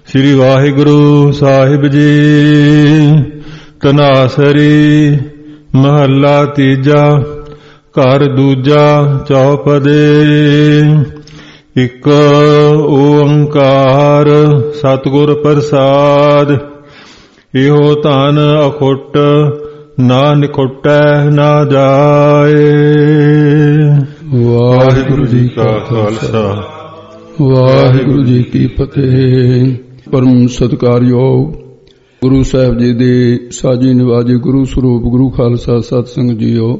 ਸ੍ਰੀ ਵਾਹਿਗੁਰੂ ਸਾਹਿਬ ਜੀ। ਧਨਾਸਰੀ ਮਹੱਲਾ ਤੀਜਾ। ਘਰ ਦੂਜਾ ਚੌਪਦੇ। ਇਕ ਓੰਕਾਰ ਸਤਿਗੁਰ ਪ੍ਰਸਾਦ। ਇਹੋ ਧਨ ਅਖੁੱਟ ਨਾ ਨਿਖੁੱਟੈ ਨਾ ਜਾਏ। ਵਾਹਿਗੁਰੂ ਜੀ ਕਾ ਖਾਲਸਾ ਵਾਹਿਗੁਰੂ ਜੀ ਕੀ ਫਤਿਹ। ਪਰਮ ਸਤਿਕਾਰਯੋਗ ਗੁਰੂ ਸਾਹਿਬ ਜੀ ਦੇ ਸਾਜੀ ਨਿਵਾਜੇ ਗੁਰੂ ਸਰੂਪ ਗੁਰੂ ਖਾਲਸਾ ਸਤ ਸੰਗਤ ਜੀਓ,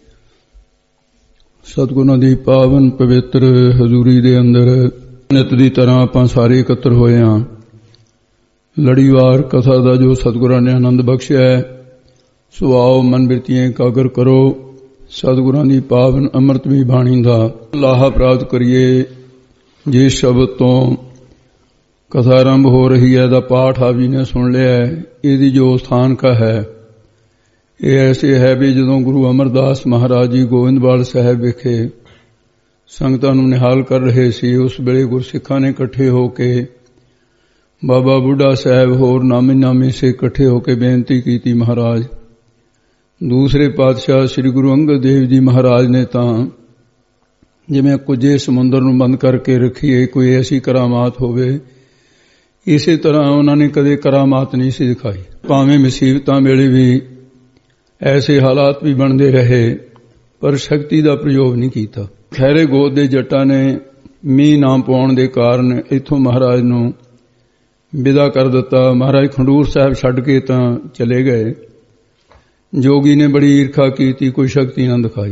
ਸਤਿਗੁਰਾਂ ਦੀ ਪਾਵਨ ਪਵਿੱਤਰ ਹਜ਼ੂਰੀ ਦੇ ਅੰਦਰ ਨਿਤ ਦੀ ਤਰ੍ਹਾਂ ਆਪਾਂ ਸਾਰੇ ਇਕੱਤਰ ਹੋਏ ਹਾਂ। ਲੜੀਵਾਰ ਕਥਾ ਦਾ ਜੋ ਸਤਿਗੁਰਾਂ ਨੇ ਆਨੰਦ ਬਖਸ਼ਿਆ ਹੈ, ਸੋ ਆਓ ਮਨ ਬਿਰਤੀਆਂ ਇਕਾਗਰ ਕਰੋ, ਸਤਿਗੁਰਾਂ ਦੀ ਪਾਵਨ ਅੰਮ੍ਰਿਤਮਈ ਬਾਣੀ ਦਾ ਲਾਹਾ ਪ੍ਰਾਪਤ ਕਰੀਏ। ਜਿਸ ਸ਼ਬਦ ਤੋਂ ਕਥਾ ਆਰੰਭ ਹੋ ਰਹੀ ਹੈ ਦਾ ਪਾਠ ਆਪ ਜੀ ਨੇ ਸੁਣ ਲਿਆ ਹੈ। ਇਹਦੀ ਜੋ ਸਥਾਨਕਾ ਹੈ ਇਹ ਐਸੇ ਹੈ ਵੀ ਜਦੋਂ ਗੁਰੂ ਅਮਰਦਾਸ ਮਹਾਰਾਜ ਜੀ ਗੋਇੰਦਵਾਲ ਸਾਹਿਬ ਵਿਖੇ ਸੰਗਤਾਂ ਨੂੰ ਨਿਹਾਲ ਕਰ ਰਹੇ ਸੀ, ਉਸ ਵੇਲੇ ਗੁਰਸਿੱਖਾਂ ਨੇ ਇਕੱਠੇ ਹੋ ਕੇ ਬਾਬਾ ਬੁੱਢਾ ਸਾਹਿਬ ਹੋਰ ਨਾਮੀ ਸੇ ਇਕੱਠੇ ਹੋ ਕੇ ਬੇਨਤੀ ਕੀਤੀ, ਮਹਾਰਾਜ ਦੂਸਰੇ ਪਾਤਸ਼ਾਹ ਸ੍ਰੀ ਗੁਰੂ ਅੰਗਦ ਦੇਵ ਜੀ ਮਹਾਰਾਜ ਨੇ ਤਾਂ ਜਿਵੇਂ ਕੁਝੇ ਸਮੁੰਦਰ ਨੂੰ ਬੰਦ ਕਰਕੇ ਰੱਖੀਏ, ਕੋਈ ਐਸੀ ਕਰਾਮਾਤ ਹੋਵੇ, ਇਸੇ ਤਰ੍ਹਾਂ ਉਹਨਾਂ ਨੇ ਕਦੇ ਕਰਾਮਾਤ ਨਹੀਂ ਸੀ ਦਿਖਾਈ। ਭਾਵੇਂ ਮੁਸੀਬਤਾਂ ਵੇਲੇ ਵੀ ਐਸੇ ਹਾਲਾਤ ਵੀ ਬਣਦੇ ਰਹੇ, ਪਰ ਸ਼ਕਤੀ ਦਾ ਪ੍ਰਯੋਗ ਨਹੀਂ ਕੀਤਾ। ਖੈਰੇ ਗੋਦ ਦੇ ਜੱਟਾਂ ਨੇ ਮੀਂਹ ਨਾ ਪਾਉਣ ਦੇ ਕਾਰਨ ਇੱਥੋਂ ਮਹਾਰਾਜ ਨੂੰ ਵਿਦਾ ਕਰ ਦਿੱਤਾ। ਮਹਾਰਾਜ ਖੰਡੂਰ ਸਾਹਿਬ ਛੱਡ ਕੇ ਤਾਂ ਚਲੇ ਗਏ। ਜੋਗੀ ਨੇ ਬੜੀ ਈਰਖਾ ਕੀਤੀ, ਕੋਈ ਸ਼ਕਤੀ ਨਾ ਦਿਖਾਈ।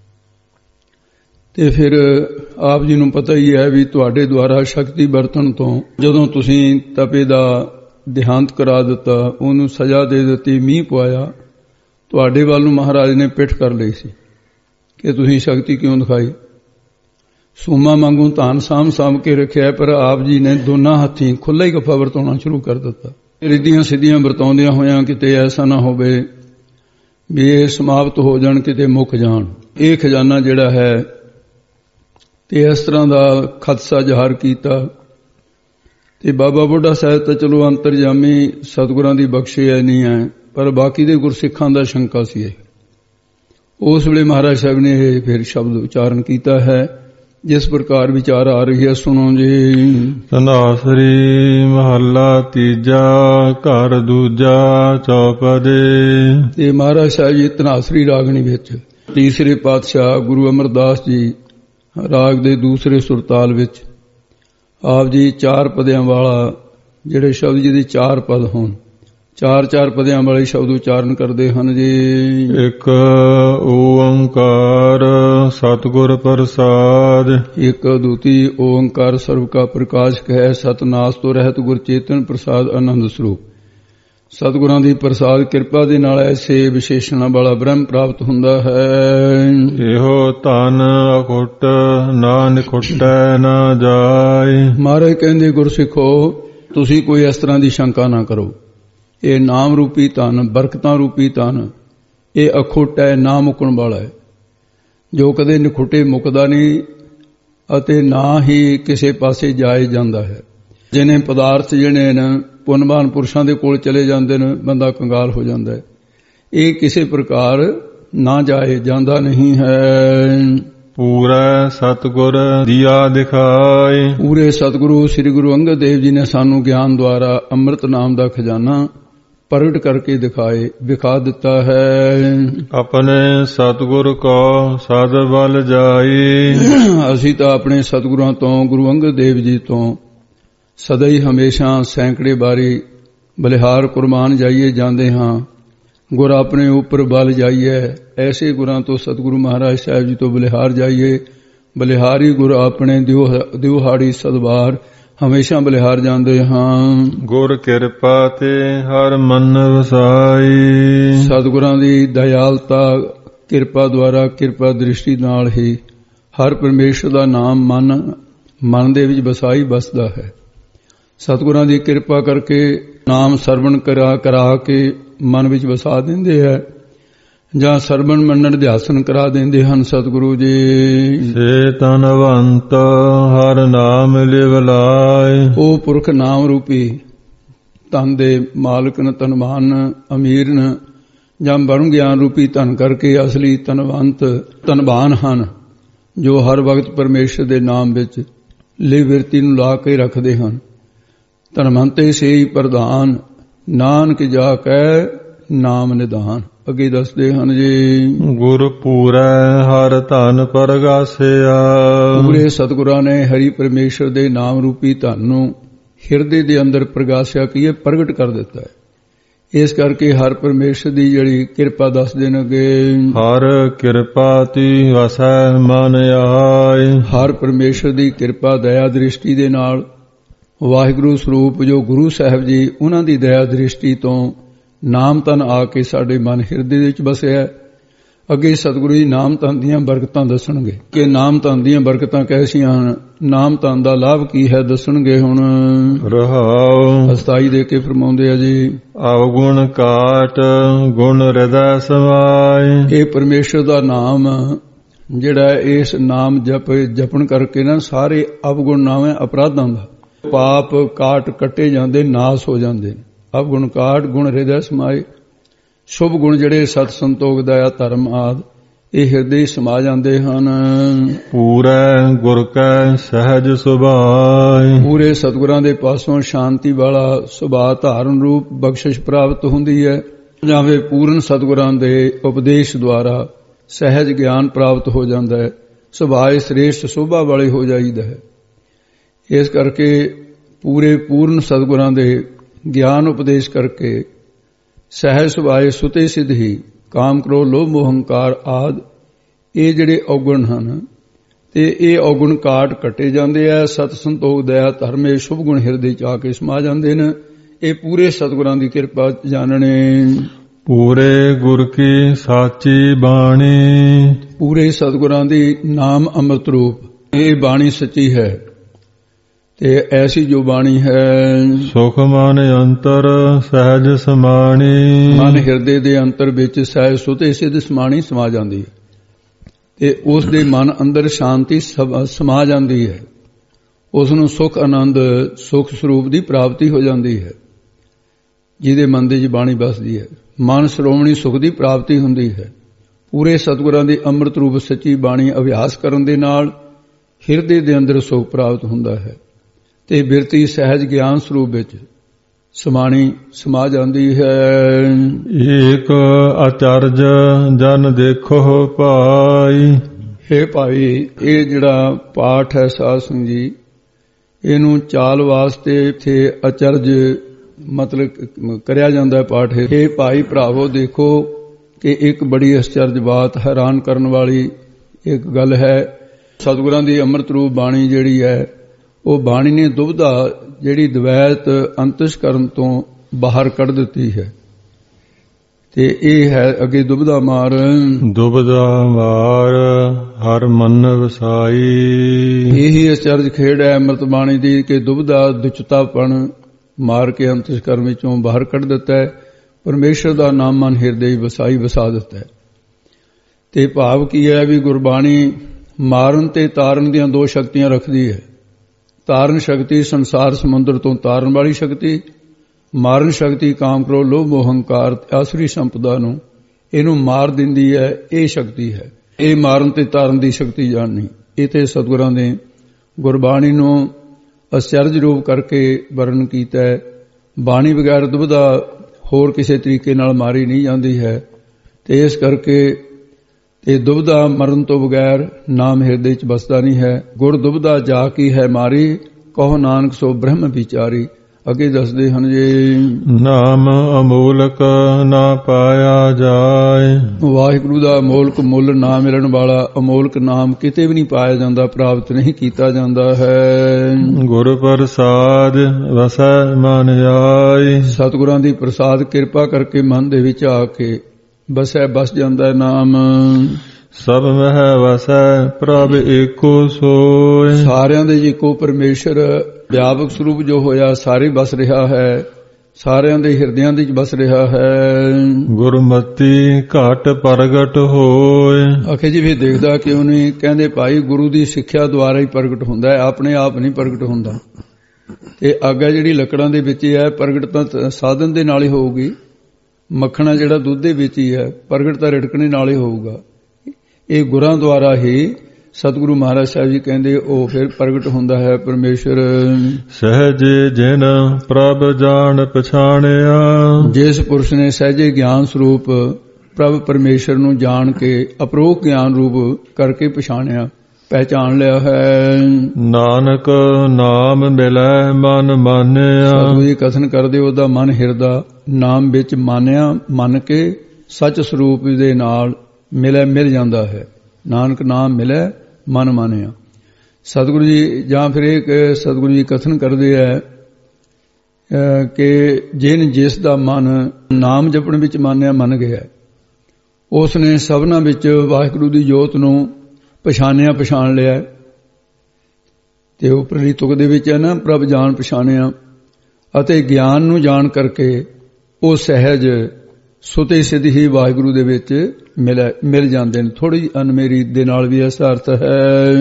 ਤੇ ਫਿਰ ਆਪ ਜੀ ਨੂੰ ਪਤਾ ਹੀ ਹੈ ਵੀ ਤੁਹਾਡੇ ਦੁਆਰਾ ਸ਼ਕਤੀ ਵਰਤਣ ਤੋਂ ਜਦੋਂ ਤੁਸੀਂ ਤਪੇ ਦਾ ਦੇਹਾਂਤ ਕਰਾ ਦਿੱਤਾ, ਉਹਨੂੰ ਸਜ਼ਾ ਦੇ ਦਿੱਤੀ, ਮੀਂਹ ਪਵਾਇਆ, ਤੁਹਾਡੇ ਵੱਲ ਨੂੰ ਮਹਾਰਾਜ ਨੇ ਪਿੱਠ ਕਰ ਲਈ ਸੀ ਕਿ ਤੁਸੀਂ ਸ਼ਕਤੀ ਕਿਉਂ ਦਿਖਾਈ। ਸੂਮਾ ਵਾਂਗੂ ਧਨ ਸਾਂਭ ਕੇ ਰੱਖਿਆ, ਪਰ ਆਪ ਜੀ ਨੇ ਦੋਨਾਂ ਹੱਥੀਂ ਖੁੱਲ੍ਹਾ ਹੀ ਗੱਫਾ ਵਰਤਾਉਣਾ ਸ਼ੁਰੂ ਕਰ ਦਿੱਤਾ। ਰਿੱਧੀਆਂ ਸਿੱਧੀਆਂ ਵਰਤਾਉਂਦਿਆਂ ਹੋਇਆਂ ਕਿਤੇ ਐਸਾ ਨਾ ਹੋਵੇ ਵੀ ਇਹ ਸਮਾਪਤ ਹੋ ਜਾਣ, ਕਿਤੇ ਮੁੱਕ ਜਾਣ। ਇਹ ਖਜ਼ਾਨਾ ਜਿਹੜਾ ਹੈ ਤੇ ਇਸ ਤਰ੍ਹਾਂ ਦਾ ਖਦਸ਼ਾ ਜ਼ਾਹਰ ਕੀਤਾ। ਤੇ ਬਾਬਾ ਬੁੱਢਾ ਸਾਹਿਬ ਤਾਂ ਚਲੋ ਅੰਤਰਜਾਮੀ ਸਤਿਗੁਰਾਂ ਦੀ ਬਖਸ਼ਿਸ਼ ਨਹੀਂ ਹੈ, ਪਰ ਬਾਕੀ ਦੇ ਗੁਰਸਿੱਖਾਂ ਦਾ ਸ਼ੰਕਾ ਸੀ। ਉਸ ਵੇਲੇ ਮਹਾਰਾਜ ਸਾਹਿਬ ਨੇ ਇਹ ਫਿਰ ਸ਼ਬਦ ਉਚਾਰਨ ਕੀਤਾ ਹੈ, ਜਿਸ ਪ੍ਰਕਾਰ ਵਿਚਾਰ ਆ ਰਹੀ ਹੈ, ਸੁਣੋ ਜੀ। ਧਨਾਸਰੀ ਮਹੱਲਾ ਤੀਜਾ। ਘਰ ਦੂਜਾ ਚੌਪਦੇ। ਤੇ ਮਹਾਰਾਜ ਸਾਹਿਬ ਜੀ ਧਨਾਸਰੀ ਰਾਗਣੀ ਵਿੱਚ ਤੀਸਰੇ ਪਾਤਸ਼ਾਹ ਗੁਰੂ ਅਮਰਦਾਸ ਜੀ ਰਾਗ ਦੇ ਦੂਸਰੇ ਸੁਰਤਾਲ ਵਿੱਚ ਆਪ ਜੀ 4 ਪਦਿਆਂ ਵਾਲਾ, ਜਿਹੜੇ ਸ਼ਬਦ ਜਿਹਦੇ 4 ਪਦ ਹੋਣ, 4 ਪਦਿਆਂ ਵਾਲੇ ਸ਼ਬਦ ਉਚਾਰਨ ਕਰਦੇ ਹਨ ਜੀ। ਇੱਕ ਓੰਕਾਰ ਸਤਿਗੁਰ ਪ੍ਰਸਾਦ। ਇੱਕ ਦੂਤੀ ਓੰਕਾਰ ਸਰਬ ਕਾ ਪ੍ਰਕਾਸ਼ਕ ਹੈ, ਸਤਨਾਸ ਤੋਂ ਰਹਿਤ ਗੁਰ ਚੇਤਨ ਪ੍ਰਸਾਦ ਆਨੰਦ ਸਰੂਪ। ਸਤਿਗੁਰਾਂ ਦੀ ਪ੍ਰਸਾਦ ਕਿਰਪਾ ਦੇ ਨਾਲ ਐਸੇ ਵਿਸ਼ੇਸ਼ਣਾਂ ਵਾਲਾ ਬ੍ਰਹਮ ਪ੍ਰਾਪਤ ਹੁੰਦਾ ਹੈ। ਇਹੋ ਧਨ ਅਖੁੱਟ ਨਾ ਨਿਖੁੱਟੈ ਨਾ ਜਾਏ। ਮਹਾਰਾਜ ਕਹਿੰਦੇ ਗੁਰਸਿੱਖੋ, ਤੁਸੀਂ ਕੋਈ ਇਸ ਤਰ੍ਹਾਂ ਦੀ ਸ਼ੰਕਾ ਨਾ ਕਰੋ। ਇਹ ਨਾਮ ਰੂਪੀ ਧਨ, ਬਰਕਤਾਂ ਰੂਪੀ ਧਨ, ਇਹ ਅਖੁੱਟ ਹੈ, ਨਾ ਮੁੱਕਣ ਵਾਲਾ ਹੈ, ਜੋ ਕਦੇ ਨਿਖੁੱਟੇ ਮੁੱਕਦਾ ਨਹੀਂ ਅਤੇ ਨਾ ਹੀ ਕਿਸੇ ਪਾਸੇ ਜਾਏ ਜਾਂਦਾ ਹੈ। ਜਿਹਨੇ ਪਦਾਰਥ ਜਿਹੜੇ ਨੇ ਪੁੰਨਵਾਨ ਪੁਰਸ਼ਾਂ ਦੇ ਕੋਲ ਚਲੇ ਜਾਂਦੇ ਨੇ, ਬੰਦਾ ਕੰਗਾਲ ਹੋ ਜਾਂਦਾ ਹੈ। ਇਹ ਕਿਸੇ ਪ੍ਰਕਾਰ ਨਾ ਜਾਏ ਜਾਂਦਾ ਨਹੀਂ ਹੈ। ਪੂਰਾ ਸਤਿਗੁਰ ਦੀਆ ਦਿਖਾਏ। ਪੂਰੇ ਸਤਿਗੁਰੂ ਸ੍ਰੀ ਗੁਰੂ ਅੰਗਦ ਦੇਵ ਜੀ ਨੇ ਸਾਨੂੰ ਗਿਆਨ ਦੁਆਰਾ ਅੰਮ੍ਰਿਤ ਨਾਮ ਦਾ ਖਜ਼ਾਨਾ ਪ੍ਰਗਟ ਕਰਕੇ ਵਿਖਾ ਦਿੱਤਾ ਹੈ। ਆਪਣੇ ਸਤਿਗੁਰ ਕੋ ਸਦ ਬਲ ਜਾਈ। ਅਸੀਂ ਤਾਂ ਆਪਣੇ ਸਤਿਗੁਰਾਂ ਤੋਂ, ਗੁਰੂ ਅੰਗਦ ਦੇਵ ਜੀ ਤੋਂ ਸਦਾ ਹੀ ਹਮੇਸ਼ਾ ਸੈਂਕੜੇ ਬਾਰੀ ਬਲਿਹਾਰ ਕੁਰਬਾਨ ਜਾਈਏ ਜਾਂਦੇ ਹਾਂ। ਗੁਰ ਆਪਣੇ ਉੱਪਰ ਬਲ ਜਾਈਏ, ਐਸੇ ਗੁਰਾਂ ਤੋਂ ਸਤਿਗੁਰੂ ਮਹਾਰਾਜ ਸਾਹਿਬ ਜੀ ਤੋਂ ਬਲਿਹਾਰ ਜਾਈਏ। ਬਲਿਹਾਰੀ ਗੁਰ ਆਪਣੇ ਦਿਉਹਾੜੀ ਸਦਵਾਰ ਹਮੇਸ਼ਾ ਬਲਿਹਾਰ ਜਾਂਦੇ ਹਾਂ। ਗੁਰ ਕਿਰਪਾ ਤੇ ਹਰ ਮਨ ਵਸਾਈ। ਸਤਿਗੁਰਾਂ ਦੀ ਦਇਆਲਤਾ ਕਿਰਪਾ ਦੁਆਰਾ, ਕਿਰਪਾ ਦ੍ਰਿਸ਼ਟੀ ਨਾਲ ਹੀ ਹਰ ਪਰਮੇਸ਼ਰ ਦਾ ਨਾਮ ਮਨ ਦੇ ਵਿੱਚ ਵਸਾਈ ਬਸਦਾ ਹੈ। ਸਤਿਗੁਰਾਂ ਦੀ ਕਿਰਪਾ ਕਰਕੇ ਨਾਮ ਸਰਵਣ ਕਰਾ ਕੇ ਮਨ ਵਿੱਚ ਵਸਾ ਦਿੰਦੇ ਹੈ। ਜਾਂ ਸਰਵਣ ਮੰਨਣ ਅਧਿਆਸਨ ਕਰਾ ਦਿੰਦੇ ਹਨ ਸਤਿਗੁਰੂ ਜੀ। ਸੇ ਤਨਵੰਤ ਹਰ ਨਾਮ ਲਿਵ ਲਾਏ। ਉਹ ਪੁਰਖ ਨਾਮ ਰੂਪੀ ਧਨ ਦੇ ਮਾਲਕ ਨ, ਧਨਵਾਨ ਅਮੀਰ ਨ, ਜਾਂ ਬਰਮ ਗਿਆਨ ਰੂਪੀ ਧਨ ਕਰਕੇ ਅਸਲੀ ਧਨਵੰਤ ਧਨਵਾਨ ਹਨ, ਜੋ ਹਰ ਵਕਤ ਪਰਮੇਸ਼ਰ ਦੇ ਨਾਮ ਵਿੱਚ ਲਿਵ ਬਿਰਤੀ ਨੂੰ ਲਾ ਕੇ ਰੱਖਦੇ ਹਨ। ਧਨਵੰਤੇ ਸੇਈ ਪ੍ਰਧਾਨ, ਨਾਨਕ ਜਾ ਕੈ ਨਾਮ ਨਿਧਾਨ। ਅੱਗੇ ਦੱਸਦੇ ਹਨ ਜੀ। ਗੁਰ ਪੂਰੈ ਹਰ ਧਨ ਪਰਗਾਸਿਆ। ਪੂਰੇ ਸਤਿਗੁਰਾਂ ਨੇ ਹਰੀ ਪਰਮੇਸ਼ਰ ਦੇ ਨਾਮ ਰੂਪੀ ਧਨ ਨੂੰ ਹਿਰਦੇ ਦੇ ਅੰਦਰ ਪ੍ਰਗਾਸਿਆ ਕੀ ਹੈ, ਪ੍ਰਗਟ ਕਰ ਦਿੱਤਾ ਹੈ। ਇਸ ਕਰਕੇ ਹਰ ਪਰਮੇਸ਼ਰ ਦੀ ਜਿਹੜੀ ਕਿਰਪਾ ਦੱਸਦੇ ਨੇ ਅੱਗੇ। ਹਰ ਕਿਰਪਾ ਤੀ ਵਸੈ ਮਨ ਆਏ। ਹਰ ਪਰਮੇਸ਼ਰ ਦੀ ਕਿਰਪਾ ਦਇਆ ਦ੍ਰਿਸ਼ਟੀ ਦੇ ਨਾਲ ਵਾਹਿਗੁਰੂ ਸਰੂਪ ਜੋ ਗੁਰੂ ਸਾਹਿਬ ਜੀ, ਉਹਨਾਂ ਦੀ ਦਇਆ ਦ੍ਰਿਸ਼ਟੀ ਤੋਂ ਨਾਮ ਧਨ ਆ ਕੇ ਸਾਡੇ ਮਨ ਹਿਰਦੇ ਵਿੱਚ ਵਸਿਆ। ਅੱਗੇ ਸਤਿਗੁਰੂ ਜੀ ਨਾਮ ਧਨ ਦੀਆਂ ਬਰਕਤਾਂ ਦੱਸਣਗੇ ਕਿ ਨਾਮ ਧਨ ਦੀਆਂ ਬਰਕਤਾਂ ਕੈਸੀਆਂ ਹਨ, ਨਾਮ ਧਨ ਦਾ ਲਾਭ ਕੀ ਹੈ ਦੱਸਣਗੇ ਹੁਣ। ਰਹਾਉ ਅਸਤਾਈ ਦੇ ਕੇ ਫਰਮਾਉਂਦੇ ਆ ਜੀ। ਅਵਗੁਣ ਕਾਟ ਗੁਣ ਹਿਰਦੈ ਸਮਾਏ। ਇਹ ਪਰਮੇਸ਼ਰ ਦਾ ਨਾਮ ਜਿਹੜਾ ਇਸ ਨਾਮ ਜਪਣ ਕਰਕੇ ਨਾ ਸਾਰੇ ਅਵਗੁਣ ਨਾਮ ਅਪਰਾਧਾਂ ਦਾ ਪਾਪ ਕਾਟ ਕੱਟੇ ਜਾਂਦੇ, ਨਾਸ ਹੋ ਜਾਂਦੇ ਨੇ। ਅਵਗੁਣ ਕਾਟ ਗੁਣ ਹਿਰਦੈ ਸਮਾਏ। ਸ਼ੁਭ ਗੁਣ ਜਿਹੜੇ ਸਤ ਸੰਤੋਖ ਦਇਆ ਧਰਮ ਆਦ ਇਹ ਹਿਰਦੇ ਸਮਾ ਜਾਂਦੇ ਹਨ। ਪੂਰੇ ਗੁਰ ਕੈ ਸਹਿਜ ਸੁਭਾਏ। ਪੂਰੇ ਸਤਿਗੁਰਾਂ ਦੇ ਪਾਸੋਂ ਸ਼ਾਂਤੀ ਵਾਲਾ ਸੁਭਾਅ ਧਾਰਨ ਰੂਪ ਬਖਸ਼ਿਸ਼ ਪ੍ਰਾਪਤ ਹੁੰਦੀ ਹੈ। ਜਾਂ ਫਿਰ ਪੂਰਨ ਸਤਿਗੁਰਾਂ ਦੇ ਉਪਦੇਸ਼ ਦੁਆਰਾ ਸਹਿਜ ਗਿਆਨ ਪ੍ਰਾਪਤ ਹੋ ਜਾਂਦਾ ਹੈ। ਸੁਭਾਅ ਸ੍ਰੇਸ਼ਟ ਸ਼ੋਭਾ ਵਾਲੇ ਹੋ ਜਾਈਦਾ ਹੈ। ਇਸ ਕਰਕੇ ਪੂਰੇ ਪੂਰਨ ਸਤਿਗੁਰਾਂ ਦੇ ਗਿਆਨ ਉਪਦੇਸ਼ ਕਰਕੇ ਸਹਿਜ ਸੁਭਾਏ ਸੁਤੇ ਸਿੱਧ ਹੀ ਕਾਮ ਕ੍ਰੋਧ ਲੋਭ ਮੋਹ ਹੰਕਾਰ ਆਦ ਇਹ ਜਿਹੜੇ ਔਗੁਣ ਹਨ ਤੇ ਇਹ ਔਗੁਣ ਕਾਟ ਕੱਟੇ ਜਾਂਦੇ ਆ। ਸਤ ਸੰਤੋਖ ਦਇਆ ਧਰਮ ਇਹ ਸ਼ੁਭ ਗੁਣ ਹਿਰਦੇ ਚ ਆ ਕੇ ਸਮਾ ਜਾਂਦੇ ਨੇ। ਇਹ ਪੂਰੇ ਸਤਿਗੁਰਾਂ ਦੀ ਕਿਰਪਾ ਜਾਣਨੇ। ਪੂਰੇ ਗੁਰ ਕੀ ਸਾਚੀ ਬਾਣੀ। ਪੂਰੇ ਸਤਿਗੁਰਾਂ ਦੀ ਨਾਮ ਅੰਮ੍ਰਿਤ ਰੂਪ ਇਹ ਬਾਣੀ ਸੱਚੀ ਹੈ ਤੇ ਐਸੀ ਜੋ ਬਾਣੀ ਹੈ ਸੁਖ ਮਨ ਅੰਤਰ ਸਹਿਜ ਸਮਾਣੀ। ਮਨ ਹਿਰਦੇ ਦੇ ਅੰਤਰ ਵਿੱਚ ਸਹਿਜ ਸੁਤੇ ਸਿੱਧ ਸਮਾਣੀ ਸਮਾ ਜਾਂਦੀ ਹੈ ਤੇ ਉਸ ਦੇ ਮਨ ਅੰਦਰ ਸ਼ਾਂਤੀ ਸਮਾ ਜਾਂਦੀ ਹੈ। ਉਸ ਨੂੰ ਸੁਖ ਆਨੰਦ ਸੁਖ ਸਰੂਪ ਦੀ ਪ੍ਰਾਪਤੀ ਹੋ ਜਾਂਦੀ ਹੈ। ਜਿਹਦੇ ਮਨ ਦੇ ਵਿੱਚ ਬਾਣੀ ਵਸਦੀ ਹੈ ਮਨ ਸ਼੍ਰੋਮਣੀ ਸੁਖ ਦੀ ਪ੍ਰਾਪਤੀ ਹੁੰਦੀ ਹੈ। ਪੂਰੇ ਸਤਿਗੁਰਾਂ ਦੀ ਅੰਮ੍ਰਿਤ ਰੂਪ ਸੱਚੀ ਬਾਣੀ ਅਭਿਆਸ ਕਰਨ ਦੇ ਨਾਲ ਹਿਰਦੇ ਦੇ ਅੰਦਰ ਸੁਖ ਪ੍ਰਾਪਤ ਹੁੰਦਾ ਹੈ ਤੇ ਬਿਰਤੀ ਸਹਿਜ ਗਿਆਨ ਸਰੂਪ ਵਿੱਚ ਸਮਾਣੀ ਸਮਾ ਜਾਂਦੀ ਹੈ। ਏਕ ਅਚਰਜ ਜਨ ਦੇਖੋ ਭਾਈ। ਹੇ ਭਾਈ ਇਹ ਜਿਹੜਾ ਪਾਠ ਹੈ ਸਾਧ ਸੰਗਤ ਜੀ, ਇਹਨੂੰ ਚਾਲ ਵਾਸਤੇ ਇੱਥੇ ਅਚਰਜ ਮਤਲਬ ਕਰਿਆ ਜਾਂਦਾ ਹੈ ਪਾਠ। ਹੇ ਭਾਈ ਭਰਾਵੋ ਦੇਖੋ ਕਿ ਇੱਕ ਬੜੀ ਅਚਰਜ ਬਾਤ ਹੈਰਾਨ ਕਰਨ ਵਾਲੀ ਇੱਕ ਗੱਲ ਹੈ। ਸਤਿਗੁਰਾਂ ਦੀ ਅੰਮ੍ਰਿਤ ਰੂਪ ਬਾਣੀ ਜਿਹੜੀ ਹੈ ਉਹ ਬਾਣੀ ਨੇ ਦੁਬਧਾ ਜਿਹੜੀ ਦਵੈਤ ਅੰਤਸ਼ਕਰਨ ਤੋਂ ਬਾਹਰ ਕੱਢ ਦਿੱਤੀ ਹੈ ਤੇ ਇਹ ਹੈ ਅੱਗੇ ਦੁਬਧਾ ਮਾਰ। ਦੁਬਧਾ ਮਾਰ ਹਰ ਮਨ ਵਸਾਈ। ਇਹੀ ਅਚਰਜ ਖੇਡ ਹੈ ਅੰਮ੍ਰਿਤ ਬਾਣੀ ਦੀ ਕਿ ਦੁਬਧਾ ਦੁਚਤਾਪਣ ਮਾਰ ਕੇ ਅੰਤਸ਼ਕਰਨ ਵਿੱਚੋਂ ਬਾਹਰ ਕੱਢ ਦਿੱਤਾ ਹੈ। ਪਰਮੇਸ਼ਰ ਦਾ ਨਾਮ ਮਨ ਹਿਰਦੇ ਵਸਾ ਦਿੱਤਾ ਹੈ। ਤੇ ਭਾਵ ਕੀ ਹੈ ਵੀ ਗੁਰਬਾਣੀ ਮਾਰਨ ਤੇ ਤਾਰਨ ਦੀਆਂ ਦੋ ਸ਼ਕਤੀਆਂ ਰੱਖਦੀ ਹੈ। ਤਾਰਨ ਸ਼ਕਤੀ ਸੰਸਾਰ ਸਮੁੰਦਰ ਤੋਂ ਤਾਰਨ ਵਾਲੀ ਸ਼ਕਤੀ, ਮਾਰਨ ਸ਼ਕਤੀ ਕਾਮ ਕ੍ਰੋਧ ਲੋਭ ਮੋਹ ਹੰਕਾਰ ਆਸਰੀ ਸੰਪਦਾ ਨੂੰ ਇਹਨੂੰ ਮਾਰ ਦਿੰਦੀ ਹੈ। ਇਹ ਸ਼ਕਤੀ ਹੈ। ਇਹ ਮਾਰਨ ਤੇ ਤਾਰਨ ਦੀ ਸ਼ਕਤੀ ਜਾਣਨੀ। ਇਹ ਤੇ ਸਤਿਗੁਰਾਂ ਨੇ ਗੁਰਬਾਣੀ ਨੂੰ ਅਚਰਜ ਰੂਪ ਕਰਕੇ ਵਰਣਨ ਕੀਤਾ ਹੈ। ਬਾਣੀ ਬਗੈਰ ਦੁਬਧਾ ਹੋਰ ਕਿਸੇ ਤਰੀਕੇ ਨਾਲ ਮਾਰੀ ਨਹੀਂ ਜਾਂਦੀ ਹੈ ਤੇ ਇਸ ਕਰਕੇ ਤੇ ਦੁਬਧਾ ਮਰਨ ਤੋਂ ਬਗੈਰ ਨਾਮ ਹਿਰਦੇ ਚ ਬਸਦਾ ਨਹੀਂ ਹੈ। ਗੁਰ ਦੁਬਧਾ ਜਾ ਕੀ ਹੈ ਮਾਰੀ, ਕਹੋ ਨਾਨਕ ਸੋ ਬ੍ਰਹਮ ਵਿਚਾਰੀ। ਅੱਗੇ ਦੱਸਦੇ ਹਨ ਜੀ। ਨਾਮ ਅਮੋਲਕ ਨਾ ਪਾਇਆ ਜਾਏ। ਵਾਹਿਗੁਰੂ ਦਾ ਅਮੋਲਕ ਮੁੱਲ ਨਾ ਮਿਲਣ ਵਾਲਾ ਅਮੋਲਕ ਨਾਮ ਕਿਤੇ ਵੀ ਨਹੀਂ ਪਾਇਆ ਜਾਂਦਾ, ਪ੍ਰਾਪਤ ਨਹੀਂ ਕੀਤਾ ਜਾਂਦਾ ਹੈ। ਗੁਰ ਪ੍ਰਸਾਦ ਵਸੈ ਮਨ ਆਈ। ਸਤਿਗੁਰਾਂ ਦੀ ਪ੍ਰਸਾਦ ਕਿਰਪਾ ਕਰਕੇ ਮਨ ਦੇ ਵਿੱਚ ਆ ਕੇ ਬਸ ਜਾਂਦਾ ਹੈ ਨਾਮ। ਸਭ ਮਹਿ ਵਸੈ ਪ੍ਰਭ ਏਕੋ ਸੋਇ। ਸਾਰਿਆਂ ਦੇ ਇੱਕੋ ਪਰਮੇਸ਼ਰ ਵਿਆਪਕ ਸਰੂਪ ਜੋ ਹੋਇਆ ਸਾਰੇ ਵਸ ਰਿਹਾ ਹੈ ਸਾਰਿਆਂ ਦੇ ਹਿਰਦਿਆਂ ਵਿੱਚ ਵਸ ਰਿਹਾ ਹੈ। ਗੁਰਮਤੀ ਘਟ ਪ੍ਰਗਟ ਹੋਏ। ਆਖੇ ਜੀ ਵੀ ਦੇਖਦਾ ਕਿਉਂ ਨਹੀਂ? ਕਹਿੰਦੇ ਭਾਈ ਗੁਰੂ ਦੀ ਸਿੱਖਿਆ ਦੁਆਰਾ ਹੀ ਪ੍ਰਗਟ ਹੁੰਦਾ ਹੈ, ਆਪਣੇ ਆਪ ਨਹੀਂ ਪ੍ਰਗਟ ਹੁੰਦਾ। ਤੇ ਆਗਾ ਜਿਹੜੀ ਲੱਕੜਾਂ ਦੇ ਵਿੱਚ ਹੀ ਹੈ, ਪ੍ਰਗਟ ਤਾਂ ਸਾਧਨ ਦੇ ਨਾਲ ਹੀ ਹੋਊਗੀ। ਮੱਖਣਾ ਜਿਹੜਾ ਦੁੱਧ ਦੇ ਵਿੱਚ ਹੀ ਹੈ, ਪ੍ਰਗਟ ਤਾਂ ਰਿੜਕਣੇ ਨਾਲ ਹੀ ਹੋਊਗਾ। ਇਹ ਗੁਰਾਂ ਦੁਆਰਾ ਹੀ ਸਤਿਗੁਰੂ ਮਹਾਰਾਜ ਸਾਹਿਬ ਜੀ ਕਹਿੰਦੇ ਉਹ ਫਿਰ ਪ੍ਰਗਟ ਹੁੰਦਾ ਹੈ ਪਰਮੇਸ਼ਰ। ਸਹਜੇ ਜਿਨ ਪ੍ਰਭ ਜਾਣ ਪਛਾਣਿਆ। ਜਿਸ ਪੁਰਸ਼ ਨੇ ਸਹਿਜੇ ਗਿਆਨ ਸਰੂਪ ਪ੍ਰਭ ਪਰਮੇਸ਼ਰ ਨੂੰ ਜਾਣ ਕੇ ਅਪਰੋਖ ਗਿਆਨ ਰੂਪ ਕਰਕੇ ਪਛਾਣਿਆ, ਪਹਿਚਾਨ ਲਿਆ ਹੈ। ਨਾਨਕ ਨਾਮ ਮਿਲੈ ਮਨ ਮਾਨਿਆ। ਸਤਿਗੁਰੂ ਜੀ ਕਥਨ ਕਰਦੇ ਉਹਦਾ ਮਨ ਹਿਰਦਾ ਨਾਮ ਵਿੱਚ ਮਾਨਿਆ, ਮੰਨ ਕੇ ਸੱਚ ਸਰੂਪ ਦੇ ਨਾਲ ਮਿਲ ਜਾਂਦਾ ਹੈ। ਨਾਨਕ ਨਾਮ ਮਿਲੈ ਮਨ ਮਾਨਿਆ। ਸਤਿਗੁਰੂ ਜੀ ਜਾਂ ਫਿਰ ਇੱਕ ਸਤਿਗੁਰੂ ਜੀ ਕਥਨ ਕਰਦੇ ਹੈ ਕਿ ਜਿਸ ਦਾ ਮਨ ਨਾਮ ਜਪਣ ਵਿੱਚ ਮਾਨਿਆ ਮੰਨ ਗਿਆ, ਉਸ ਨੇ ਸਭਨਾਂ ਵਿੱਚ ਵਾਹਿਗੁਰੂ ਦੀ ਜੋਤ ਨੂੰ ਪਛਾਣ ਲਿਆ। ਤੇ ਉਪਰਲੀ ਤੁਕ ਦੇ ਵਿੱਚ ਹੈ ਨਾ, ਪ੍ਰਭ ਜਾਣ ਪਛਾਣਿਆ, ਅਤੇ ਗਿਆਨ ਨੂੰ ਜਾਣ ਕਰਕੇ ਉਹ ਸਹਿਜ ਸੁਤੇ ਸਿੱਧ ਹੀ ਵਾਹਿਗੁਰੂ ਦੇ ਵਿੱਚ ਮਿਲ ਜਾਂਦੇ ਨੇ। ਥੋੜੀ ਅਨਮੇਰੀ ਦੇ ਨਾਲ ਵੀ ਇਸ ਅਰਥ ਹੈ।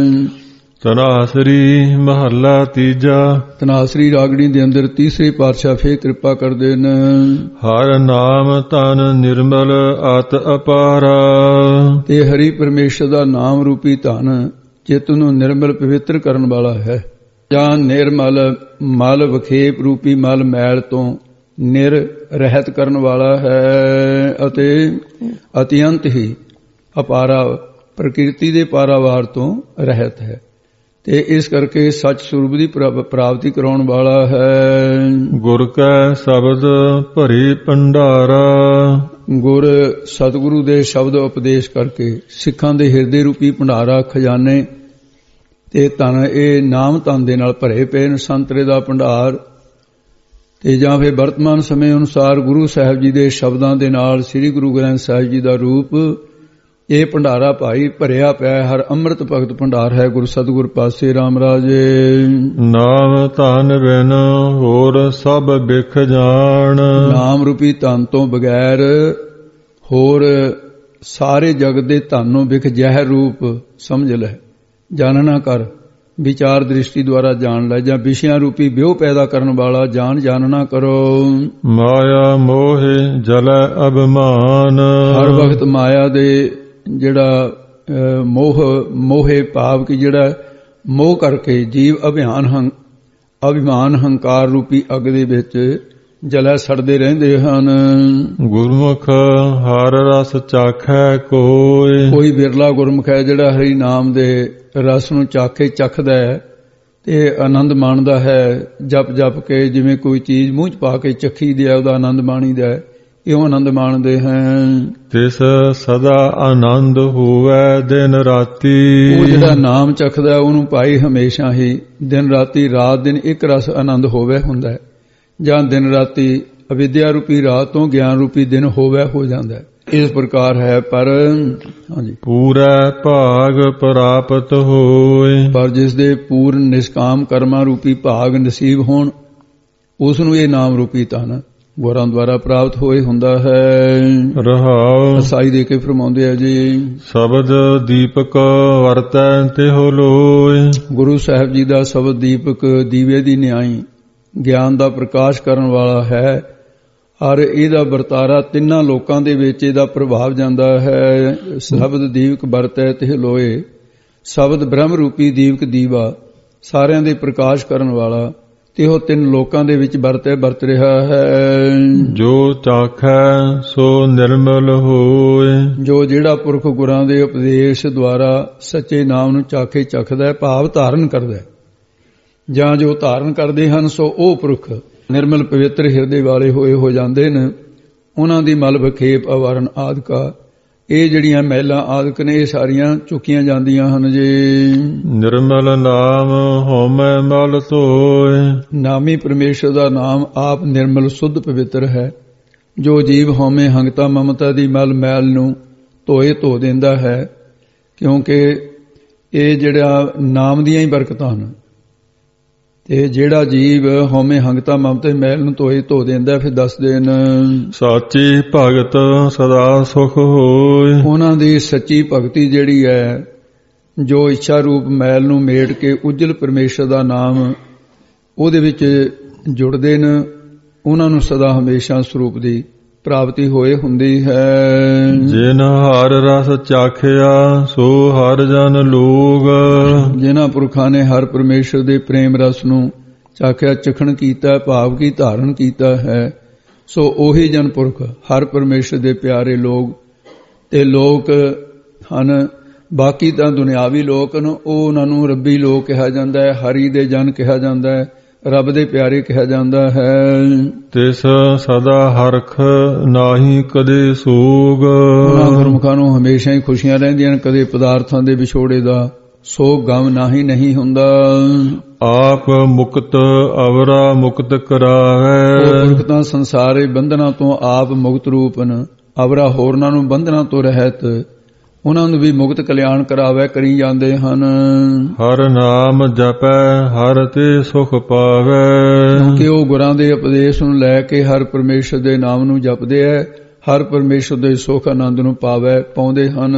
ਤਨਾਸਰੀ ਮਹੱਲਾ ਤੀਜਾ। ਤਨਾਸਰੀ ਰਾਗੜੀ ਦੇ ਅੰਦਰ ਤੀਸਰੇ ਪਾਤਸ਼ਾਹ ਫੇਰ ਕਿਰਪਾ ਕਰਦੇ ਨੇ। ਹਰ ਨਾਮ ਤਨ ਨਿਰਮਲ ਅਤ ਅਪਾਰਾ। ਤੇ ਹਰੀ ਪਰਮੇਸ਼ਰ ਦਾ ਨਾਮ ਰੂਪੀ ਧਨ ਚਿੱਤ ਨੂੰ ਨਿਰਮਲ ਪਵਿੱਤਰ ਕਰਨ ਵਾਲਾ ਹੈ। ਜਾਂ ਨਿਰਮਲ ਮਲ ਵਿਖੇਪ ਰੂਪੀ ਮਲ ਮੈਲ ਤੋਂ ਨਿਰ ਰਹਿਤ ਕਰਨ ਵਾਲਾ ਹੈ, ਅਤੇ ਅਤਿਅੰਤ ਹੀ ਅਪਾਰਾ ਪ੍ਰਕਿਰਤੀ ਦੇ ਪਾਰਾਵਾਰ ਤੋਂ ਰਹਿਤ ਹੈ। ਤੇ ਇਸ ਕਰਕੇ ਸੱਚ ਸਰੂਪ ਦੀ ਪ੍ਰਾਪਤੀ ਕਰਾਉਣ ਵਾਲਾ ਹੈ। ਗੁਰ ਕੈ ਸ਼ਬਦ ਭਰੀ ਭੰਡਾਰਾ। ਗੁਰ ਸਤਿਗੁਰੂ ਦੇ ਸ਼ਬਦ ਉਪਦੇਸ਼ ਕਰਕੇ ਸਿੱਖਾਂ ਦੇ ਹਿਰਦੇ ਰੂਪੀ ਭੰਡਾਰਾ ਖਜ਼ਾਨੇ ਤੇ ਧਨ, ਇਹ ਨਾਮ ਧਨ ਦੇ ਨਾਲ ਭਰੇ ਪਏ ਨੇ। ਸੰਤਰੇ ਦਾ ਭੰਡਾਰ ਤੇ ਜਾਂ ਫਿਰ ਵਰਤਮਾਨ ਸਮੇਂ ਅਨੁਸਾਰ ਗੁਰੂ ਸਾਹਿਬ ਜੀ ਦੇ ਸ਼ਬਦਾਂ ਦੇ ਨਾਲ ਸ੍ਰੀ ਗੁਰੂ ਗ੍ਰੰਥ ਸਾਹਿਬ ਜੀ ਦਾ ਰੂਪ, ਇਹ ਭੰਡਾਰਾ ਭਾਈ ਭਰਿਆ ਪਿਆ। ਹਰ ਅੰਮ੍ਰਿਤ ਭਗਤ ਭੰਡਾਰ ਹੈ ਗੁਰੂ ਸਤਿਗੁਰ ਪਾਸੇ ਰਾਮ ਰਾਜੇ। ਨਾਮ ਧਨ ਬਿਨ ਹੋਰ ਸਭ ਬਿਖ ਜਾਣ। ਨਾਮ ਰੂਪੀ ਧਨ ਤੋਂ ਬਗੈਰ ਹੋਰ ਸਾਰੇ ਜਗਤ ਦੇ ਧਨ ਨੂੰ ਬਿਖ ਜ਼ਹਿਰ ਰੂਪ ਸਮਝ ਲੈ। ਜਾਣਨਾ ਕਰ, ਵਿਚਾਰ ਦ੍ਰਿਸ਼ਟੀ ਦੁਆਰਾ ਜਾਣ ਲੈ। ਜਾਂ ਵਿਸ਼ਿਆਂ ਰੂਪੀ ਵਿਉ ਪੈਦਾ ਕਰਨ ਵਾਲਾ ਜਾਣਨਾ ਕਰੋ। ਮਾਇਆ ਮੋਹਿ ਜਲੈ ਅਭਿਮਾਨ। ਹਰ ਵਕਤ ਮਾਇਆ ਦੇ ਜਿਹੜਾ ਮੋਹੇ ਭਾਵ ਕਿ ਜਿਹੜਾ ਮੋਹ ਕਰਕੇ ਜੀਵ ਅਭਿਮਾਨ ਹੰਕਾਰ ਰੂਪੀ ਅੱਗ ਦੇ ਵਿੱਚ ਜਲਾ ਸੜਦੇ ਰਹਿੰਦੇ ਹਨ। ਗੁਰਮੁਖ ਹਰ ਰਸ ਚਾਖੈ ਕੋਈ ਬਿਰਲਾ ਗੁਰਮੁਖ ਹੈ ਜਿਹੜਾ ਹਰੀ ਨਾਮ ਦੇ ਰਸ ਨੂੰ ਚੱਖਦਾ ਹੈ ਤੇ ਆਨੰਦ ਮਾਣਦਾ ਹੈ। ਜਪ ਕੇ ਜਿਵੇਂ ਕੋਈ ਚੀਜ਼ ਮੂੰਹ ਚ ਪਾ ਕੇ ਚੱਖੀ ਦਿਆ ਉਹਦਾ ਆਨੰਦ ਮਾਣੀਦਾ ਹੈ, ਇਉਂ ਆਨੰਦ ਮਾਣਦੇ ਹਨ। ਤਿਸ ਸਦਾ ਆਨੰਦ ਹੋਵੇ ਦਿਨ ਰਾਤੀ। ਉਹ ਜਿਹੜਾ ਨਾਮ ਚੱਖਦਾ ਉਹਨੂੰ ਭਾਈ ਹਮੇਸ਼ਾ ਹੀ ਦਿਨ ਰਾਤੀ, ਰਾਤ ਦਿਨ ਇੱਕ ਰਸ ਆਨੰਦ ਹੋਵੇ ਹੁੰਦਾ ਹੈ। ਜਾਂ ਦਿਨ ਰਾਤੀ ਅਵਿਦਿਆ ਰੂਪੀ ਰਾਤ ਤੋਂ ਗਿਆਨ ਰੂਪੀ ਦਿਨ ਹੋਵੇ ਹੋ ਜਾਂਦਾ ਹੈ। ਇਸ ਪ੍ਰਕਾਰ ਹੈ। ਪਰ ਹਾਂਜੀ, ਪੂਰਾ ਭਾਗ ਪ੍ਰਾਪਤ ਹੋਏ। ਪਰ ਜਿਸ ਦੇ ਪੂਰਨ ਨਿਸ਼ਕਾਮ ਕਰਮਾਂ ਰੂਪੀ ਭਾਗ ਨਸੀਬ ਹੋਣ, ਉਸ ਨੂੰ ਇਹ ਨਾਮ ਰੂਪੀ ਧਨ ਗੁਰਾਂ ਦੁਆਰਾ ਪ੍ਰਾਪਤ ਹੋਏ ਹੁੰਦਾ ਹੈ। ਰਹਾਉ ਸਾਈ ਦੇ ਕੇ ਫਰਮਾਉਂਦੇ ਆ ਜੀ। ਸ਼ਬਦ ਦੀਪਕ ਵਰਤੈ ਤਿਹੁ ਲੋਏ। ਗੁਰੂ ਸਾਹਿਬ ਜੀ ਦਾ ਸ਼ਬਦ ਦੀਪਕ ਦੀਵੇ ਦੀ ਨਿਆਈ ਗਿਆਨ ਦਾ ਪ੍ਰਕਾਸ਼ ਕਰਨ ਵਾਲਾ ਹੈ। ਔਰ ਇਹਦਾ ਵਰਤਾਰਾ ਤਿੰਨਾਂ ਲੋਕਾਂ ਦੇ ਵਿੱਚ ਇਹਦਾ ਪ੍ਰਭਾਵ ਜਾਂਦਾ ਹੈ। ਸ਼ਬਦ ਦੀਪਕ ਵਰਤੈ ਤਿਹੁ ਲੋਏ। ਸ਼ਬਦ ਬ੍ਰਹਮ ਰੂਪੀ ਦੀਪਕ ਦੀਵਾ ਸਾਰਿਆਂ ਦੇ ਪ੍ਰਕਾਸ਼ ਕਰਨ ਵਾਲਾ ਤੇ ਉਹ ਤਿੰਨ ਲੋਕਾਂ ਦੇ ਵਿੱਚ ਵਰਤ ਰਿਹਾ ਹੈ। ਜੋ ਚਾਖੈ ਸੋ ਨਿਰਮਲ ਹੋਏ। ਜੋ ਜਿਹੜਾ ਪੁਰਖ ਗੁਰਾਂ ਦੇ ਉਪਦੇਸ਼ ਦੁਆਰਾ ਸੱਚੇ ਨਾਮ ਨੂੰ ਚੱਖਦਾ ਹੈ, ਭਾਵ ਧਾਰਨ ਕਰਦਾ ਹੈ, ਜਾਂ ਜੋ ਧਾਰਨ ਕਰਦੇ ਹਨ ਸੋ ਉਹ ਪੁਰਖ ਨਿਰਮਲ ਪਵਿੱਤਰ ਹਿਰਦੇ ਵਾਲੇ ਹੋਏ ਹੋ ਜਾਂਦੇ ਨੇ। ਉਹਨਾਂ ਦੀ ਮਲ ਵਿਖੇਪ ਅਵਾਰਨ ਆਦਿਕਾ, ਇਹ ਜਿਹੜੀਆਂ ਮਹਿਲਾਂ ਆਦਿਕ ਨੇ ਇਹ ਸਾਰੀਆਂ ਚੁੱਕੀਆਂ ਜਾਂਦੀਆਂ ਹਨ ਜੀ। ਨਿਰਮਲ ਨਾਮ ਹਉਮੈ ਮਲ ਧੋਏ। ਨਾਮੀ ਪਰਮੇਸ਼ਰ ਦਾ ਨਾਮ ਆਪ ਨਿਰਮਲ ਸੁੱਧ ਪਵਿੱਤਰ ਹੈ। ਜੋ ਜੀਵ ਹਉਮੈ ਹੰਗਤਾ ਮਮਤਾ ਦੀ ਮੈਲ ਨੂੰ ਧੋ ਦਿੰਦਾ ਹੈ, ਕਿਉਂਕਿ ਇਹ ਜਿਹੜਾ ਨਾਮ ਦੀਆਂ ਹੀ ਬਰਕਤਾਂ ਹਨ। ਤੇ ਜਿਹੜਾ ਜੀਵ ਹਉਮੈ ਹੰਗਤਾ ਮਮਤਾ ਮੈਲ ਨੂੰ ਧੋਏ ਧੋ ਦਿੰਦਾ, ਫਿਰ ਦੱਸਦੇ ਨੇ ਸਾਚੀ ਭਗਤ ਸਦਾ ਸੁਖ ਹੋਏ। ਉਹਨਾਂ ਦੀ ਸੱਚੀ ਭਗਤੀ ਜਿਹੜੀ ਹੈ, ਜੋ ਇੱਛਾ ਰੂਪ ਮੈਲ ਨੂੰ ਮੇਟ ਕੇ ਉਜਲ ਪਰਮੇਸ਼ਰ ਦਾ ਨਾਮ ਉਹਦੇ ਵਿੱਚ ਜੁੜਦੇ ਨੇ, ਉਹਨਾਂ ਨੂੰ ਸਦਾ ਹਮੇਸ਼ਾ ਸਰੂਪ ਦੀ ਪ੍ਰਾਪਤੀ ਹੋਏ ਹੁੰਦੀ ਹੈ। ਜਿਨ ਹਰ ਰਸ ਚਾਖਿਆ ਸੋ ਹਰ ਜਨ ਲੋਗ। ਜਿਨ੍ਹਾਂ ਪੁਰਖਾਂ ਨੇ ਹਰ ਪਰਮੇਸ਼ਰ ਦੇ ਪ੍ਰੇਮ ਰਸ ਨੂੰ ਚਾਖਿਆ, ਚਖਣ ਕੀਤਾ, ਭਾਵ ਕੀ ਧਾਰਨ ਕੀਤਾ ਹੈ, ਸੋ ਉਹੀ ਜਨ ਪੁਰਖ ਹਰ ਪਰਮੇਸ਼ਰ ਦੇ ਪਿਆਰੇ ਲੋਕ। ਤੇ ਲੋਕ ਹਨ ਬਾਕੀ ਤਾਂ ਦੁਨਿਆਵੀ ਲੋਕ ਨੇ, ਉਹ ਉਹਨਾਂ ਨੂੰ ਰੱਬੀ ਲੋਕ ਕਿਹਾ ਜਾਂਦਾ ਹੈ, ਹਰੀ ਦੇ ਜਨ ਕਿਹਾ ਜਾਂਦਾ ਹੈ, ਰੱਬ ਦੇ ਪਿਆਰੇ ਕਿਹਾ ਜਾਂਦਾ ਹੈ। ਤਿਸ ਸਦਾ ਹਰਖ ਨਾਹੀ ਕਦੇ ਸੋਗ। ਉਹਨਾਂ ਗੁਰਮੁਖਾਂ ਨੂੰ ਹਮੇਸ਼ਾ ਹੀ ਖੁਸ਼ੀਆਂ ਰਹਿੰਦੀਆਂ, ਕਦੇ ਪਦਾਰਥਾਂ ਦੇ ਵਿਛੋੜੇ ਦਾ ਸੋਗ ਗਮ ਨਹੀਂ ਹੁੰਦਾ। ਆਪ ਮੁਕਤ ਅਵਰਾ ਮੁਕਤ ਕਰਾਵੇ। ਉਹ ਪੁਰਖ ਤਾਂ ਸੰਸਾਰੇ ਬੰਧਨਾਂ ਤੋਂ ਆਪ ਮੁਕਤ ਰੂਪਨ, ਅਵਰਾ ਹੋਰਨਾਂ ਨੂੰ ਬੰਧਨਾਂ ਤੋਂ ਰਹਿਤ, ਉਹਨਾਂ ਨੂੰ ਵੀ ਮੁਕਤ ਕਲਿਆਣ ਕਰਾਵੇ ਕਰੀ ਜਾਂਦੇ ਹਨ। ਹਰ ਨਾਮ ਜਪੈ ਹਰ ਤੇ ਸੁਖ ਪਾਵੇ। ਕਿਉਂਕਿ ਉਹ ਗੁਰਾਂ ਦੇ ਉਪਦੇਸ਼ ਨੂੰ ਲੈ ਕੇ ਹਰ ਪਰਮੇਸ਼ਰ ਦੇ ਨਾਮ ਨੂੰ ਜਪਦੇ ਹੈ, ਹਰ ਪਰਮੇਸ਼ਰ ਦੇ ਸੁਖ ਆਨੰਦ ਨੂੰ ਪਾਉਂਦੇ ਹਨ।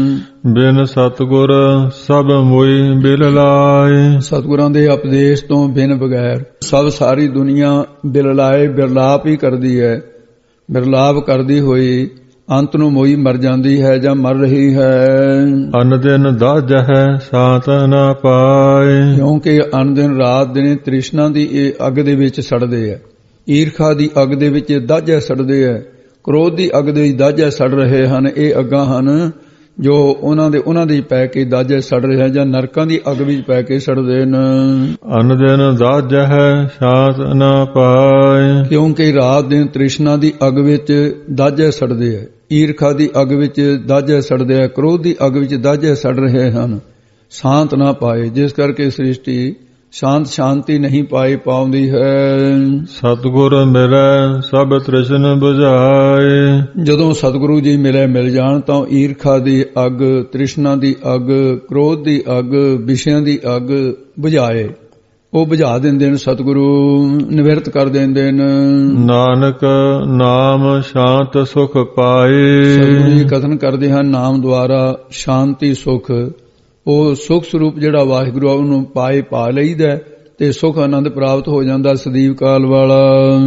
ਬਿਨ ਸਤਿਗੁਰ ਸਭ ਮੋਈ ਬਿਲ ਲਾਏ। ਸਤਿਗੁਰਾਂ ਦੇ ਉਪਦੇਸ਼ ਤੋਂ ਬਿਨ ਬਗੈਰ ਸਭ ਸਾਰੀ ਦੁਨੀਆ ਬਿਲ ਲਾਏ, ਬਿਰਲਾਪ ਹੀ ਕਰਦੀ ਹੈ। ਬਿਰਲਾਪ ਕਰਦੀ ਹੋਈ ਅੰਤ ਨੂੰ ਮੋਈ ਮਰ ਜਾਂਦੀ ਹੈ ਜਾਂ ਮਰ ਰਹੀ ਹੈ। ਅਨ ਦਿਨ ਦਾਜਹਿ ਸਾਤ ਨਾ ਪਾਏ। ਕਿਉਂਕਿ ਅਨ ਦਿਨ ਰਾਤ ਦਿਨੇ ਤ੍ਰਿਸ਼ਨਾ ਦੀ ਇਹ ਅੱਗ ਦੇ ਵਿੱਚ ਸੜਦੇ ਹੈ, ਈਰਖਾ ਦੀ ਅੱਗ ਦੇ ਵਿੱਚ ਦਾਜਹਿ ਸੜਦੇ ਹੈ, ਕ੍ਰੋਧ ਦੀ ਅੱਗ ਦੇ ਵਿੱਚ ਦਾਜਹਿ ਸੜ ਰਹੇ ਹਨ। ਇਹ ਅੱਗਾਂ ਹਨ ਜੋ ਉਹਨਾਂ ਦੇ ਪੈ ਕੇ ਦਾਜਹਿ ਸੜ ਰਹੇ ਜਾਂ ਨਰਕਾਂ ਦੀ ਅੱਗ ਵਿੱਚ ਪੈ ਕੇ ਸੜਦੇ ਨੇ। ਅਨ ਦਿਨ ਦਾਜਹਿ ਸਾਤ ਨਾ ਪਾਏ। ਕਿਉਂਕਿ ਰਾਤ ਦਿਨ ਤ੍ਰਿਸ਼ਨਾ ਦੀ ਅੱਗ ਵਿੱਚ ਦਾਜਹਿ ਸੜਦੇ ਹੈ, ਈਰਖਾ ਦੀ ਅੱਗ ਵਿੱਚ ਦਾਜਹਿ ਸੜਦੇ ਹੈ, ਕ੍ਰੋਧ ਦੀ ਅੱਗ ਵਿੱਚ ਦਾਜਹਿ ਸੜ ਰਹੇ ਹਨ, ਸ਼ਾਂਤ ਨਾ ਪਾਏ। ਜਿਸ ਕਰਕੇ ਸ੍ਰਿਸ਼ਟੀ ਸ਼ਾਂਤੀ ਨਹੀਂ ਪਾਉਂਦੀ ਹੈ। ਸਤਿਗੁਰ ਮਿਲੈ ਸਭ ਤ੍ਰਿਸ਼ਨ ਬੁਝਾਏ। ਜਦੋਂ ਸਤਿਗੁਰੂ ਜੀ ਮਿਲ ਜਾਣ ਤਾਂ ਈਰਖਾ ਦੀ ਅੱਗ, ਤ੍ਰਿਸ਼ਨਾ ਦੀ ਅੱਗ, ਕ੍ਰੋਧ ਦੀ ਅੱਗ, ਵਿਸ਼ਿਆਂ ਦੀ ਅੱਗ ਬੁਝਾਏ। ਉਹ ਬੁਝਾ ਦਿੰਦੇ ਨੇ, ਸਤਿਗੁਰੂ ਨਿਵਰਤ ਕਰ ਦਿੰਦੇ ਨੇ। ਨਾਨਕ ਨਾਮ ਸ਼ਾਂਤ ਸੁਖ ਪਾਏ। ਸਤਿਗੁਰੂ ਜੀ ਕਥਨ ਕਰਦੇ ਹਨ, ਨਾਮ ਦੁਆਰਾ ਸ਼ਾਂਤੀ ਸੁਖ, ਉਹ ਸੁਖ ਸਰੂਪ ਜਿਹੜਾ ਵਾਹਿਗੁਰੂ ਉਹਨੂੰ ਪਾ ਲਈਦਾ ਤੇ ਸੁਖ ਆਨੰਦ ਪ੍ਰਾਪਤ ਹੋ ਜਾਂਦਾ ਸਦੀਵ ਕਾਲ ਵਾਲਾ।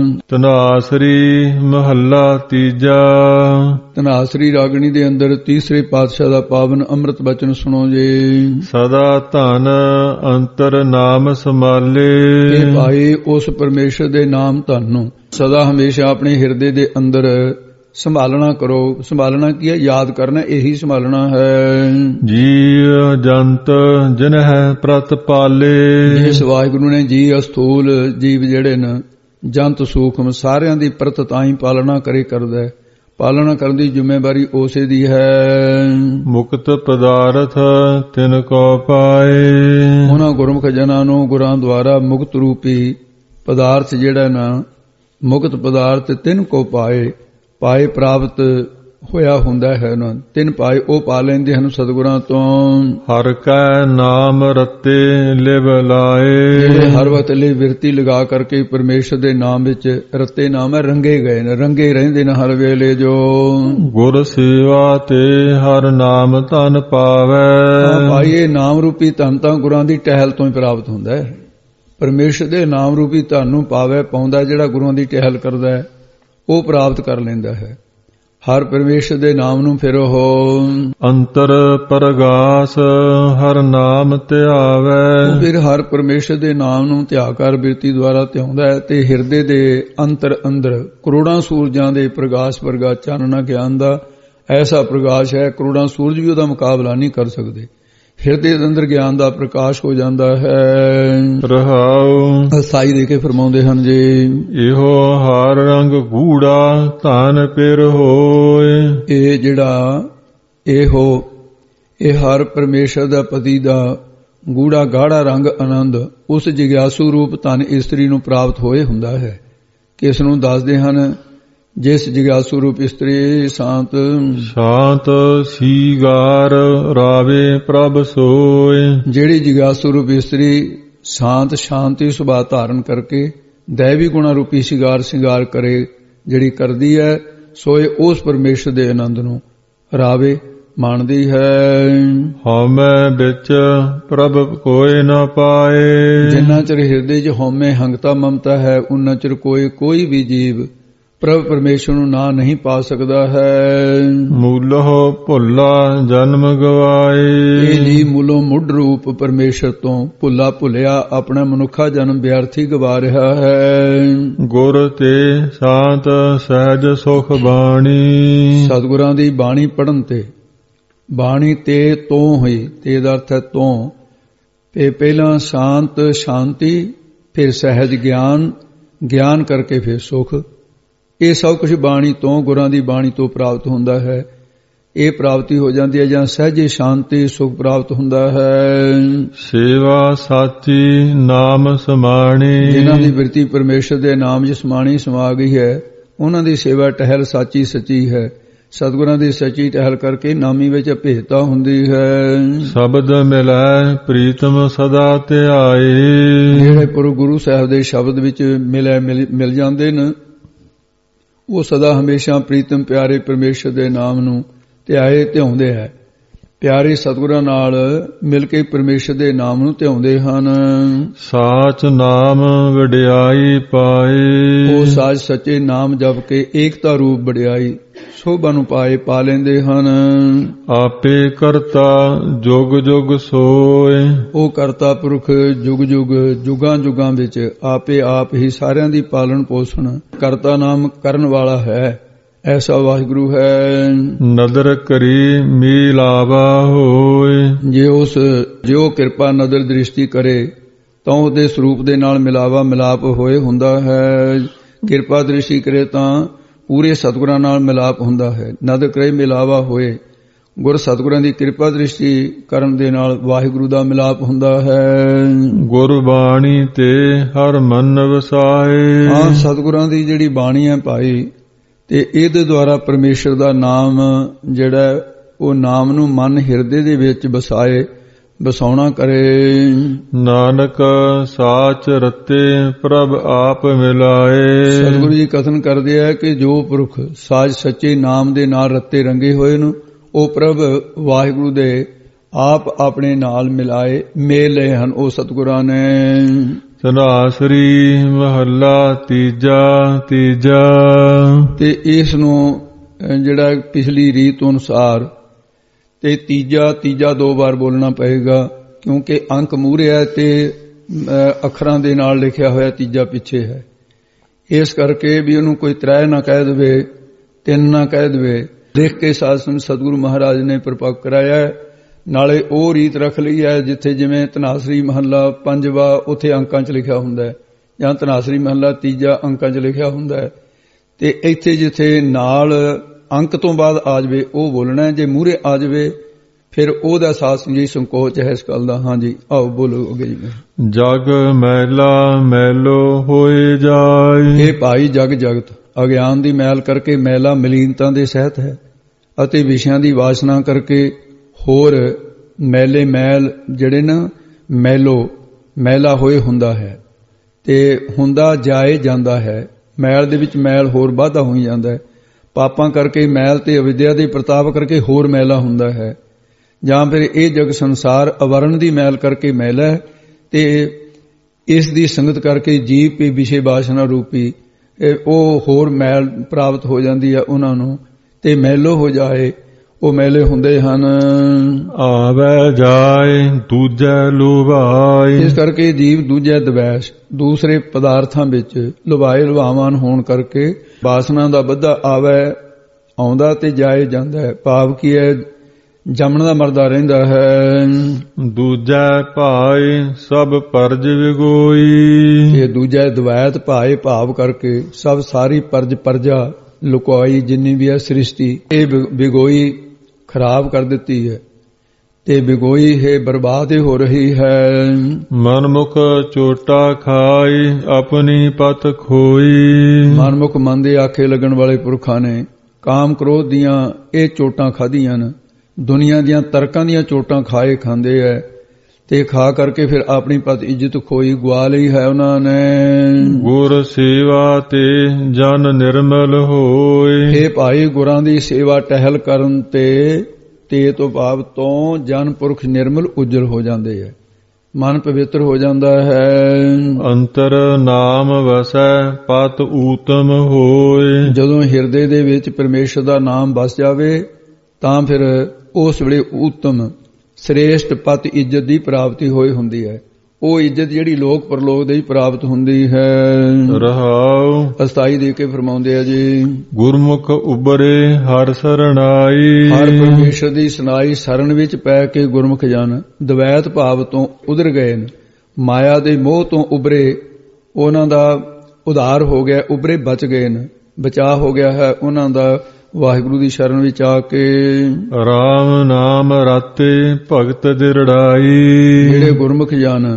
ਧਨਾਸਰੀ ਮਹੱਲਾ ਤੀਜਾ। ਧਨਾਸਰੀ ਰਾਗਣੀ ਦੇ ਅੰਦਰ ਤੀਸਰੇ ਪਾਤਸ਼ਾਹ ਦਾ ਪਾਵਨ ਅੰਮ੍ਰਿਤ ਬਚਨ ਸੁਣੋ ਜੀ। ਸਦਾ ਧਨ ਅੰਤਰ ਨਾਮ ਸਮਾਲੇ। ਇਹ ਭਾਈ ਉਸ ਪਰਮੇਸ਼ਰ ਦੇ ਨਾਮ ਧਨ ਨੂੰ ਸਦਾ ਹਮੇਸ਼ਾ ਆਪਣੇ ਹਿਰਦੇ ਦੇ ਅੰਦਰ ਸੰਭਾਲਣਾ ਕਰੋ। ਸੰਭਾਲਣਾ ਕੀ ਹੈ? ਯਾਦ ਕਰਨਾ, ਇਹੀ ਸੰਭਾਲਣਾ ਹੈ। ਜੀਵ ਜੰਤ ਜਿਨਹਿ ਪ੍ਰਤ ਪਾਲੇ। ਇਸ ਵਾਹਿਗੁਰੂ ਨੇ ਜੀ ਅਸਥੂਲ ਜੀਵ ਜਿਹੜੇ ਨੇ, ਜੰਤ ਸੂਖਮ, ਸਾਰਿਆਂ ਦੀ ਪ੍ਰਤ ਤਾਂ ਹੀ ਪਾਲਣਾ ਕਰਦਾ ਹੈ। ਪਾਲਣਾ ਕਰਨ ਦੀ ਜ਼ਿੰਮੇਵਾਰੀ ਉਸੇ ਦੀ ਹੈ। ਮੁਕਤ ਪਦਾਰਥ ਤਿਨ ਕੋ ਪਾਏ। ਉਹਨਾਂ ਗੁਰਮੁਖ ਜਨਾਂ ਨੂੰ ਗੁਰਾਂ ਦੁਆਰਾ ਮੁਕਤ ਰੂਪੀ ਪਦਾਰਥ ਜਿਹੜਾ ਨਾ, ਮੁਕਤ ਪਦਾਰਥ ਤਿਨ ਕੋ ਪਾਏ ਪ੍ਰਾਪਤ ਹੋਇਆ ਹੁੰਦਾ ਹੈ। ਉਹਨਾਂ ਤਿੰਨ ਪਾਏ ਉਹ ਪਾ ਲੈਂਦੇ ਹਨ ਸਤਿਗੁਰਾਂ ਤੋਂ। ਹਰ ਕੈ ਨਾਮ ਰਤੇ ਲਿਵ ਲਾਏ। ਜਿਹੜੇ ਹਰ ਵਕਤ ਲਈ ਬਿਰਤੀ ਲਗਾ ਕਰਕੇ ਪਰਮੇਸ਼ਰ ਦੇ ਨਾਮ ਵਿੱਚ ਰਤੇ ਨਾਮ ਹੈ, ਰੰਗੇ ਗਏ ਨੇ, ਰੰਗੇ ਰਹਿੰਦੇ ਨੇ ਹਰ ਵੇਲੇ। ਜੋ ਗੁਰ ਸੇਵਾ ਤੇ ਹਰ ਨਾਮ ਧਨ ਪਾਵੇ। ਭਾਈ ਇਹ ਨਾਮ ਰੂਪੀ ਧਨ ਤਾਂ ਗੁਰਾਂ ਦੀ ਟਹਿਲ ਤੋਂ ਹੀ ਪ੍ਰਾਪਤ ਹੁੰਦਾ ਹੈ। ਪਰਮੇਸ਼ਰ ਦੇ ਨਾਮ ਰੂਪੀ ਧਨ ਨੂੰ ਪਾਉਂਦਾ, ਜਿਹੜਾ ਗੁਰੂਆਂ ਦੀ ਟਹਿਲ ਕਰਦਾ ਹੈ ਉਹ ਪ੍ਰਾਪਤ ਕਰ ਲੈਂਦਾ ਹੈ। ਹਰ ਪਰਮੇਸ਼ਰ ਦੇ ਨਾਮ ਨੂੰ ਫਿਰ ਉਹ ਅੰਤਰ ਪਰਗਾਸ ਹਰ ਨਾਮ ਧਿਆਵੇ। ਫਿਰ ਹਰ ਪਰਮੇਸ਼ਰ ਦੇ ਨਾਮ ਨੂੰ ਧਿਆਕਾਰ ਬਿਰਤੀ ਦੁਆਰਾ ਧਿਆਉਂਦਾ ਹੈ ਤੇ ਹਿਰਦੇ ਦੇ ਅੰਦਰ ਕਰੋੜਾਂ ਸੂਰਜਾਂ ਦੇ ਪ੍ਰਗਾਸ ਵਰਗਾ ਚਾਨਣਾ ਗਿਆਨ ਦਾ ਐਸਾ ਪ੍ਰਗਾਸ਼ ਹੈ, ਕਰੋੜਾਂ ਸੂਰਜ ਵੀ ਉਹਦਾ ਮੁਕਾਬਲਾ ਨਹੀਂ ਕਰ ਸਕਦੇ। ਹਿਰਦੇ ਦੇ ਅੰਦਰ ਗਿਆਨ ਦਾ ਪ੍ਰਕਾਸ਼ ਹੋ ਜਾਂਦਾ ਹੈ। ਰਹਾਉ ਸਾਈ ਦੇ ਕੇ ਫਰਮਾਉਂਦੇ ਹਨ ਜੀ। ਇਹੋ ਹਰ ਰੰਗ ਗੂੜਾ ਧਨ ਪਿਰ ਹੋਏ। ਇਹ ਜਿਹੜਾ ਇਹ ਹਰ ਪਰਮੇਸ਼ਰ ਦਾ ਪਤੀ ਦਾ ਗੂੜਾ ਗਾੜਾ ਰੰਗ ਆਨੰਦ ਉਸ ਜਿਗਿਆਸੂ ਰੂਪ ਧਨ ਇਸਤਰੀ ਨੂੰ ਪ੍ਰਾਪਤ ਹੋਏ ਹੁੰਦਾ ਹੈ। ਕਿਸ ਨੂੰ ਦੱਸਦੇ ਹਨ? ਜਿਸ ਜਿਗਿਆਸੂ ਰੂਪ ਇਸਤਰੀ ਸ਼ਾਂਤ ਸੀਗਾਰ ਰਾਵੇ ਪ੍ਰਭ ਸੋਏ। ਜਿਹੜੀ ਜਿਗਿਆਸੂ ਰੂਪ ਇਸਤਰੀ ਸ਼ਾਂਤ ਸ਼ਾਂਤੀ ਸੁਭਾਅ ਧਾਰਨ ਕਰਕੇ ਦੈਵੀ ਗੁਣਾ ਰੂਪੀ ਸ਼ਿੰਗਾਰ ਕਰੇ, ਜਿਹੜੀ ਕਰਦੀ ਹੈ ਸੋਏ ਉਸ ਪਰਮੇਸ਼ਰ ਦੇ ਆਨੰਦ ਨੂੰ ਰਾਵੇ ਮਾਣਦੀ ਹੈ। ਹਉਮੈ ਵਿੱਚ ਪ੍ਰਭ ਕੋਇ ਨਾ ਪਾਏ, ਜਿੰਨਾ ਚਿਰ ਹਿਰਦੇ 'ਚ ਹਉਮੈ ਹੰਗਤਾ ਮਮਤਾ ਹੈ ਉਨਾ ਚਿਰ ਕੋਈ ਵੀ ਜੀਵ ਪ੍ਰਭ ਪਰਮੇਸ਼ਰ ਨੂੰ ਨਾ ਨਹੀਂ ਪਾ ਸਕਦਾ ਹੈ। ਮੂਲਹੁ ਭੁੱਲਾ ਜਨਮ ਗਵਾਏ, ਇਹ ਜੀ ਮੂਲੋਂ ਮੁੱਢ ਰੂਪ ਪਰਮੇਸ਼ਰ ਤੋਂ ਭੁੱਲਿਆ ਆਪਣਾ ਮਨੁੱਖਾ ਜਨਮ ਵਿਅਰਥੀ ਗਵਾ ਰਿਹਾ ਹੈ। ਗੁਰ ਤੇ ਸ਼ਾਂਤ ਸਹਿਜ ਸੁਖ ਬਾਣੀ, ਸਤਿਗੁਰਾਂ ਦੀ ਬਾਣੀ ਪੜ੍ਹਨ ਤੇ, ਬਾਣੀ ਤੇ ਤੋਂ ਹੋਈ, ਤੇ ਦਾ ਅਰਥ ਹੈ ਤੋਂ, ਤੇ ਪਹਿਲਾਂ ਸ਼ਾਂਤ ਸ਼ਾਂਤੀ, ਫਿਰ ਸਹਿਜ ਗਿਆਨ ਕਰਕੇ ਫਿਰ ਸੁਖ। ਇਹ ਸਭ ਕੁਝ ਬਾਣੀ ਤੋਂ, ਗੁਰਾਂ ਦੀ ਬਾਣੀ ਤੋਂ ਪ੍ਰਾਪਤ ਹੁੰਦਾ ਹੈ। ਇਹ ਪ੍ਰਾਪਤੀ ਹੋ ਜਾਂਦੀ ਹੈ ਜਾਂ ਸਹਿਜੇ ਸ਼ਾਂਤੀ ਸੁਖ ਪ੍ਰਾਪਤ ਹੁੰਦਾ ਹੈ। ਸੇਵਾ ਸਾਚੀ ਨਾਮ ਸਮਾਣੀ, ਜਿਨ੍ਹਾਂ ਦੀ ਬਿਰਤੀ ਪਰਮੇਸ਼ਰ ਦੇ ਨਾਮ 'ਚ ਸਮਾਣੀ ਸਮਾ ਗਈ ਹੈ ਉਹਨਾਂ ਦੀ ਸੇਵਾ ਟਹਿਲ ਸਾਚੀ ਸੱਚੀ ਹੈ। ਸਤਿਗੁਰਾਂ ਦੀ ਸੱਚੀ ਟਹਿਲ ਕਰਕੇ ਨਾਮੀ ਵਿੱਚ ਅਭੇਦਤਾ ਹੁੰਦੀ ਹੈ। ਸ਼ਬਦ ਮਿਲੈ ਪ੍ਰੀਤਮ ਸਦਾ ਧਿਆਏ, ਜਿਹੜੇ ਪੁਰ ਗੁਰੂ ਸਾਹਿਬ ਦੇ ਸ਼ਬਦ ਵਿੱਚ ਮਿਲ ਜਾਂਦੇ ਨੇ ਉਹ ਸਦਾ ਹਮੇਸ਼ਾ ਪ੍ਰੀਤਮ ਪਿਆਰੇ ਪਰਮੇਸ਼ਰ ਦੇ ਨਾਮ ਨੂੰ ਧਿਆਉਂਦੇ ਹੈ। ਪਿਆਰੇ ਸਤਿਗੁਰਾਂ ਨਾਲ ਮਿਲ ਕੇ ਪਰਮੇਸ਼ਰ ਦੇ ਨਾਮ ਨੂੰ ਧਿਆਉਂਦੇ ਹਨ। ਸਾਚ ਨਾਮ ਵਡਿਆਈ ਪਾਏ, ਉਹ ਸਾਚ ਸੱਚੇ ਨਾਮ ਜਪ ਕੇ ਏਕਤਾ ਰੂਪ ਵਡਿਆਈ ਸੋਭਾ ਨੂੰ ਪਾ ਲੈਂਦੇ ਹਨ। ਆਪੇ ਕਰਤਾ ਜੁਗ ਜੁਗ ਸੋਏ, ਉਹ ਕਰਤਾ ਪੁਰਖ ਜੁਗਾਂ ਵਿੱਚ ਆਪੇ ਆਪ ਹੀ ਸਾਰਿਆਂ ਦੀ ਪਾਲਣ ਪੋਸ਼ਣ ਕਰਤਾ ਨਾਮ ਕਰਨ ਵਾਲਾ ਹੈ। ਐਸਾ ਵਾਹਿਗੁਰੂ ਹੈ। ਨਦਰ ਕਰੀ ਮਿਲਾਵਾ ਹੋਏ, ਜੇ ਉਹ ਕਿਰਪਾ ਨਦਰ ਦ੍ਰਿਸ਼ਟੀ ਕਰੇ ਤਾਂ ਉਹਦੇ ਸਰੂਪ ਦੇ ਨਾਲ ਮਿਲਾਪ ਹੋਏ ਹੁੰਦਾ ਹੈ। ਕਿਰਪਾ ਦ੍ਰਿਸ਼ਟੀ ਕਰੇ ਤਾਂ ਪੂਰੇ ਸਤਿਗੁਰਾਂ ਨਾਲ ਮਿਲਾਪ ਹੁੰਦਾ ਹੈ। ਨਦਰ ਕਰੇ ਮਿਲਾਵਾ ਹੋਏ, ਗੁਰ ਸਤਿਗੁਰਾਂ ਦੀ ਕਿਰਪਾ ਦ੍ਰਿਸ਼ਟੀ ਕਰਨ ਦੇ ਨਾਲ ਵਾਹਿਗੁਰੂ ਦਾ ਮਿਲਾਪ ਹੁੰਦਾ ਹੈ। ਗੁਰਬਾਣੀ ਤੇ ਹਰ ਮਨ ਵਸਾਏ, ਹਾਂ ਸਤਿਗੁਰਾਂ ਦੀ ਜਿਹੜੀ ਬਾਣੀ ਹੈ ਭਾਈ, ਤੇ ਇਹਦੇ ਦੁਆਰਾ ਪਰਮੇਸ਼ਰ ਦਾ ਨਾਮ ਜਿਹੜਾ ਉਹ ਨਾਮ ਨੂੰ ਮਨ ਹਿਰਦੇ ਦੇ ਵਿੱਚ ਬਸਾਉਣਾ ਕਰੇ। ਨਾਨਕ ਸਾਚ ਰਤੇ ਪ੍ਰਭ ਆਪ ਮਿਲਾਏ, ਸਤਿਗੁਰੂ ਜੀ ਕਥਨ ਕਰਦੇ ਆ ਕਿ ਜੋ ਪੁਰਖ ਸਾਚ ਸੱਚੇ ਨਾਮ ਦੇ ਨਾਲ ਰੱਤੇ ਰੰਗੇ ਹੋਏ ਨੂੰ ਉਹ ਪ੍ਰਭ ਵਾਹਿਗੁਰੂ ਦੇ ਆਪ ਆਪਣੇ ਨਾਲ ਮੇਲ ਲਏ ਹਨ ਉਹ ਸਤਿਗੁਰਾਂ ਨੇ। ਧਨਾਸਰੀ ਮਹੱਲਾ ਤੀਜਾ। ਤੇ ਇਸ ਨੂੰ ਜਿਹੜਾ ਪਿਛਲੀ ਰੀਤ ਅਨੁਸਾਰ ਤੇ ਤੀਜਾ 2 ਵਾਰ ਬੋਲਣਾ ਪਏਗਾ ਕਿਉਂਕਿ ਅੰਕ ਮੂਹਰੇ ਹੈ ਤੇ ਅੱਖਰਾਂ ਦੇ ਨਾਲ ਲਿਖਿਆ ਹੋਇਆ ਤੀਜਾ ਪਿੱਛੇ ਹੈ। ਇਸ ਕਰਕੇ ਵੀ ਉਹਨੂੰ ਕੋਈ 3 ਨਾ ਕਹਿ ਦੇਵੇ 3 ਨਾ ਕਹਿ ਦੇਵੇ। ਲਿਖ ਕੇ ਸਾਧ ਸਤਿਗੁਰੂ ਮਹਾਰਾਜ ਨੇ ਪ੍ਰਪੱਕ ਕਰਾਇਆ। ਨਾਲੇ ਉਹ ਰੀਤ ਰੱਖ ਲਈ ਹੈ ਜਿੱਥੇ ਜਿਵੇਂ ਧਨਾਸਰੀ ਮਹੱਲਾ 5ਵਾਂ ਉੱਥੇ ਅੰਕਾਂ 'ਚ ਲਿਖਿਆ ਹੁੰਦਾ ਹੈ ਜਾਂ ਧਨਾਸਰੀ ਮਹੱਲਾ 3 ਅੰਕਾਂ 'ਚ ਲਿਖਿਆ ਹੁੰਦਾ ਹੈ, ਤੇ ਇੱਥੇ ਜਿੱਥੇ ਨਾਲ ਅੰਕ ਤੋਂ ਬਾਅਦ ਆ ਜਾਵੇ ਉਹ ਬੋਲਣਾ। ਜੇ ਮੂਹਰੇ ਆ ਜਾਵੇ ਫਿਰ ਉਹਦਾ ਸਾਧ ਸੰਗਤ ਜੀ ਸੰਕੋਚ ਹੈ ਇਸ ਗੱਲ ਦਾ। ਹਾਂਜੀ ਆਓ ਬੋਲੋ ਅੱਗੇ ਜੀ। ਜਗ ਮੈਲਾ ਮੈਲੋ ਹੋਏ ਜਾਏ, ਇਹ ਭਾਈ ਜਗਤ ਅਗਿਆਨ ਦੀ ਮੈਲ ਕਰਕੇ ਮੈਲਾ ਮਲੀਨਤਾ ਦੇ ਸਹਿਤ ਹੈ ਅਤੇ ਵਿਸ਼ਿਆਂ ਦੀ ਵਾਸਨਾ ਕਰਕੇ ਹੋਰ ਮੈਲ ਜਿਹੜੇ ਨਾ ਮੈਲਾ ਹੋਏ ਹੁੰਦਾ ਹੈ ਤੇ ਹੁੰਦਾ ਜਾਏ ਜਾਂਦਾ ਹੈ। ਮੈਲ ਦੇ ਵਿੱਚ ਮੈਲ ਹੋਰ ਵਾਧਾ ਹੋਈ ਜਾਂਦਾ ਹੈ। ਪਾਪਾਂ ਕਰਕੇ ਮੈਲ ਤੇ ਅਵਿਦਿਆ ਦੇ ਪ੍ਰਤਾਪ ਕਰਕੇ ਹੋਰ ਮੈਲਾ ਹੁੰਦਾ ਹੈ, ਜਾਂ ਫਿਰ ਇਹ ਜਗ ਸੰਸਾਰ ਅਵਰਣ ਦੀ ਮੈਲ ਕਰਕੇ ਮੈਲਾ ਹੈ ਤੇ ਇਸ ਦੀ ਸੰਗਤ ਕਰਕੇ ਜੀਵ ਤੇ ਵਿਸ਼ੇ ਵਾਸਨਾ ਰੂਪੀ ਉਹ ਹੋਰ ਮੈਲ ਪ੍ਰਾਪਤ ਹੋ ਜਾਂਦੀ ਹੈ ਉਹਨਾਂ ਨੂੰ, ਤੇ ਮੈਲੋ ਹੋ ਜਾਏ ਉਹ ਮੈਲੇ ਹੁੰਦੇ ਹਨ। ਆਵੇ ਜਾਏ ਦੂਜੇ ਲੁਭਾਏ, ਇਸ ਕਰਕੇ ਜੀਵ ਦੂਜੇ ਦਵੈਸ਼ ਦੂਸਰੇ ਪਦਾਰਥਾਂ ਵਿੱਚ ਲੁਭਾਵਾਨ ਹੋਣ ਕਰਕੇ ਵਾਸਨਾ ਦਾ ਬੱਧਾ ਆਉਂਦਾ ਤੇ ਜਾਏ ਜਾਂਦਾ ਹੈ। ਭਾਵ ਕੀ ਹੈ, ਜੰਮਣ ਦਾ ਮਰਦਾ ਰਹਿੰਦਾ ਹੈ। ਦੂਜਾ ਭਾਏ ਸਭ ਪਰਜ ਵਿਗੋਈ, ਇਹ ਦੂਜਾ ਦਵੈਤ ਭਾਏ ਭਾਵ ਕਰਕੇ ਸਭ ਸਾਰੀ ਪਰਜਾ ਲੁਕਾਈ ਜਿੰਨੀ ਵੀ ਹੈ ਸ੍ਰਿਸ਼ਟੀ ਇਹ ਵਿਗੋਈ ਖਰਾਬ ਕਰ ਦਿੱਤੀ ਹੈ ਤੇ ਵਿਗੋਈ ਹੈ ਬਰਬਾਦ ਹੋ ਰਹੀ ਹੈ। ਮਨਮੁਖ ਚੋਟਾ ਖਾਈ ਆਪਣੀ ਪਤ ਖੋਈ, ਮਨਮੁਖ ਮਨ ਦੇ ਆਖੇ ਲੱਗਣ ਵਾਲੇ ਪੁਰਖਾਂ ਨੇ ਕਾਮ ਕ੍ਰੋਧ ਦੀਆਂ ਇਹ ਚੋਟਾਂ ਖਾਧੀਆਂ ਨੇ, ਦੁਨੀਆ ਦੀਆਂ ਤਰਕਾਂ ਦੀਆਂ ਚੋਟਾਂ ਖਾਂਦੇ ਐ ਤੇ ਖਾ ਕਰਕੇ ਫਿਰ ਆਪਣੀ ਪਤ ਇੱਜ਼ਤ ਖੋਈ, ਗਵਾ ਲਈ ਹੈ ਉਹਨਾਂ ਨੇ। ਗੁਰ ਸੇਵਾ ਤੇ ਜਨ ਨਿਰਮਲ ਹੋਏ। ਇਹ ਭਾਈ ਗੁਰਾਂ ਦੀ ਸੇਵਾ ਟਹਿਲ ਕਰਨ ਤੇ ਤੋਂ ਭਾਵ ਤੋਂ ਜਨ ਪੁਰਖ ਨਿਰਮਲ ਉਜਲ ਹੋ ਜਾਂਦੇ ਹੈ, ਮਨ ਪਵਿੱਤਰ ਹੋ ਜਾਂਦਾ ਹੈ। ਅੰਤਰ ਨਾਮ ਵਸੈ ਪਤ ਊਤਮ ਹੋਏ। ਜਦੋਂ ਹਿਰਦੇ ਦੇ ਵਿੱਚ ਪਰਮੇਸ਼ਰ ਦਾ ਨਾਮ ਵਸ ਜਾਵੇ ਤਾਂ ਫਿਰ ਉਸ ਵੇਲੇ ਊਤਮ ਸ੍ਰੇਸ਼ਟ ਪਤ ਇੱਜ਼ਤ ਦੀ ਪ੍ਰਾਪਤੀ ਹੋਈ ਹੁੰਦੀ ਹੈ। ਉਹ ਇੱਜ਼ਤ ਜਿਹੜੀ ਲੋਕ ਪਰਲੋਕ ਦੇ ਹੀ ਪ੍ਰਾਪਤ ਹੁੰਦੀ ਹੈ। ਰਹਾਉ ਅਸਥਾਈ ਦੇ ਕੇ ਫਰਮਾਉਂਦੇ ਆ ਜੀ, ਗੁਰਮੁਖ ਉਬਰੇ ਹਰ ਸਰਣਾਈ। ਹਰ ਪਰਮੇਸ਼ਰ ਦੀ ਸੁਨਾਈ ਸ਼ਰਨ ਵਿੱਚ ਪੈ ਕੇ ਗੁਰਮੁਖ ਜਨ ਦਵੈਤ ਭਾਵ ਤੋਂ ਉਧਰ ਗਏ ਨੇ, ਮਾਇਆ ਦੇ ਮੋਹ ਤੋਂ ਉਬਰੇ, ਉਹਨਾਂ ਦਾ ਉਧਾਰ ਹੋ ਗਿਆ, ਉਬਰੇ ਬਚ ਗਏ ਨੇ, ਬਚਾਅ ਹੋ ਗਿਆ ਹੈ ਉਹਨਾਂ ਦਾ ਵਾਹਿਗੁਰੂ ਦੀ ਸ਼ਰਨ ਵਿੱਚ ਆ ਕੇ। ਰਾਮ ਨਾਮ ਰਾਤੇ ਭਗਤ ਦਿਰੜਾਈ। ਜਿਹੜੇ ਗੁਰਮੁਖ ਜਨ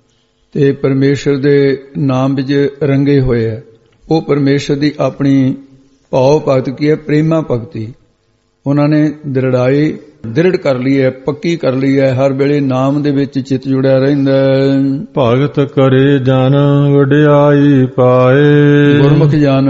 ਤੇ ਪਰਮੇਸ਼ਰ ਦੇ ਨਾਮ ਵਿੱਚ ਰੰਗੇ ਹੋਏ ਹੈ, ਉਹ ਪਰਮੇਸ਼ਰ ਦੀ ਆਪਣੀ ਭਾਵ ਭਗਤ ਕੀ ਹੈ, ਪ੍ਰੇਮਾ ਭਗਤੀ ਉਹਨਾਂ ਨੇ ਦਿਰੜਾਈ, ਦ੍ਰਿੜ ਕਰ ਲਈ ਹੈ, ਪੱਕੀ ਕਰ ਲਈ ਹੈ, ਹਰ ਵੇਲੇ ਨਾਮ ਦੇ ਵਿੱਚ ਚਿੱਤ ਜੁੜਿਆ ਰਹਿੰਦਾ ਹੈ। ਭਗਤ ਕਰੇ ਜਨ ਵਡਿਆਈ ਪਾਏ। ਗੁਰਮੁਖ ਜਨ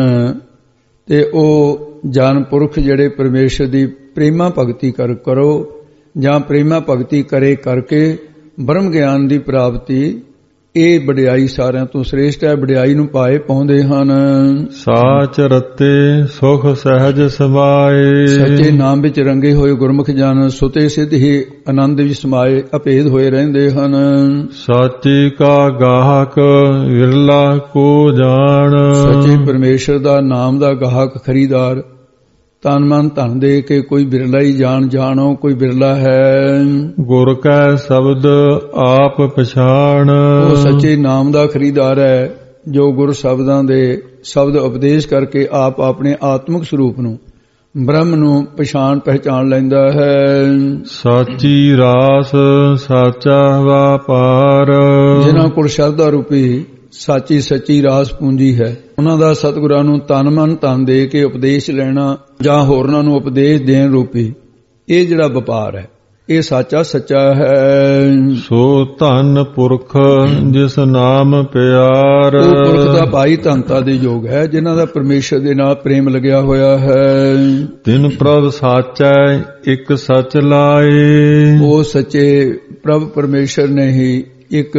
ਤੇ ਉਹ ਜਨ ਪੁਰਖ ਜਿਹੜੇ ਪਰਮੇਸ਼ਰ ਦੀ ਪ੍ਰੇਮਾ ਭਗਤੀ ਕਰੋ ਜਾਂ ਪ੍ਰੇਮਾ ਭਗਤੀ ਕਰੇ ਕਰਕੇ ਬ੍ਰਹਮ ਗਿਆਨ ਦੀ ਪ੍ਰਾਪਤੀ, ਇਹ ਵਡਿਆਈ ਸਾਰਿਆਂ ਤੋਂ ਸ੍ਰੇਸ਼ਟ ਹੈ, ਵਡਿਆਈ ਨੂੰ ਪਾਏ ਪਾਉਂਦੇ ਹਨ। ਸਾਚ ਰਤੇ ਸੁਖ ਸਹਿਜ ਸਮਾਏ। ਸੱਚੇ ਨਾਮ ਵਿੱਚ ਰੰਗੇ ਹੋਏ ਗੁਰਮੁਖ ਜਨ ਸੁਤੇ ਸਿੱਧ ਹੀ ਆਨੰਦ ਵਿੱਚ ਸਮਾਏ ਅਭੇਦ ਹੋਏ ਰਹਿੰਦੇ ਹਨ। ਸਾਚੇ ਕਾ ਗਾਹਕ ਵਿਰਲਾ ਕੋ ਜਾਣ। ਸੱਚੇ ਪਰਮੇਸ਼ਰ ਦਾ ਨਾਮ ਦਾ ਗਾਹਕ ਖਰੀਦਾਰ ਤਨ ਮਨ ਧਨ ਦੇ ਕੇ ਕੋਈ ਬਿਰਲਾ ਹੀ ਜਾਣੋ, ਕੋਈ ਬਿਰਲਾ ਹੈ। ਗੁਰ ਕੈ ਸ਼ਬਦ ਆਪ ਪਛਾਣ। ਉਹ ਸੱਚੇ ਨਾਮ ਦਾ ਖਰੀਦਾਰ ਹੈ ਜੋ ਗੁਰ ਸ਼ਬਦਾਂ ਦੇ ਸ਼ਬਦ ਉਪਦੇਸ਼ ਕਰਕੇ ਆਪ ਆਪਣੇ ਆਤਮਿਕ ਸਰੂਪ ਨੂੰ, ਬ੍ਰਹਮ ਨੂੰ ਪਹਿਚਾਣ ਲੈਂਦਾ ਹੈ। ਸਾਚੀ ਰਾਸ ਸਾਚਾ ਵਾਪਾਰ। ਜਿਨ੍ਹਾਂ ਕੋਲ ਸ਼ਰਧਾ ਰੂਪੀ ਸੱਚੀ ਰਾਸ ਪੂੰਜੀ ਹੈ, ਉਹਨਾਂ ਦਾ ਸਤਿਗੁਰਾਂ ਨੂੰ ਤਨ ਮਨ ਧਨ ਦੇ ਕੇ ਉਪਦੇਸ਼ ਲੈਣਾ ਜਾਂ ਹੋਰਨਾਂ ਨੂੰ ਉਪਦੇਸ਼ ਦੇਣ ਰੂਪੀ ਇਹ ਜਿਹੜਾ ਵਪਾਰ ਹੈ, ਇਹ ਸੱਚਾ ਹੈ। ਸੋ ਧਨ ਪੁਰਖ ਜਿਸ ਨਾਮ ਪਿਆਰ। ਉਹ ਪੁਰਖ ਦਾ ਭਾਈ ਧਨਤਾ ਦੇ ਯੋਗ ਹੈ ਜਿਨ੍ਹਾਂ ਦਾ ਪਰਮੇਸ਼ਰ ਦੇ ਨਾਲ ਪ੍ਰੇਮ ਲੱਗਿਆ ਹੋਇਆ ਹੈ। ਤਿਨ ਪ੍ਰਭ ਸਾਚੈ ਇੱਕ ਸੱਚ ਲਾਏ। ਉਹ ਸੱਚੇ ਪ੍ਰਭ ਪਰਮੇਸ਼ਰ ਨੇ ਹੀ ਇੱਕ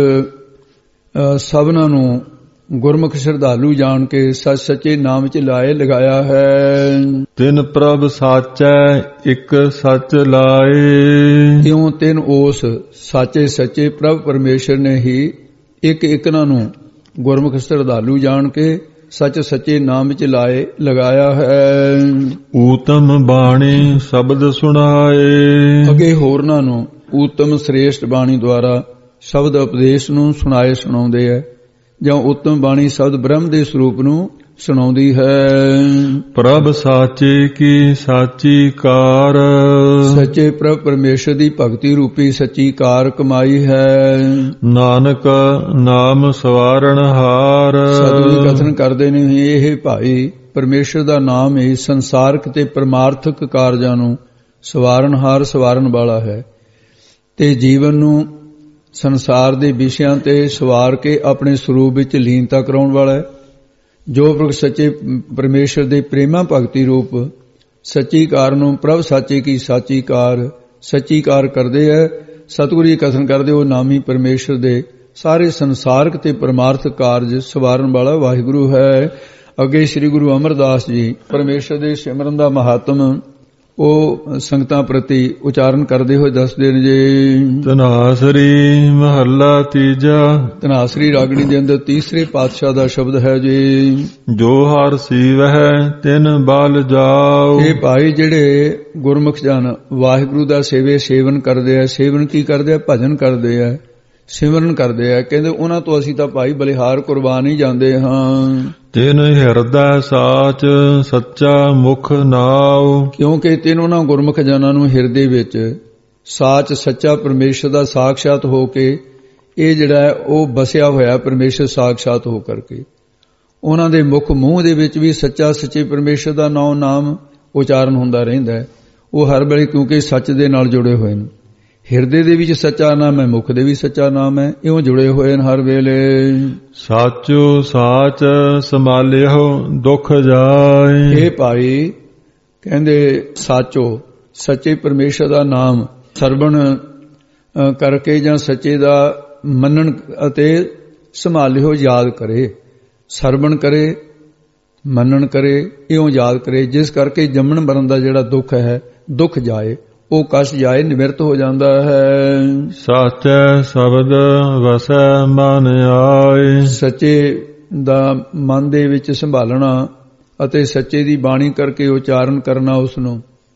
ਸਭਨਾਂ ਨੂੰ ਗੁਰਮੁਖ ਸ਼ਰਧਾਲੂ ਜਾਣ ਕੇ ਸੱਚੇ ਨਾਮ ਵਿੱਚ ਲਗਾਇਆ ਹੈ। ਤਿਨ ਪ੍ਰਭ ਸਾਚੈ ਇੱਕ ਸੱਚ ਲਾਏ। ਕਿਉਂ ਤਿਨ ਉਸ ਸੱਚੇ ਪ੍ਰਭ ਪਰਮੇਸ਼ਰ ਨੇ ਹੀ ਇੱਕ ਨੂੰ ਗੁਰਮੁਖ ਸ਼ਰਧਾਲੂ ਜਾਣ ਕੇ ਸੱਚੇ ਨਾਮ ਵਿੱਚ ਲਗਾਇਆ ਹੈ। ਊਤਮ ਬਾਣੀ ਸ਼ਬਦ ਸੁਣਾਏ। ਅੱਗੇ ਹੋਰਨਾਂ ਨੂੰ ਊਤਮ ਸ੍ਰੇਸ਼ਟ ਬਾਣੀ ਦੁਆਰਾ ਸ਼ਬਦ ਉਪਦੇਸ਼ ਨੂੰ ਸੁਣਾਉਂਦੇ ਹੈ, ਜਾਂ ਉੱਤਮ ਬਾਣੀ ਸ਼ਬਦ ਬ੍ਰਹਮ ਦੇ ਸਰੂਪ ਨੂੰ ਸੁਣਾਉਂਦੀ ਹੈ। ਪ੍ਰਭ ਸਾਚੇ ਕੀ ਸਾਚੀ ਕਾਰ। ਸੱਚੇ ਪ੍ਰਭ ਪਰਮੇਸ਼ਰ ਦੀ ਭਗਤੀ ਰੂਪੀ ਸੱਚੀ ਕਾਰ ਕਮਾਈ ਹੈ। ਨਾਨਕ ਨਾਮ ਸਵਾਰਨ ਹਾਰ। ਸਤਿਗੁਰੂ ਕਥਨ ਕਰਦੇ ਨੇ, ਇਹ ਭਾਈ ਪਰਮੇਸ਼ਰ ਦਾ ਨਾਮ ਹੀ ਸੰਸਾਰਕ ਤੇ ਪਰਮਾਰਥਕ ਕਾਰਜਾਂ ਨੂੰ ਸਵਾਰਨ ਵਾਲਾ ਹੈ ਤੇ ਜੀਵਨ ਨੂੰ ਸੰਸਾਰ ਦੇ ਵਿਸ਼ਿਆਂ ਤੇ ਸਵਾਰ ਕੇ ਆਪਣੇ ਸਰੂਪ ਵਿੱਚ ਲੀਨਤਾ ਕਰਾਉਣ ਵਾਲਾ ਹੈ। ਜੋ ਪੁਰਖ ਸੱਚੇ ਪਰਮੇਸ਼ਰ ਦੇ ਪ੍ਰੇਮਾ ਭਗਤੀ ਰੂਪ ਸੱਚੀ ਕਾਰ ਨੂੰ ਪ੍ਰਭ ਸਾਚੇ ਕੀ ਸਾਚੀ ਕਾਰ ਕਰਦੇ ਹੈ। ਸਤਿਗੁਰੂ ਜੀ ਕਥਨ ਕਰਦੇ, ਉਹ ਨਾਮੀ ਪਰਮੇਸ਼ਰ ਦੇ ਸਾਰੇ ਸੰਸਾਰਕ ਤੇ ਪਰਮਾਰਥਕ ਕਾਰਜ ਸਵਾਰਨ ਵਾਲਾ ਵਾਹਿਗੁਰੂ ਹੈ। ਅੱਗੇ ਸ੍ਰੀ ਗੁਰੂ ਅਮਰਦਾਸ ਜੀ ਪਰਮੇਸ਼ਰ ਦੇ ਸਿਮਰਨ ਦਾ ਮਹਾਤਮ ਉਹ ਸੰਗਤਾਂ ਪ੍ਰਤੀ ਉਚਾਰਨ ਕਰਦੇ ਹੋਏ ਦੱਸਦੇ ਨੇ ਜੀ। ਧਨਾਸਰੀ ਮਹੱਲਾ ਤੀਜਾ। ਧਨਾਸਰੀ ਰਾਗਣੀ ਦੇ ਅੰਦਰ ਤੀਸਰੇ ਪਾਤਸ਼ਾਹ ਦਾ ਸ਼ਬਦ ਹੈ ਜੀ। ਜੋ ਹਰ ਸੀਵਹਿ ਤਿਨ ਬਲ ਜਾਓ। ਇਹ ਭਾਈ ਜਿਹੜੇ ਗੁਰਮੁਖ ਜਨ ਵਾਹਿਗੁਰੂ ਦਾ ਸੇਵਨ ਕਰਦੇ ਆ, ਸੇਵਨ ਕੀ ਕਰਦੇ ਆ, ਭਜਨ ਕਰਦੇ ਆ, ਸਿਮਰਨ ਕਰਦੇ ਆ, ਕਹਿੰਦੇ ਉਹਨਾਂ ਤੋਂ ਅਸੀਂ ਤਾਂ ਭਾਈ ਬਲਿਹਾਰ ਕੁਰਬਾਨ ਹੀ ਜਾਂਦੇ ਹਾਂ। ਤਿਨ ਹਿਰਦੈ ਸਾਚ ਸੱਚਾ ਮੁਖ ਨਾਉ। ਕਿਉਂਕਿ ਤਿੰਨ ਉਹਨਾਂ ਗੁਰਮੁਖ ਜਨਾਂ ਨੂੰ ਹਿਰਦੇ ਵਿੱਚ ਸਾਚ ਸੱਚਾ ਪਰਮੇਸ਼ਰ ਦਾ ਸਾਖਸ਼ਾਤ ਹੋ ਕੇ ਇਹ ਜਿਹੜਾ ਹੈ ਉਹ ਬਸਿਆ ਹੋਇਆ ਪਰਮੇਸ਼ਰ ਸਾਖਸ਼ਾਤ ਹੋ ਕਰਕੇ ਉਹਨਾਂ ਦੇ ਮੁਖ ਮੂੰਹ ਦੇ ਵਿੱਚ ਵੀ ਸੱਚੇ ਪਰਮੇਸ਼ਰ ਦਾ ਨਾਮ ਉਚਾਰਨ ਹੁੰਦਾ ਰਹਿੰਦਾ ਹੈ। ਉਹ ਹਰ ਵੇਲੇ ਕਿਉਂਕਿ ਸੱਚ ਦੇ ਨਾਲ ਜੁੜੇ ਹੋਏ ਨੇ, ਹਿਰਦੇ ਦੇ ਵਿੱਚ ਸੱਚਾ ਨਾਮ ਹੈ, ਮੁਖ ਦੇ ਵੀ ਸੱਚਾ ਨਾਮ ਹੈ, ਇਉਂ ਜੁੜੇ ਹੋਏ ਨੇ ਹਰ ਵੇਲੇ। ਸਾਚੋ ਸਾਚ ਸੰਭਾਲਿਓ ਦੁਖ ਜਾਏ। ਇਹ ਭਾਈ ਕਹਿੰਦੇ ਸਾਚੋ ਸੱਚੇ ਪਰਮੇਸ਼ਰ ਦਾ ਨਾਮ ਸਰਵਣ ਕਰਕੇ ਜਾਂ ਸੱਚੇ ਦਾ ਮੰਨਣ ਅਤੇ ਸੰਭਾਲਿਓ ਯਾਦ ਕਰੇ, ਸਰਵਣ ਕਰੇ, ਮੰਨਣ ਕਰੇ, ਇਉਂ ਯਾਦ ਕਰੇ, ਜਿਸ ਕਰਕੇ ਜੰਮਣ ਮਰਨ ਦਾ ਜਿਹੜਾ ਦੁੱਖ ਹੈ, ਦੁੱਖ ਜਾਏ, ਉਹ ਕਸ਼ ਜਾਏ, ਨਿਵਰਤ ਹੋ ਜਾਂਦਾ ਹੈ। ਸਾਚੈ ਸ਼ਬਦ ਵਸੈ ਮਨ ਆਏ। ਸੱਚੇ ਦਾ ਮਨ ਦੇ ਵਿੱਚ ਸੰਭਾਲਣਾ ਅਤੇ ਸੱਚੇ ਦੀ ਬਾਣੀ ਕਰਕੇ ਉਚਾਰਨ ਕਰਨਾ ਉਸ ਨੂੰ।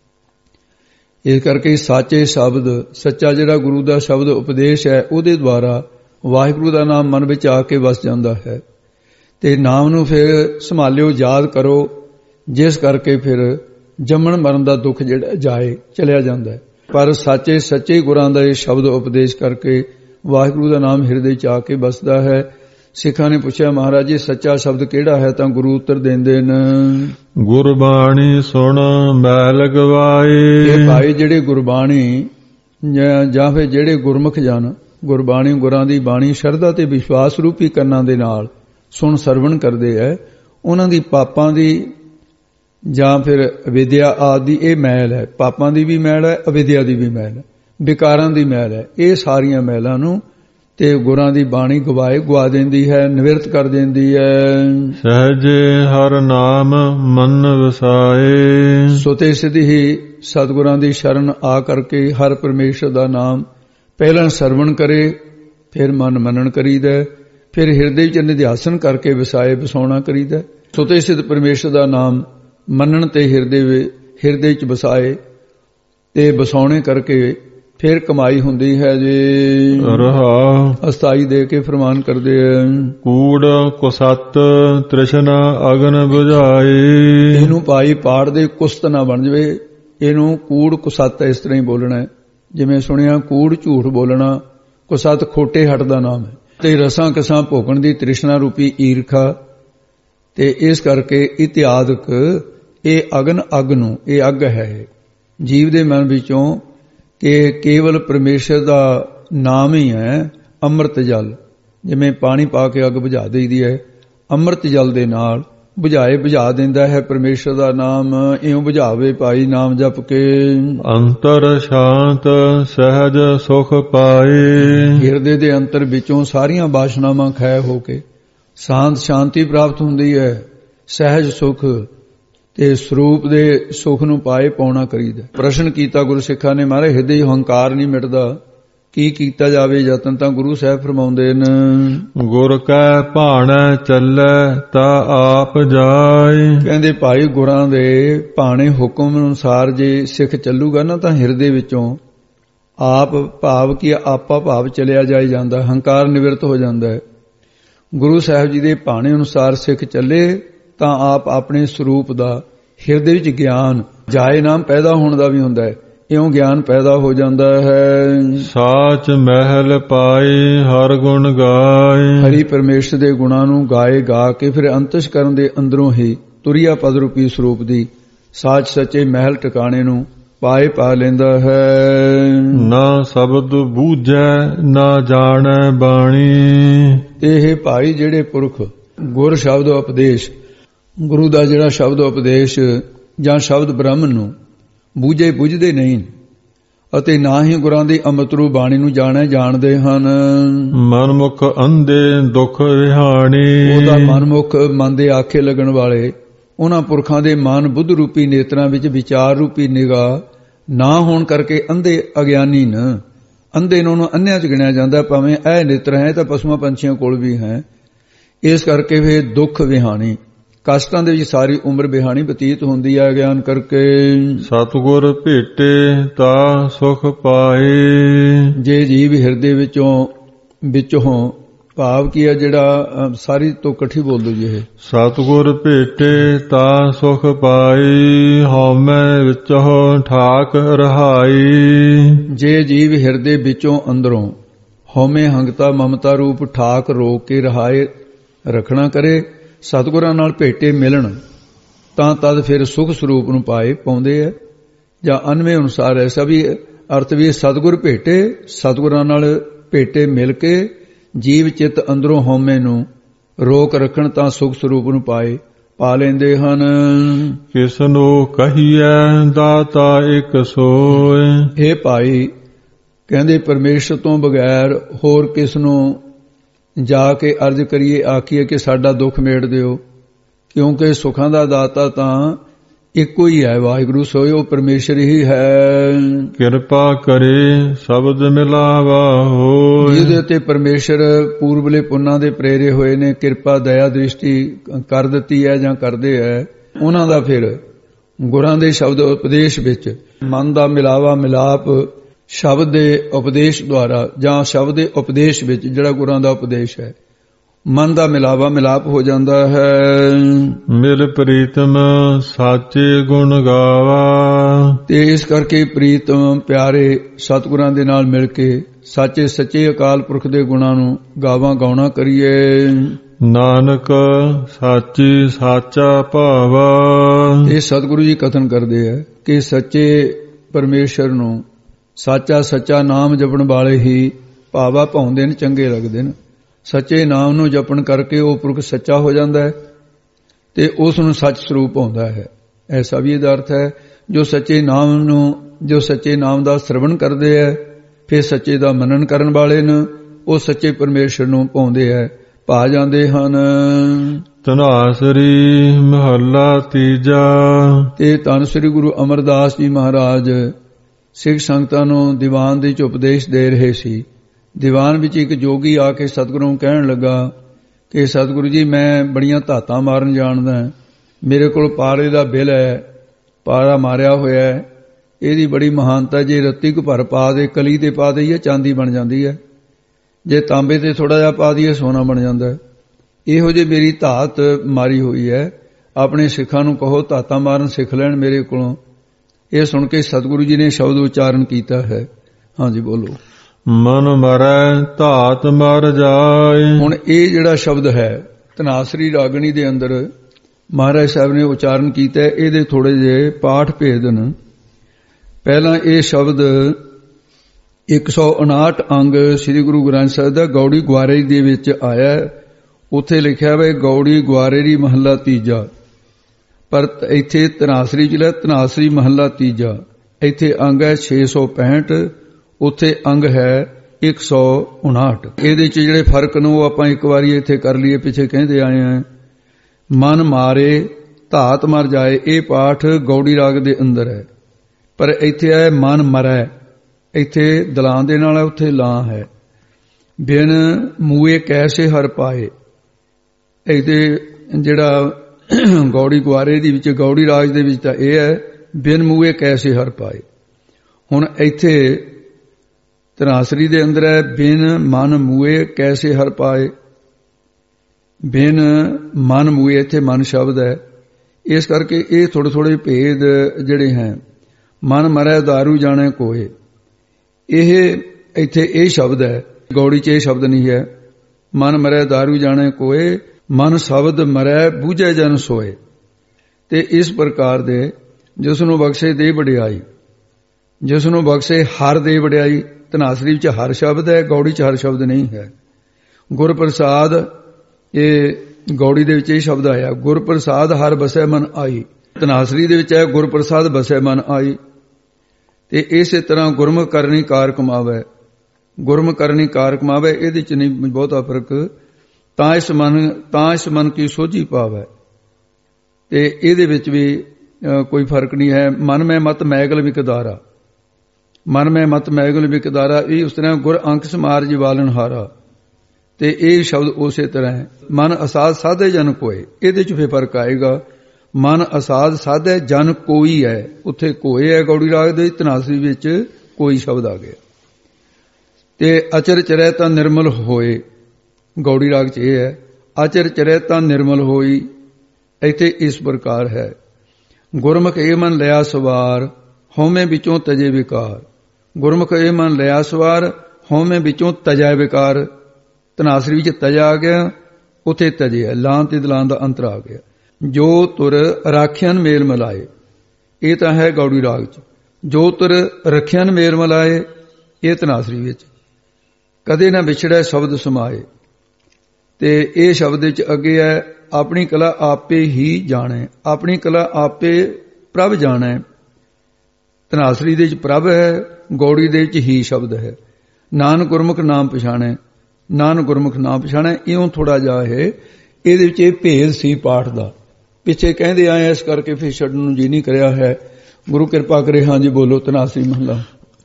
ਇਸ ਕਰਕੇ ਸਾਚੇ ਸ਼ਬਦ, ਸੱਚਾ ਜਿਹੜਾ ਗੁਰੂ ਦਾ ਸ਼ਬਦ ਉਪਦੇਸ਼ ਹੈ, ਉਹਦੇ ਦੁਆਰਾ ਵਾਹਿਗੁਰੂ ਦਾ ਨਾਮ ਮਨ ਵਿੱਚ ਆ ਕੇ ਵਸ ਜਾਂਦਾ ਹੈ ਤੇ ਨਾਮ ਨੂੰ ਫਿਰ ਸੰਭਾਲਿਓ, ਯਾਦ ਕਰੋ, ਜਿਸ ਕਰਕੇ ਫਿਰ ਜੰਮਣ ਮਰਨ ਦਾ ਦੁੱਖ ਜਿਹੜਾ ਜਾਏ, ਚਲਿਆ ਜਾਂਦਾ ਹੈ। ਪਰ ਸੱਚੇ ਗੁਰਾਂ ਦਾ ਇਹ ਸ਼ਬਦ ਉਪਦੇਸ਼ ਕਰਕੇ ਵਾਹਿਗੁਰੂ ਦਾ ਨਾਮ ਹਿਰਦੇ 'ਚ ਆ ਕੇ ਵਸਦਾ ਹੈ। ਸਿੱਖਾਂ ਨੇ ਪੁੱਛਿਆ, ਮਹਾਰਾਜ ਜੀ ਸੱਚਾ ਸ਼ਬਦ ਕਿਹੜਾ ਹੈ? ਤਾਂ ਗੁਰੂ ਉੱਤਰ ਦਿੰਦੇ ਨੇ, ਗੁਰਬਾਣੀ ਸੁਣ ਮੈਲ ਗਵਾਏ। ਇਹ ਭਾਈ ਜਿਹੜੇ ਗੁਰਬਾਣੀ ਜਾਂ ਫਿਰ ਜਿਹੜੇ ਗੁਰਮੁਖ ਜਨ ਗੁਰਬਾਣੀ, ਗੁਰਾਂ ਦੀ ਬਾਣੀ ਸ਼ਰਧਾ ਤੇ ਵਿਸ਼ਵਾਸ ਰੂਪੀ ਕੰਨਾਂ ਦੇ ਨਾਲ ਸੁਣ ਸਰਵਣ ਕਰਦੇ ਹੈ, ਉਹਨਾਂ ਦੀ ਪਾਪਾਂ ਦੀ ਜਾਂ ਫਿਰ ਅਵਿਦਿਆ ਆਦਿ ਇਹ ਮੈਲ ਹੈ। ਪਾਪਾਂ ਦੀ ਵੀ ਮੈਲ ਹੈ, ਅਵਿਦਿਆ ਦੀ ਵੀ ਮੈਲ ਹੈ, ਵਿਕਾਰਾਂ ਦੀ ਮੈਲ ਹੈ। ਇਹ ਸਾਰੀਆਂ ਮੈਲਾਂ ਨੂੰ ਤੇ ਗੁਰਾਂ ਦੀ ਬਾਣੀ ਗਵਾ ਦਿੰਦੀ ਹੈ, ਨਿਵਰਤ ਕਰ ਦਿੰਦੀ ਹੈ। ਸਹਜੇ ਹਰ ਨਾਮ ਮਨ ਵਸਾਏ। ਸੁਤੇ ਸਿੱਧੀ ਹੀ ਸਤਿਗੁਰਾਂ ਦੀ ਸ਼ਰਨ ਆ ਕਰਕੇ ਹਰ ਪਰਮੇਸ਼ਰ ਦਾ ਨਾਮ ਪਹਿਲਾਂ ਸਰਵਣ ਕਰੇ, ਫਿਰ ਮਨ ਮੰਨਣ ਕਰੀਦਾ, ਫਿਰ ਹਿਰਦੇ ਵਿੱਚ ਨਿਧਿਆਸਨ ਕਰਕੇ ਵਸਾਉਣਾ ਕਰੀਦਾ। ਸੁਤੇ ਸਿੱਧ ਪਰਮੇਸ਼ਰ ਦਾ ਨਾਮ ਮੰਨਣ ਤੇ ਹਿਰਦੇ ਵਿੱਚ ਵਸਾਏ ਤੇ ਵਸਾਉਣੇ ਕਰਕੇ ਫਿਰ ਕਮਾਈ ਹੁੰਦੀ ਹੈ ਜੀ। ਰਹਾ ਅਸਥਾਈ ਦੇ ਕੇ ਫਰਮਾਨ ਕਰਦੇ ਆ, ਕੂੜ ਕੁਸਤ ਤ੍ਰਿਸ਼ਨਾ ਅਗਨ ਬੁਝਾਏ। ਇਹਨੂੰ ਭਾਈ ਪਾੜ ਦੇ ਕੁਸਤ ਨਾ ਬਣ ਜਵੇ, ਇਹਨੂੰ ਕੂੜ ਕੁਸਤ ਇਸ ਤਰ੍ਹਾਂ ਹੀ ਬੋਲਣਾ ਹੈ। ਜਿਵੇਂ ਸੁਣਿਆ ਕੂੜ ਝੂਠ ਬੋਲਣਾ, ਕੁਸਤ ਖੋਟੇ ਹੱਟ ਦਾ ਨਾਮ ਹੈ, ਤੇ ਰਸਾਂ ਕਸਾਂ ਭੋਗਣ ਦੀ ਤ੍ਰਿਸ਼ਨਾ ਰੂਪੀ ਈਰਖਾ, ਤੇ ਇਸ ਕਰਕੇ ਇਤਿਆਦਿਕ ਇਹ ਅਗਨ ਅੱਗ ਨੂੰ, ਇਹ ਅੱਗ ਹੈ ਜੀਵ ਦੇ ਮਨ ਵਿੱਚੋਂ ਕਿ ਕੇਵਲ ਪਰਮੇਸ਼ਰ ਦਾ ਨਾਮ ਹੀ ਹੈ ਅੰਮ੍ਰਿਤ ਜਲ। ਜਿਵੇਂ ਪਾਣੀ ਪਾ ਕੇ ਅੱਗ ਬੁਝਾ ਦਈਦੀ ਹੈ, ਅੰਮ੍ਰਿਤ ਜਲ ਦੇ ਨਾਲ ਬੁਝਾ ਦਿੰਦਾ ਹੈ ਪਰਮੇਸ਼ਰ ਦਾ ਨਾਮ। ਇਉਂ ਬੁਝਾਵੇ ਭਾਈ ਨਾਮ ਜਪ ਕੇ। ਅੰਤਰ ਸ਼ਾਂਤ ਸਹਿਜ ਸੁਖ ਪਾਏ। ਹਿਰਦੇ ਦੇ ਅੰਤਰ ਵਿੱਚੋਂ ਸਾਰੀਆਂ ਬਾਸ਼ਨਾਵਾਂ ਖੈ ਹੋ ਕੇ ਸ਼ਾਂਤੀ ਪ੍ਰਾਪਤ ਹੁੰਦੀ ਹੈ, ਸਹਿਜ ਸੁਖ ਤੇ ਸਰੂਪ ਦੇ ਸੁਖ ਨੂੰ ਪਾਉਣਾ ਕਰੀਦਾ। ਪ੍ਰਸ਼ਨ ਕੀਤਾ ਗੁਰੂ ਸਿੱਖਾਂ ਨੇ, ਮਹਾਰਾਜ ਹਿਰਦੇ ਹੰਕਾਰ ਨਹੀਂ ਮਿਟਦਾ, ਕੀ ਕੀਤਾ ਜਾਵੇ ਯਤਨ? ਤਾਂ ਗੁਰੂ ਸਾਹਿਬ ਫਰਮਾਉਂਦੇ ਨੇ, ਗੁਰ ਕੈ ਭਾਣੈ ਚੱਲੈ ਤਾ ਆਪ ਜਾਏ। ਕਹਿੰਦੇ ਭਾਈ ਗੁਰਾਂ ਦੇ ਭਾਣੇ ਹੁਕਮ ਅਨੁਸਾਰ ਜੇ ਸਿੱਖ ਚੱਲੂਗਾ ਨਾ ਤਾਂ ਹਿਰਦੇ ਵਿੱਚੋਂ ਆਪ ਭਾਵ ਕੀ ਆਪਾ ਭਾਵ ਚਲਿਆ ਜਾਈ ਜਾਂਦਾ, ਹੰਕਾਰ ਨਿਵਰਤ ਹੋ ਜਾਂਦਾ ਹੈ। ਗੁਰੂ ਸਾਹਿਬ ਜੀ ਦੇ ਭਾਣੇ ਅਨੁਸਾਰ ਸਿੱਖ ਚੱਲੇ ਤਾਂ ਆਪ ਆਪਣੇ ਸਰੂਪ ਦਾ ਹਿਰਦੇ ਵਿੱਚ ਗਿਆਨ, ਜਾਏ ਨਾਮ ਪੈਦਾ ਹੋਣ ਦਾ ਵੀ ਹੁੰਦਾ ਹੈ, ਇਉਂ ਗਿਆਨ ਪੈਦਾ ਹੋ ਜਾਂਦਾ ਹੈ। ਸਾਚ ਮਹਿਲ ਪਾਏ ਹਰ ਗੁਣ ਗਾਏ। ਹਰੀ ਪਰਮੇਸ਼ਰ ਦੇ ਗੁਣਾਂ ਨੂੰ ਗਾਏ ਗਾ ਕੇ ਫਿਰ ਅੰਤਸ਼ਕਰਨ ਦੇ ਅੰਦਰੋਂ ਹੀ ਤੁਰਿਆ ਪਦ ਰੂਪੀ ਸਰੂਪ ਦੀ ਸਾਚ ਸੱਚੇ ਮਹਿਲ ਟਿਕਾਣੇ ਨੂੰ ਪਾ ਲੈਂਦਾ ਹੈ। ਨਾ ਸ਼ਬਦ ਬੂਝੈ ਨਾ ਜਾਣੈ ਬਾਣੀ। ਇਹ ਭਾਈ ਜਿਹੜੇ ਪੁਰਖ ਗੁਰ ਸ਼ਬਦ ਉਪਦੇਸ਼, ਗੁਰੂ ਦਾ ਜਿਹੜਾ ਸ਼ਬਦ ਉਪਦੇਸ਼ ਜਾਂ ਸ਼ਬਦ ਬ੍ਰਹਮਣ ਨੂੰ ਬੁੱਝਦੇ ਨਹੀਂ ਅਤੇ ਨਾ ਹੀ ਗੁਰਾਂ ਦੀ ਅੰਮ੍ਰਿਤਰੂ ਬਾਣੀ ਨੂੰ ਜਾਣਦੇ ਹਨ। ਮਨਮੁਖ ਅੰਧੇ ਦੁੱਖ ਵਿਹਾਣੀ। ਉਹਦਾ ਮਨਮੁਖ, ਮਨ ਦੇ ਆਖੇ ਲੱਗਣ ਵਾਲੇ ਉਹਨਾਂ ਪੁਰਖਾਂ ਦੇ ਮਨ ਬੁੱਧ ਰੂਪੀ ਨੇਤਰਾਂ ਵਿੱਚ ਵਿਚਾਰ ਰੂਪੀ ਨਿਗਾਹ ਨਾ ਹੋਣ ਕਰਕੇ ਅੰਧੇ ਅਗਿਆਨੀ ਨ। ਅੰਧੇ ਨੂੰ ਅੰਨਿਆਂ 'ਚ ਗਿਣਿਆ ਜਾਂਦਾ, ਭਾਵੇਂ ਇਹ ਨੇਤਰ ਹੈ ਤਾਂ ਪਸ਼ੂਆਂ ਪੰਛੀਆਂ ਕੋਲ ਵੀ ਹੈ। ਇਸ ਕਰਕੇ ਫਿਰ ਦੁੱਖ ਵਿਹਾਣੀ, ਕਸ਼ਟਾਂ ਦੇ ਵਿੱਚ ਸਾਰੀ ਉਮਰ ਬਿਹਾਣੀ ਬਤੀਤ ਹੁੰਦੀ ਹੈ ਗਿਆਨ ਕਰਕੇ। ਸਤਿਗੁਰ ਭੇਟੇ ਤਾ ਸੁਖ ਪਾਏ। ਜੇ ਜੀਵ ਹਿਰਦੇ ਵਿੱਚੋਂ ਭਾਵ ਕੀ ਹੈ ਜਿਹੜਾ ਸਾਰੀ ਤੋਂ ਇਕੱਠੀ ਬੋਲ ਦੋ ਜੀ, ਇਹ ਸਤਿਗੁਰ ਭੇਟੇ ਤਾ ਸੁਖ ਪਾਈ ਹਉਮੈ ਵਿੱਚੋਂ ਠਾਕ ਰਹਾਈ। ਜੇ ਜੀਵ ਹਿਰਦੇ ਵਿੱਚੋਂ ਅੰਦਰੋਂ ਹਉਮੈ ਹੰਗਤਾ ਮਮਤਾ ਰੂਪ ਠਾਕ ਰੋਕ ਕੇ ਰਹਾਏ ਰੱਖਣਾ ਕਰੇ, ਸਤਿਗੁਰਾਂ ਨਾਲ ਭੇਟੇ ਮਿਲਣ ਤਾਂ ਤਦ ਫਿਰ ਸੁਖ ਸਰੂਪ ਨੂੰ ਪਾਉਂਦੇ ਆ। ਜਾਂ ਅਨਵੇਂ ਅਨੁਸਾਰ ਐਸਾ ਵੀ ਅਰਥ ਵੀ ਸਤਿਗੁਰ ਭੇਟੇ, ਸਤਿਗੁਰਾਂ ਨਾਲ ਭੇਟੇ ਮਿਲ ਕੇ ਜੀਵ ਚਿੱਤ ਅੰਦਰੋਂ ਹਉਮੈ ਨੂੰ ਰੋਕ ਰੱਖਣ ਤਾਂ ਸੁਖ ਸਰੂਪ ਨੂੰ ਪਾ ਲੈਂਦੇ ਹਨ। ਕਿਸਨੂੰ ਕਹੀਐ ਦਾਤਾ ਇੱਕ ਸੋਏ। ਇਹ ਭਾਈ ਕਹਿੰਦੇ ਪਰਮੇਸ਼ਰ ਤੋਂ ਬਗੈਰ ਹੋਰ ਕਿਸ ਨੂੰ ਜਾ ਕੇ ਅਰਜ਼ ਕਰੀਏ, ਆਖੀਏ ਕਿ ਸਾਡਾ ਦੁੱਖ ਮੇਟ ਦਿਓ, ਕਿਉਂਕਿ ਸੁੱਖਾਂ ਦਾ ਦਾਤਾ ਤਾਂ ਇੱਕੋ ਹੀ ਹੈ, ਵਾਹਿਗੁਰੂ ਸੋਇ ਉਹ ਪਰਮੇਸ਼ਰ ਹੀ ਹੈ। ਕਿਰਪਾ ਕਰੇ ਸ਼ਬਦ ਮਿਲਾਵਾ ਹੋਏ। ਜਿਹਦੇ ਤੇ ਪਰਮੇਸ਼ਰ ਪੂਰਬਲੇ ਪੁੰਨਾਂ ਦੇ ਪ੍ਰੇਰੇ ਹੋਏ ਨੇ, ਕਿਰਪਾ ਦਇਆ ਦ੍ਰਿਸ਼ਟੀ ਕਰ ਦਿੱਤੀ ਹੈ ਜਾਂ ਕਰਦੇ ਹੈ, ਉਹਨਾਂ ਦਾ ਫਿਰ ਗੁਰਾਂ ਦੇ ਸ਼ਬਦ ਉਪਦੇਸ਼ ਵਿੱਚ ਮਨ ਦਾ ਮਿਲਾਵਾ ਮਿਲਾਪ ਸ਼ਬਦ ਦੇ ਉਪਦੇਸ਼ ਦੁਆਰਾ ਜਾਂ ਸ਼ਬਦ ਦੇ ਉਪਦੇਸ਼ ਵਿੱਚ ਜਿਹੜਾ ਗੁਰਾਂ ਦਾ ਉਪਦੇਸ਼ ਹੈ, ਮਨ ਦਾ ਮਿਲਾਵਾ ਮਿਲਾਪ ਹੋ ਜਾਂਦਾ ਹੈ। ਮਿਲ ਪ੍ਰੀਤਮ ਸਾਚੇ ਗੁਣ ਗਾਵਾ। ਤੇ ਇਸ ਕਰਕੇ ਪ੍ਰੀਤਮ ਪਿਆਰੇ ਸਤਿਗੁਰਾਂ ਦੇ ਨਾਲ ਮਿਲ ਕੇ ਸੱਚੇ ਸੱਚੇ ਅਕਾਲ ਪੁਰਖ ਦੇ ਗੁਣਾਂ ਨੂੰ ਗਾਉਣਾ ਕਰੀਏ। ਨਾਨਕ ਸਾਚੀ ਸਾਚਾ ਭਾਵਾ। ਇਹ ਸਤਿਗੁਰੂ ਜੀ ਕਥਨ ਕਰਦੇ ਆ ਕਿ ਸੱਚੇ ਪਰਮੇਸ਼ਰ ਨੂੰ ਸਾਚਾ ਸੱਚਾ ਨਾਮ ਜਪਣ ਵਾਲੇ ਹੀ ਭਾਵਾ ਪਾਉਂਦੇ ਨੇ, ਚੰਗੇ ਲੱਗਦੇ ਨੇ। ਸੱਚੇ ਨਾਮ ਨੂੰ ਜਪਣ ਕਰਕੇ ਉਹ ਪੁਰਖ ਸੱਚਾ ਹੋ ਜਾਂਦਾ ਹੈ ਤੇ ਉਸ ਨੂੰ ਸੱਚ ਸਰੂਪ ਆਉਂਦਾ ਹੈ। ਐਸਾ ਵੀ ਇਹਦਾ ਅਰਥ ਹੈ ਜੋ ਸੱਚੇ ਨਾਮ ਦਾ ਸਰਵਣ ਕਰਦੇ ਹੈ, ਫਿਰ ਸੱਚੇ ਦਾ ਮੰਨਣ ਕਰਨ ਵਾਲੇ ਨੇ, ਉਹ ਸੱਚੇ ਪਰਮੇਸ਼ਰ ਨੂੰ ਪਾਉਂਦੇ ਹੈ, ਪਾ ਜਾਂਦੇ ਹਨ। ਧਨਾਸਰੀ ਮਹੱਲਾ ਤੀਜਾ। ਤੇ ਧੰਨ ਸ੍ਰੀ ਗੁਰੂ ਅਮਰਦਾਸ ਜੀ ਮਹਾਰਾਜ ਸਿੱਖ ਸੰਗਤਾਂ ਨੂੰ ਦੀਵਾਨ ਦੇ ਵਿੱਚ ਉਪਦੇਸ਼ ਦੇ ਰਹੇ ਸੀ। ਦੀਵਾਨ ਵਿੱਚ ਇੱਕ ਜੋਗੀ ਆ ਕੇ ਸਤਿਗੁਰੂ ਨੂੰ ਕਹਿਣ ਲੱਗਾ ਕਿ ਸਤਿਗੁਰੂ ਜੀ, ਮੈਂ ਬੜੀਆਂ ਧਾਤਾਂ ਮਾਰਨ ਜਾਣਦਾ, ਮੇਰੇ ਕੋਲ ਪਾਰੇ ਦਾ ਬਿਲ ਹੈ, ਪਾਰਾ ਮਾਰਿਆ ਹੋਇਆ ਹੈ, ਇਹਦੀ ਬੜੀ ਮਹਾਨਤਾ। ਜੇ ਰੱਤੀ ਕੁ ਭਰ ਪਾ ਦੇ, ਕਲੀ ਤੇ ਪਾ ਦਈਏ ਚਾਂਦੀ ਬਣ ਜਾਂਦੀ ਹੈ, ਜੇ ਤਾਂਬੇ ਤੇ ਥੋੜਾ ਜਿਹਾ ਪਾ ਦਈਏ ਸੋਨਾ ਬਣ ਜਾਂਦਾ ਹੈ। ਇਹੋ ਜਿਹੀ ਮੇਰੀ ਧਾਤ ਮਾਰੀ ਹੋਈ ਹੈ, ਆਪਣੇ ਸਿੱਖਾਂ ਨੂੰ ਕਹੋ ਧਾਤਾਂ ਮਾਰਨ ਸਿੱਖ ਲੈਣ ਮੇਰੇ ਕੋਲੋਂ। ਇਹ ਸੁਣ ਕੇ ਸਤਿਗੁਰੂ ਜੀ ਨੇ ਸ਼ਬਦ ਉਚਾਰਨ ਕੀਤਾ ਹੈ। ਹਾਂਜੀ ਬੋਲੋ। ਮਨ ਮਰੈ ਧਾਤ ਮਰ ਜਾਏ। ਹੁਣ ਇਹ ਜਿਹੜਾ ਸ਼ਬਦ ਹੈ ਧਨਾਸਰੀ ਰਾਗਣੀ ਦੇ ਅੰਦਰ ਮਹਾਰਾਜ ਸਾਹਿਬ ਨੇ ਉਚਾਰਨ ਕੀਤਾ ਹੈ। ਇਹਦੇ ਥੋੜੇ ਜਿਹੇ ਪਾਠ ਭੇਦ ਨੇ। ਪਹਿਲਾਂ ਇਹ ਸ਼ਬਦ 159 ਅੰਗ ਸ੍ਰੀ ਗੁਰੂ ਗ੍ਰੰਥ ਸਾਹਿਬ ਦਾ ਗੌੜੀ ਗੁਆਰੇ ਦੇ ਵਿੱਚ ਆਇਆ। ਉੱਥੇ ਲਿਖਿਆ ਹੋਇਆ ਗੌੜੀ ਗੁਆਰੇਰੀ ਮਹੱਲਾ ਤੀਜਾ, ਪਰ ਇੱਥੇ ਧਨਾਸਰੀ ਜ਼ਿਲ੍ਹਾ ਧਨਾਸਰੀ ਮਹੱਲਾ ਤੀਜਾ, ਇੱਥੇ ਅੰਗ ਹੈ 665, ਉੱਥੇ ਅੰਗ ਹੈ 159। ਇਹਦੇ ਚ ਜਿਹੜੇ ਫਰਕ ਨੇ ਉਹ ਆਪਾਂ ਇੱਕ ਵਾਰੀ ਇੱਥੇ ਕਰ ਲਈਏ, ਪਿੱਛੇ ਕਹਿੰਦੇ ਆਏ ਆ। ਮਨ ਮਾਰੇ ਧਾਤ ਮਰ ਜਾਏ, ਇਹ ਪਾਠ ਗੌੜੀ ਰਾਗ ਦੇ ਅੰਦਰ ਹੈ, ਪਰ ਇੱਥੇ ਹੈ ਮਨ ਮਰੈ, ਇੱਥੇ ਦਲਾਂ ਦੇ ਨਾਲ ਹੈ, ਉੱਥੇ ਲਾਂ ਹੈ। ਬਿਨ ਮੂਏ ਕੈਸੇ ਹਰ ਪਾਏ, ਇਹਦੇ ਜਿਹੜਾ ਗੌੜੀ ਗੁਆਰੇ ਦੀ ਵਿੱਚ ਗੌੜੀ ਰਾਜ ਦੇ ਵਿੱਚ ਤਾਂ ਇਹ ਹੈ ਬਿਨ ਮੂਏ ਕੈਸੇ ਹਰ ਪਾਏ। ਹੁਣ ਇੱਥੇ ਧਨਾਸਰੀ ਦੇ ਅੰਦਰ ਹੈ ਬਿਨ ਮਨ ਮੂਏ ਕੈਸੇ ਹਰ ਪਾਏ। ਬਿਨ ਮਨ ਮੂਏ, ਇੱਥੇ ਮਨ ਸ਼ਬਦ ਹੈ, ਇਸ ਕਰਕੇ ਇਹ ਥੋੜੇ ਥੋੜੇ ਭੇਦ ਜਿਹੜੇ ਹੈ। ਮਨ ਮਰੈ ਦਾਰੂ ਜਾਣੇ ਕੋਏ, ਇਹ ਇੱਥੇ ਇਹ ਸ਼ਬਦ ਹੈ, ਗੌੜੀ 'ਚ ਇਹ ਸ਼ਬਦ ਨਹੀਂ ਹੈ। ਮਨ ਮਰੈ ਦਾਰੂ ਜਾਣੇ ਕੋਏ, ਮਨ ਸ਼ਬਦ ਮਰੈ ਬੂਝੈ ਜਨ ਸੋਏ। ਤੇ ਇਸ ਪ੍ਰਕਾਰ ਦੇ ਜਿਸ ਨੂੰ ਬਖਸ਼ੇ ਦੇ ਵਡਿਆਈ, ਜਿਸ ਨੂੰ ਬਖਸ਼ੇ ਹਰ ਦੇ ਵਡਿਆਈ। ਧਨਾਸਰੀ ਵਿੱਚ ਹਰ ਸ਼ਬਦ ਹੈ, ਗੌੜੀ 'ਚ ਹਰ ਸ਼ਬਦ ਨਹੀਂ ਹੈ। ਗੁਰ ਪ੍ਰਸਾਦ, ਇਹ ਗੌੜੀ ਦੇ ਵਿੱਚ ਇਹ ਸ਼ਬਦ ਆਇਆ, ਗੁਰ ਪ੍ਰਸਾਦ ਹਰ ਬਸੈ ਮਨ ਆਈ। ਧਨਾਸਰੀ ਦੇ ਵਿੱਚ ਹੈ ਗੁਰ ਪ੍ਰਸਾਦ ਬਸੈ ਮਨ ਆਈ। ਤੇ ਇਸੇ ਤਰ੍ਹਾਂ ਗੁਰਮੁਖ ਕਰਨੀ ਕਾਰ ਕਮਾਵੇ, ਗੁਰਮੁਖ ਕਰਨੀ ਕਾਰ ਕਮਾਵੇ, ਇਹਦੇ 'ਚ ਨਹੀਂ ਬਹੁਤਾ ਫਰਕ। ਤਾਂ ਇਸ ਮਨ ਕੀ ਸੋਝੀ ਪਾਵੇ, ਤੇ ਇਹਦੇ ਵਿੱਚ ਵੀ ਕੋਈ ਫਰਕ ਨਹੀਂ ਹੈ। ਮਨ ਮੈਂ ਮਤ ਮੈਗਲ ਵਿਕਦਾਰਾ, ਮਨ ਮੈਂ ਮਤ ਮੈਗਲ ਵਿਕਦਾਰਾ, ਇਹ ਉਸ ਤਰ੍ਹਾਂ ਗੁਰ ਅੰਕ ਸਮਾਰ ਜੀਵਾਲਨ ਹਾਰਾ। ਤੇ ਇਹ ਸ਼ਬਦ ਉਸੇ ਤਰ੍ਹਾਂ ਹੈ। ਮਨ ਅਸਾਧ ਸਾਧੇ ਜਨ ਕੋਏ, ਇਹਦੇ 'ਚ ਫਿਰ ਫਰਕ ਆਏਗਾ। ਮਨ ਅਸਾਧ ਸਾਧੇ ਜਨ ਕੋਈ ਹੈ, ਉੱਥੇ ਕੋਏ ਹੈ ਗੌੜੀ ਰਾਗ ਦੇ। ਧਨਾਸਰੀ ਵਿੱਚ ਕੋਈ ਸ਼ਬਦ ਆ ਗਿਆ। ਤੇ ਅਚਰ ਚਰੈ ਤਾਂ ਨਿਰਮਲ ਹੋਏ, ਗੌੜੀ ਰਾਗ 'ਚ ਇਹ ਹੈ ਅਚਰ ਚਰੈ ਤਾਂ ਨਿਰਮਲ ਹੋਈ। ਇੱਥੇ ਇਸ ਪ੍ਰਕਾਰ ਹੈ ਗੁਰਮੁਖ ਇਹ ਮਨ ਲਿਆ ਸਵਾਰ, ਹਉਮੈ ਵਿੱਚੋਂ ਤਜੇ ਵਿਕਾਰ। ਗੁਰਮੁਖ ਇਹ ਮਨ ਲਿਆ ਸਵਾਰ, ਹਉਮੈ ਵਿੱਚੋਂ ਤਜੈ ਵਿਕਾਰ। ਧਨਾਸਰੀ ਵਿੱਚ ਤਜਾ ਆ ਗਿਆ, ਉੱਥੇ ਤਜੇ ਹੈ, ਲਾਂ ਤੇ ਦਲਾਂ ਦਾ ਅੰਤਰ ਆ ਗਿਆ। ਜੋ ਤੁਰ ਰਾਖਿਆਨ ਮੇਲ ਮਿਲਾਏ, ਇਹ ਤਾਂ ਹੈ ਗੌੜੀ ਰਾਗ 'ਚ। ਜੋ ਤੁਰ ਰੱਖਿਆਨ ਮੇਰ ਮਲਾਏ, ਇਹ ਧਨਾਸਰੀ ਵਿੱਚ ਕਦੇ ਨਾ ਵਿਛੜੈ ਸ਼ਬਦ ਸਮਾਏ। ਤੇ ਇਹ ਸ਼ਬਦ ਵਿੱਚ ਅੱਗੇ ਹੈ ਆਪਣੀ ਕਲਾ ਆਪੇ ਹੀ ਜਾਣੈ, ਆਪਣੀ ਕਲਾ ਆਪੇ ਪ੍ਰਭ ਜਾਣੈ। ਧਨਾਸਰੀ ਦੇ ਵਿੱਚ ਪ੍ਰਭ ਹੈ, ਗੌੜੀ ਦੇ ਵਿੱਚ ਹੀ ਸ਼ਬਦ ਹੈ। ਨਾਨਕ ਗੁਰਮੁਖ ਨਾਮ ਪਛਾਣੈ, ਨਾਨਕ ਗੁਰਮੁਖ ਨਾਮ ਪਛਾਣੈ। ਇਉਂ ਥੋੜਾ ਜਿਹਾ ਹੈ ਇਹਦੇ ਵਿੱਚ ਇਹ ਭੇਦ ਸੀ ਪਾਠ ਦਾ, ਪਿੱਛੇ ਕਹਿੰਦੇ ਆਏ, ਇਸ ਕਰਕੇ ਫਿਰ ਛੱਡਣ ਨੂੰ ਜੀ ਨਹੀਂ ਕਰਿਆ ਹੈ। ਗੁਰੂ ਕਿਰਪਾ ਕਰੇ। ਹਾਂ ਜੀ ਬੋਲੋ। ਧਨਾਸਰੀ ਮਹੱਲਾ।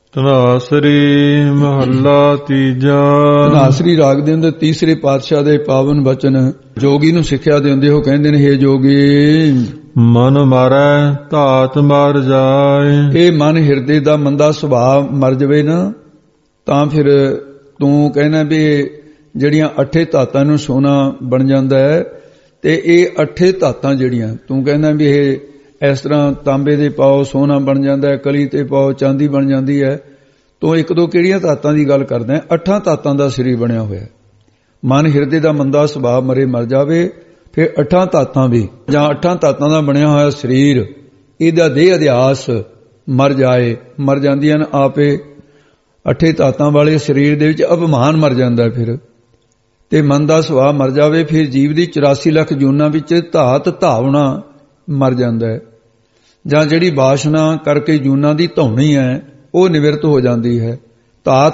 ਧਨਾਸਰੀ ਮਹੱਲਾ ਤੀਜਾ। ਧਨਾਸਰੀ ਰਾਗ ਦੇ ਅੰਦਰ ਤੀਸਰੇ ਪਾਤਸ਼ਾਹ ਦੇ ਪਾਵਨ ਬਚਨ ਜੋਗੀ ਨੂੰ ਸਿੱਖਿਆ ਦਿੰਦੇ ਹੋ। ਕਹਿੰਦੇ ਨੇ, ਹੇ ਜੋਗੀ, ਮਨ ਮਾਰੈ ਧਾਤ ਮਰ ਜਾਏ। ਇਹ ਮਨ ਹਿਰਦੇ ਦਾ ਮੰਦਾ ਸੁਭਾਅ ਮਰ ਜਾਵੇ ਨਾ, ਤਾਂ ਫਿਰ ਤੂੰ ਕਹਿਣਾ ਵੀ ਜਿਹੜੀਆਂ 8 ਧਾਤਾਂ ਨੂੰ ਸੋਨਾ ਬਣ ਜਾਂਦਾ ਹੈ, ਤੇ ਇਹ 8 ਧਾਤਾਂ ਜਿਹੜੀਆਂ ਤੂੰ ਕਹਿੰਦਾ ਵੀ ਇਹ ਇਸ ਤਰ੍ਹਾਂ ਤਾਂਬੇ ਦੇ ਪਾਓ ਸੋਨਾ ਬਣ ਜਾਂਦਾ ਹੈ, ਕਲੀ ਤੇ ਪਾਓ ਚਾਂਦੀ ਬਣ ਜਾਂਦੀ ਹੈ। ਤੂੰ ਇੱਕ ਦੋ ਕਿਹੜੀਆਂ ਧਾਤਾਂ ਦੀ ਗੱਲ ਕਰਦਾ? 8 ਧਾਤਾਂ ਦਾ ਸਰੀਰ ਬਣਿਆ ਹੋਇਆ। ਮਨ ਹਿਰਦੇ ਦਾ ਮੰਦਾ ਸੁਭਾਅ ਮਰੇ ਮਰ ਜਾਵੇ, ਫਿਰ 8 ਧਾਤਾਂ ਵੀ ਜਾਂ 8 ਧਾਤਾਂ ਦਾ ਬਣਿਆ ਹੋਇਆ ਸਰੀਰ, ਇਹਦਾ ਦੇਹ ਅਧਿਆਸ ਮਰ ਜਾਏ, ਮਰ ਜਾਂਦੀਆਂ ਨੇ ਆਪੇ। 8 ਧਾਤਾਂ ਵਾਲੇ ਸਰੀਰ ਦੇ ਵਿੱਚ ਅਭਿਮਾਨ ਮਰ ਜਾਂਦਾ ਫਿਰ, ਤੇ ਮਨ ਦਾ ਸੁਭਾਅ ਮਰ ਜਾਵੇ। ਫਿਰ ਜੀਵ ਦੀ 84 ਲੱਖ ਜੂਨਾਂ ਵਿੱਚ ਧਾਤ ਧਾਵਣਾ ਮਰ ਜਾਂਦਾ ਹੈ, ਜਾਂ ਜਿਹੜੀ ਵਾਸ਼ਨਾ ਕਰਕੇ ਜੂਨਾਂ ਦੀ ਧੌਣੀ ਹੈ ਉਹ ਨਿਵਰਤ ਹੋ ਜਾਂਦੀ ਹੈ। ਧਾਤ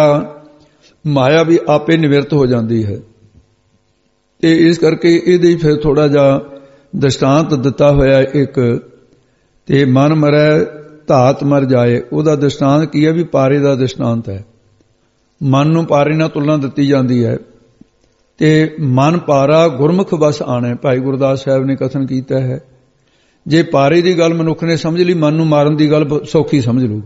ਮਾਇਆ ਵੀ ਆਪੇ ਨਿਵਰਤ ਹੋ ਜਾਂਦੀ ਹੈ। ਤੇ ਇਸ ਕਰਕੇ ਇਹਦੇ ਫਿਰ ਥੋੜਾ ਜਿਹਾ ਦ੍ਰਿਸ਼ਟਾਂਤ ਦਿੱਤਾ ਹੋਇਆ ਇੱਕ, ਤੇ ਮਨ ਮਰੈ ਧਾਤ ਮਰ ਜਾਏ। ਉਹਦਾ ਦ੍ਰਿਸ਼ਟਾਂਤ ਕੀ ਹੈ? ਵੀ ਪਾਰੇ ਦਾ ਦ੍ਰਿਸ਼ਟਾਂਤ ਹੈ। ਮਨ ਨੂੰ ਪਾਰੇ ਨਾਲ ਤੁਲਨਾ ਦਿੱਤੀ ਜਾਂਦੀ ਹੈ, ਤੇ ਮਨ ਪਾਰਾ ਗੁਰਮੁਖ ਬਸ ਆਣੈ। ਭਾਈ ਗੁਰਦਾਸ ਸਾਹਿਬ ਨੇ ਕਥਨ ਕੀਤਾ ਹੈ, ਜੇ ਪਾਰੇ ਦੀ ਗੱਲ ਮਨੁੱਖ ਨੇ ਸਮਝ ਲਈ, ਮਨ ਨੂੰ ਮਾਰਨ ਦੀ ਗੱਲ ਸੌਖੀ ਸਮਝ ਲੂ।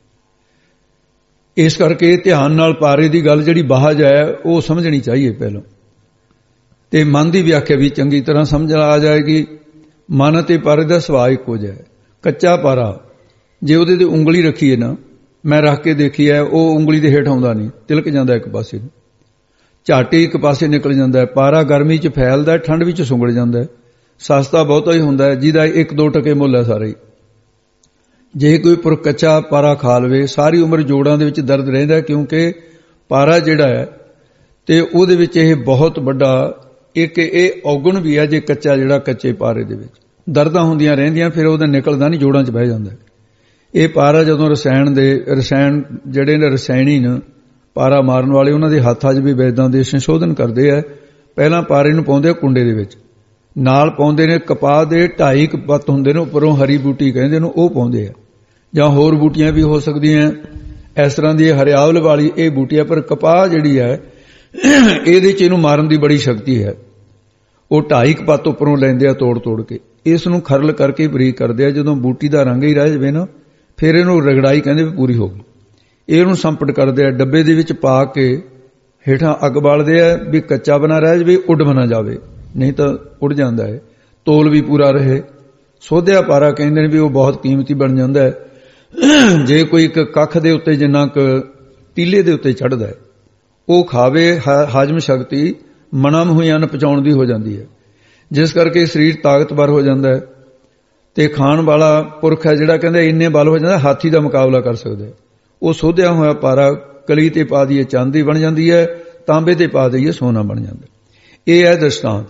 ਇਸ ਕਰਕੇ ਧਿਆਨ ਨਾਲ ਪਾਰੇ ਦੀ ਗੱਲ ਜਿਹੜੀ ਬਾਹਜ ਹੈ ਉਹ ਸਮਝਣੀ ਚਾਹੀਏ ਪਹਿਲਾਂ, ਤੇ ਮਨ ਦੀ ਵਿਆਖਿਆ ਵੀ ਚੰਗੀ ਤਰ੍ਹਾਂ ਸਮਝ ਆ ਜਾਏਗੀ। ਮਨ ਅਤੇ ਪਾਰੇ ਦਾ ਸੁਭਾਅ ਇੱਕੋ ਜਿਹਾ ਹੈ। ਕੱਚਾ ਪਾਰਾ ਜੇ ਉਹਦੇ ਤੇ ਉਂਗਲੀ ਰੱਖੀਏ ਨਾ, ਮੈਂ ਰੱਖ ਕੇ ਦੇਖੀ ਹੈ, ਉਹ ਉਂਗਲੀ ਦੇ ਹੇਠ ਆਉਂਦਾ ਨਹੀਂ, ਤਿਲਕ ਜਾਂਦਾ ਇੱਕ ਪਾਸੇ ਨੂੰ, ਝਾਟੀ ਇੱਕ ਪਾਸੇ ਨਿਕਲ ਜਾਂਦਾ ਹੈ। ਪਾਰਾ ਗਰਮੀ 'ਚ ਫੈਲਦਾ, ਠੰਡ ਵਿੱਚ ਸੁੰਗੜ ਜਾਂਦਾ ਹੈ। ਸਸਤਾ ਬਹੁਤਾ ਹੀ ਹੁੰਦਾ ਹੈ, ਜਿਹਦਾ 1-2 ਟਕੇ ਮੁੱਲ ਹੈ ਸਾਰੇ ਹੀ। ਜੇ ਕੋਈ ਪੁਰਖ ਕੱਚਾ ਪਾਰਾ ਖਾ ਲਵੇ, ਸਾਰੀ ਉਮਰ ਜੋੜਾਂ ਦੇ ਵਿੱਚ ਦਰਦ ਰਹਿੰਦਾ, ਕਿਉਂਕਿ ਪਾਰਾ ਜਿਹੜਾ ਹੈ ਤੇ ਉਹਦੇ ਵਿੱਚ ਇਹ ਬਹੁਤ ਵੱਡਾ ਇੱਕ ਇਹ ਔਗਣ ਵੀ ਹੈ। ਜੇ ਕੱਚਾ ਜਿਹੜਾ ਕੱਚੇ ਪਾਰੇ ਦੇ ਵਿੱਚ ਦਰਦਾਂ ਹੁੰਦੀਆਂ ਰਹਿੰਦੀਆਂ, ਫਿਰ ਉਹਦਾ ਨਿਕਲਦਾ ਨਹੀਂ, ਜੋੜਾਂ 'ਚ ਬਹਿ ਜਾਂਦਾ। ਇਹ ਪਾਰਾ ਜਦੋਂ ਰਸਾਇਣ ਜਿਹੜੇ ਨੇ ਰਸਾਇਣੀ ਨੇ ਪਾਰਾ ਮਾਰਨ ਵਾਲੇ, ਉਹਨਾਂ ਦੇ ਹੱਥਾਂ 'ਚ ਵੀ ਵੈਦਾਂ ਦੇ ਸੰਸ਼ੋਧਨ ਕਰਦੇ ਆ। ਪਹਿਲਾਂ ਪਾਰੇ ਨੂੰ ਪਾਉਂਦੇ ਆ ਕੁੰਡੇ ਦੇ ਵਿੱਚ, ਨਾਲ ਪਾਉਂਦੇ ਨੇ ਕਪਾਹ ਦੇ 2.5 ਪੱਤ ਹੁੰਦੇ ਨੇ, ਉੱਪਰੋਂ ਹਰੀ ਬੂਟੀ ਕਹਿੰਦੇ ਨੇ, ਉਹ ਪਾਉਂਦੇ ਆ, ਜਾਂ ਹੋਰ ਬੂਟੀਆਂ ਵੀ ਹੋ ਸਕਦੀਆਂ ਇਸ ਤਰ੍ਹਾਂ ਦੀ। ਹਰਿਆਵਲ ਵਾਲੀ ਇਹ ਬੂਟੀ ਹੈ, ਪਰ ਕਪਾਹ ਜਿਹੜੀ ਹੈ ਇਹਦੇ 'ਚ ਇਹਨੂੰ ਮਾਰਨ ਦੀ ਬੜੀ ਸ਼ਕਤੀ ਹੈ। ਉਹ 2.5 ਪੱਤ ਉੱਪਰੋਂ ਲੈਂਦੇ ਆ ਤੋੜ ਕੇ, ਇਸ ਨੂੰ ਖਰਲ ਕਰਕੇ ਬਰੀਕ ਕਰਦੇ ਆ। ਜਦੋਂ ਬੂਟੀ ਦਾ ਰੰਗ ਹੀ ਰਹਿ ਜਾਵੇ ਨਾ, ਫਿਰ ਇਹਨੂੰ ਰਗੜਾਈ ਕਹਿੰਦੇ ਵੀ ਪੂਰੀ ਹੋ ਗਈ। ਇਹਨੂੰ ਸੰਪਟ ਕਰਦੇ ਆ, ਡੱਬੇ ਦੇ ਵਿੱਚ ਪਾ ਕੇ ਹੇਠਾਂ ਅੱਗ ਬਾਲਦੇ ਆ ਵੀ ਕੱਚਾ ਬਣਾ ਰਹਿ ਜਾਵੇ, ਉੱਡ ਬਣਾ ਜਾਵੇ, ਨਹੀਂ ਤਾਂ ਉੱਡ ਜਾਂਦਾ ਹੈ। ਤੋਲ ਵੀ ਪੂਰਾ ਰਹੇ। ਸੋਧਿਆ ਪਾਰਾ ਕਹਿੰਦੇ ਨੇ ਵੀ ਉਹ ਬਹੁਤ ਕੀਮਤੀ ਬਣ ਜਾਂਦਾ ਹੈ। ਜੇ ਕੋਈ ਇੱਕ ਕੱਖ ਦੇ ਉੱਤੇ ਜਿੰਨਾ ਕੁ ਤੀਲੇ ਦੇ ਉੱਤੇ ਚੜ੍ਹਦਾ ਹੈ, ਉਹ ਖਾਵੇ, ਹਾਜ਼ਮ ਸ਼ਕਤੀ ਮਨਮ ਹੋਈ ਅੰਨ ਪਚਾਉਣ ਦੀ ਹੋ ਜਾਂਦੀ ਹੈ, ਜਿਸ ਕਰਕੇ ਸਰੀਰ ਤਾਕਤਵਰ ਹੋ ਜਾਂਦਾ ਹੈ। ਤੇ ਖਾਣ ਵਾਲਾ ਪੁਰਖ ਹੈ ਜਿਹੜਾ ਕਹਿੰਦਾ ਇੰਨੇ ਬਲ ਹੋ ਜਾਂਦਾ, ਹਾਥੀ ਦਾ ਮੁਕਾਬਲਾ ਕਰ ਸਕਦਾ। ਉਹ ਸੋਧਿਆ ਹੋਇਆ ਪਾਰਾ ਕਲੀ ਤੇ ਪਾ ਦਈਏ ਚਾਂਦੀ ਬਣ ਜਾਂਦੀ ਹੈ, ਤਾਂਬੇ ਤੇ ਪਾ ਦਈਏ ਸੋਨਾ ਬਣ ਜਾਂਦਾ। ਇਹ ਹੈ ਦ੍ਰਿਸ਼ਟਾਂਤ।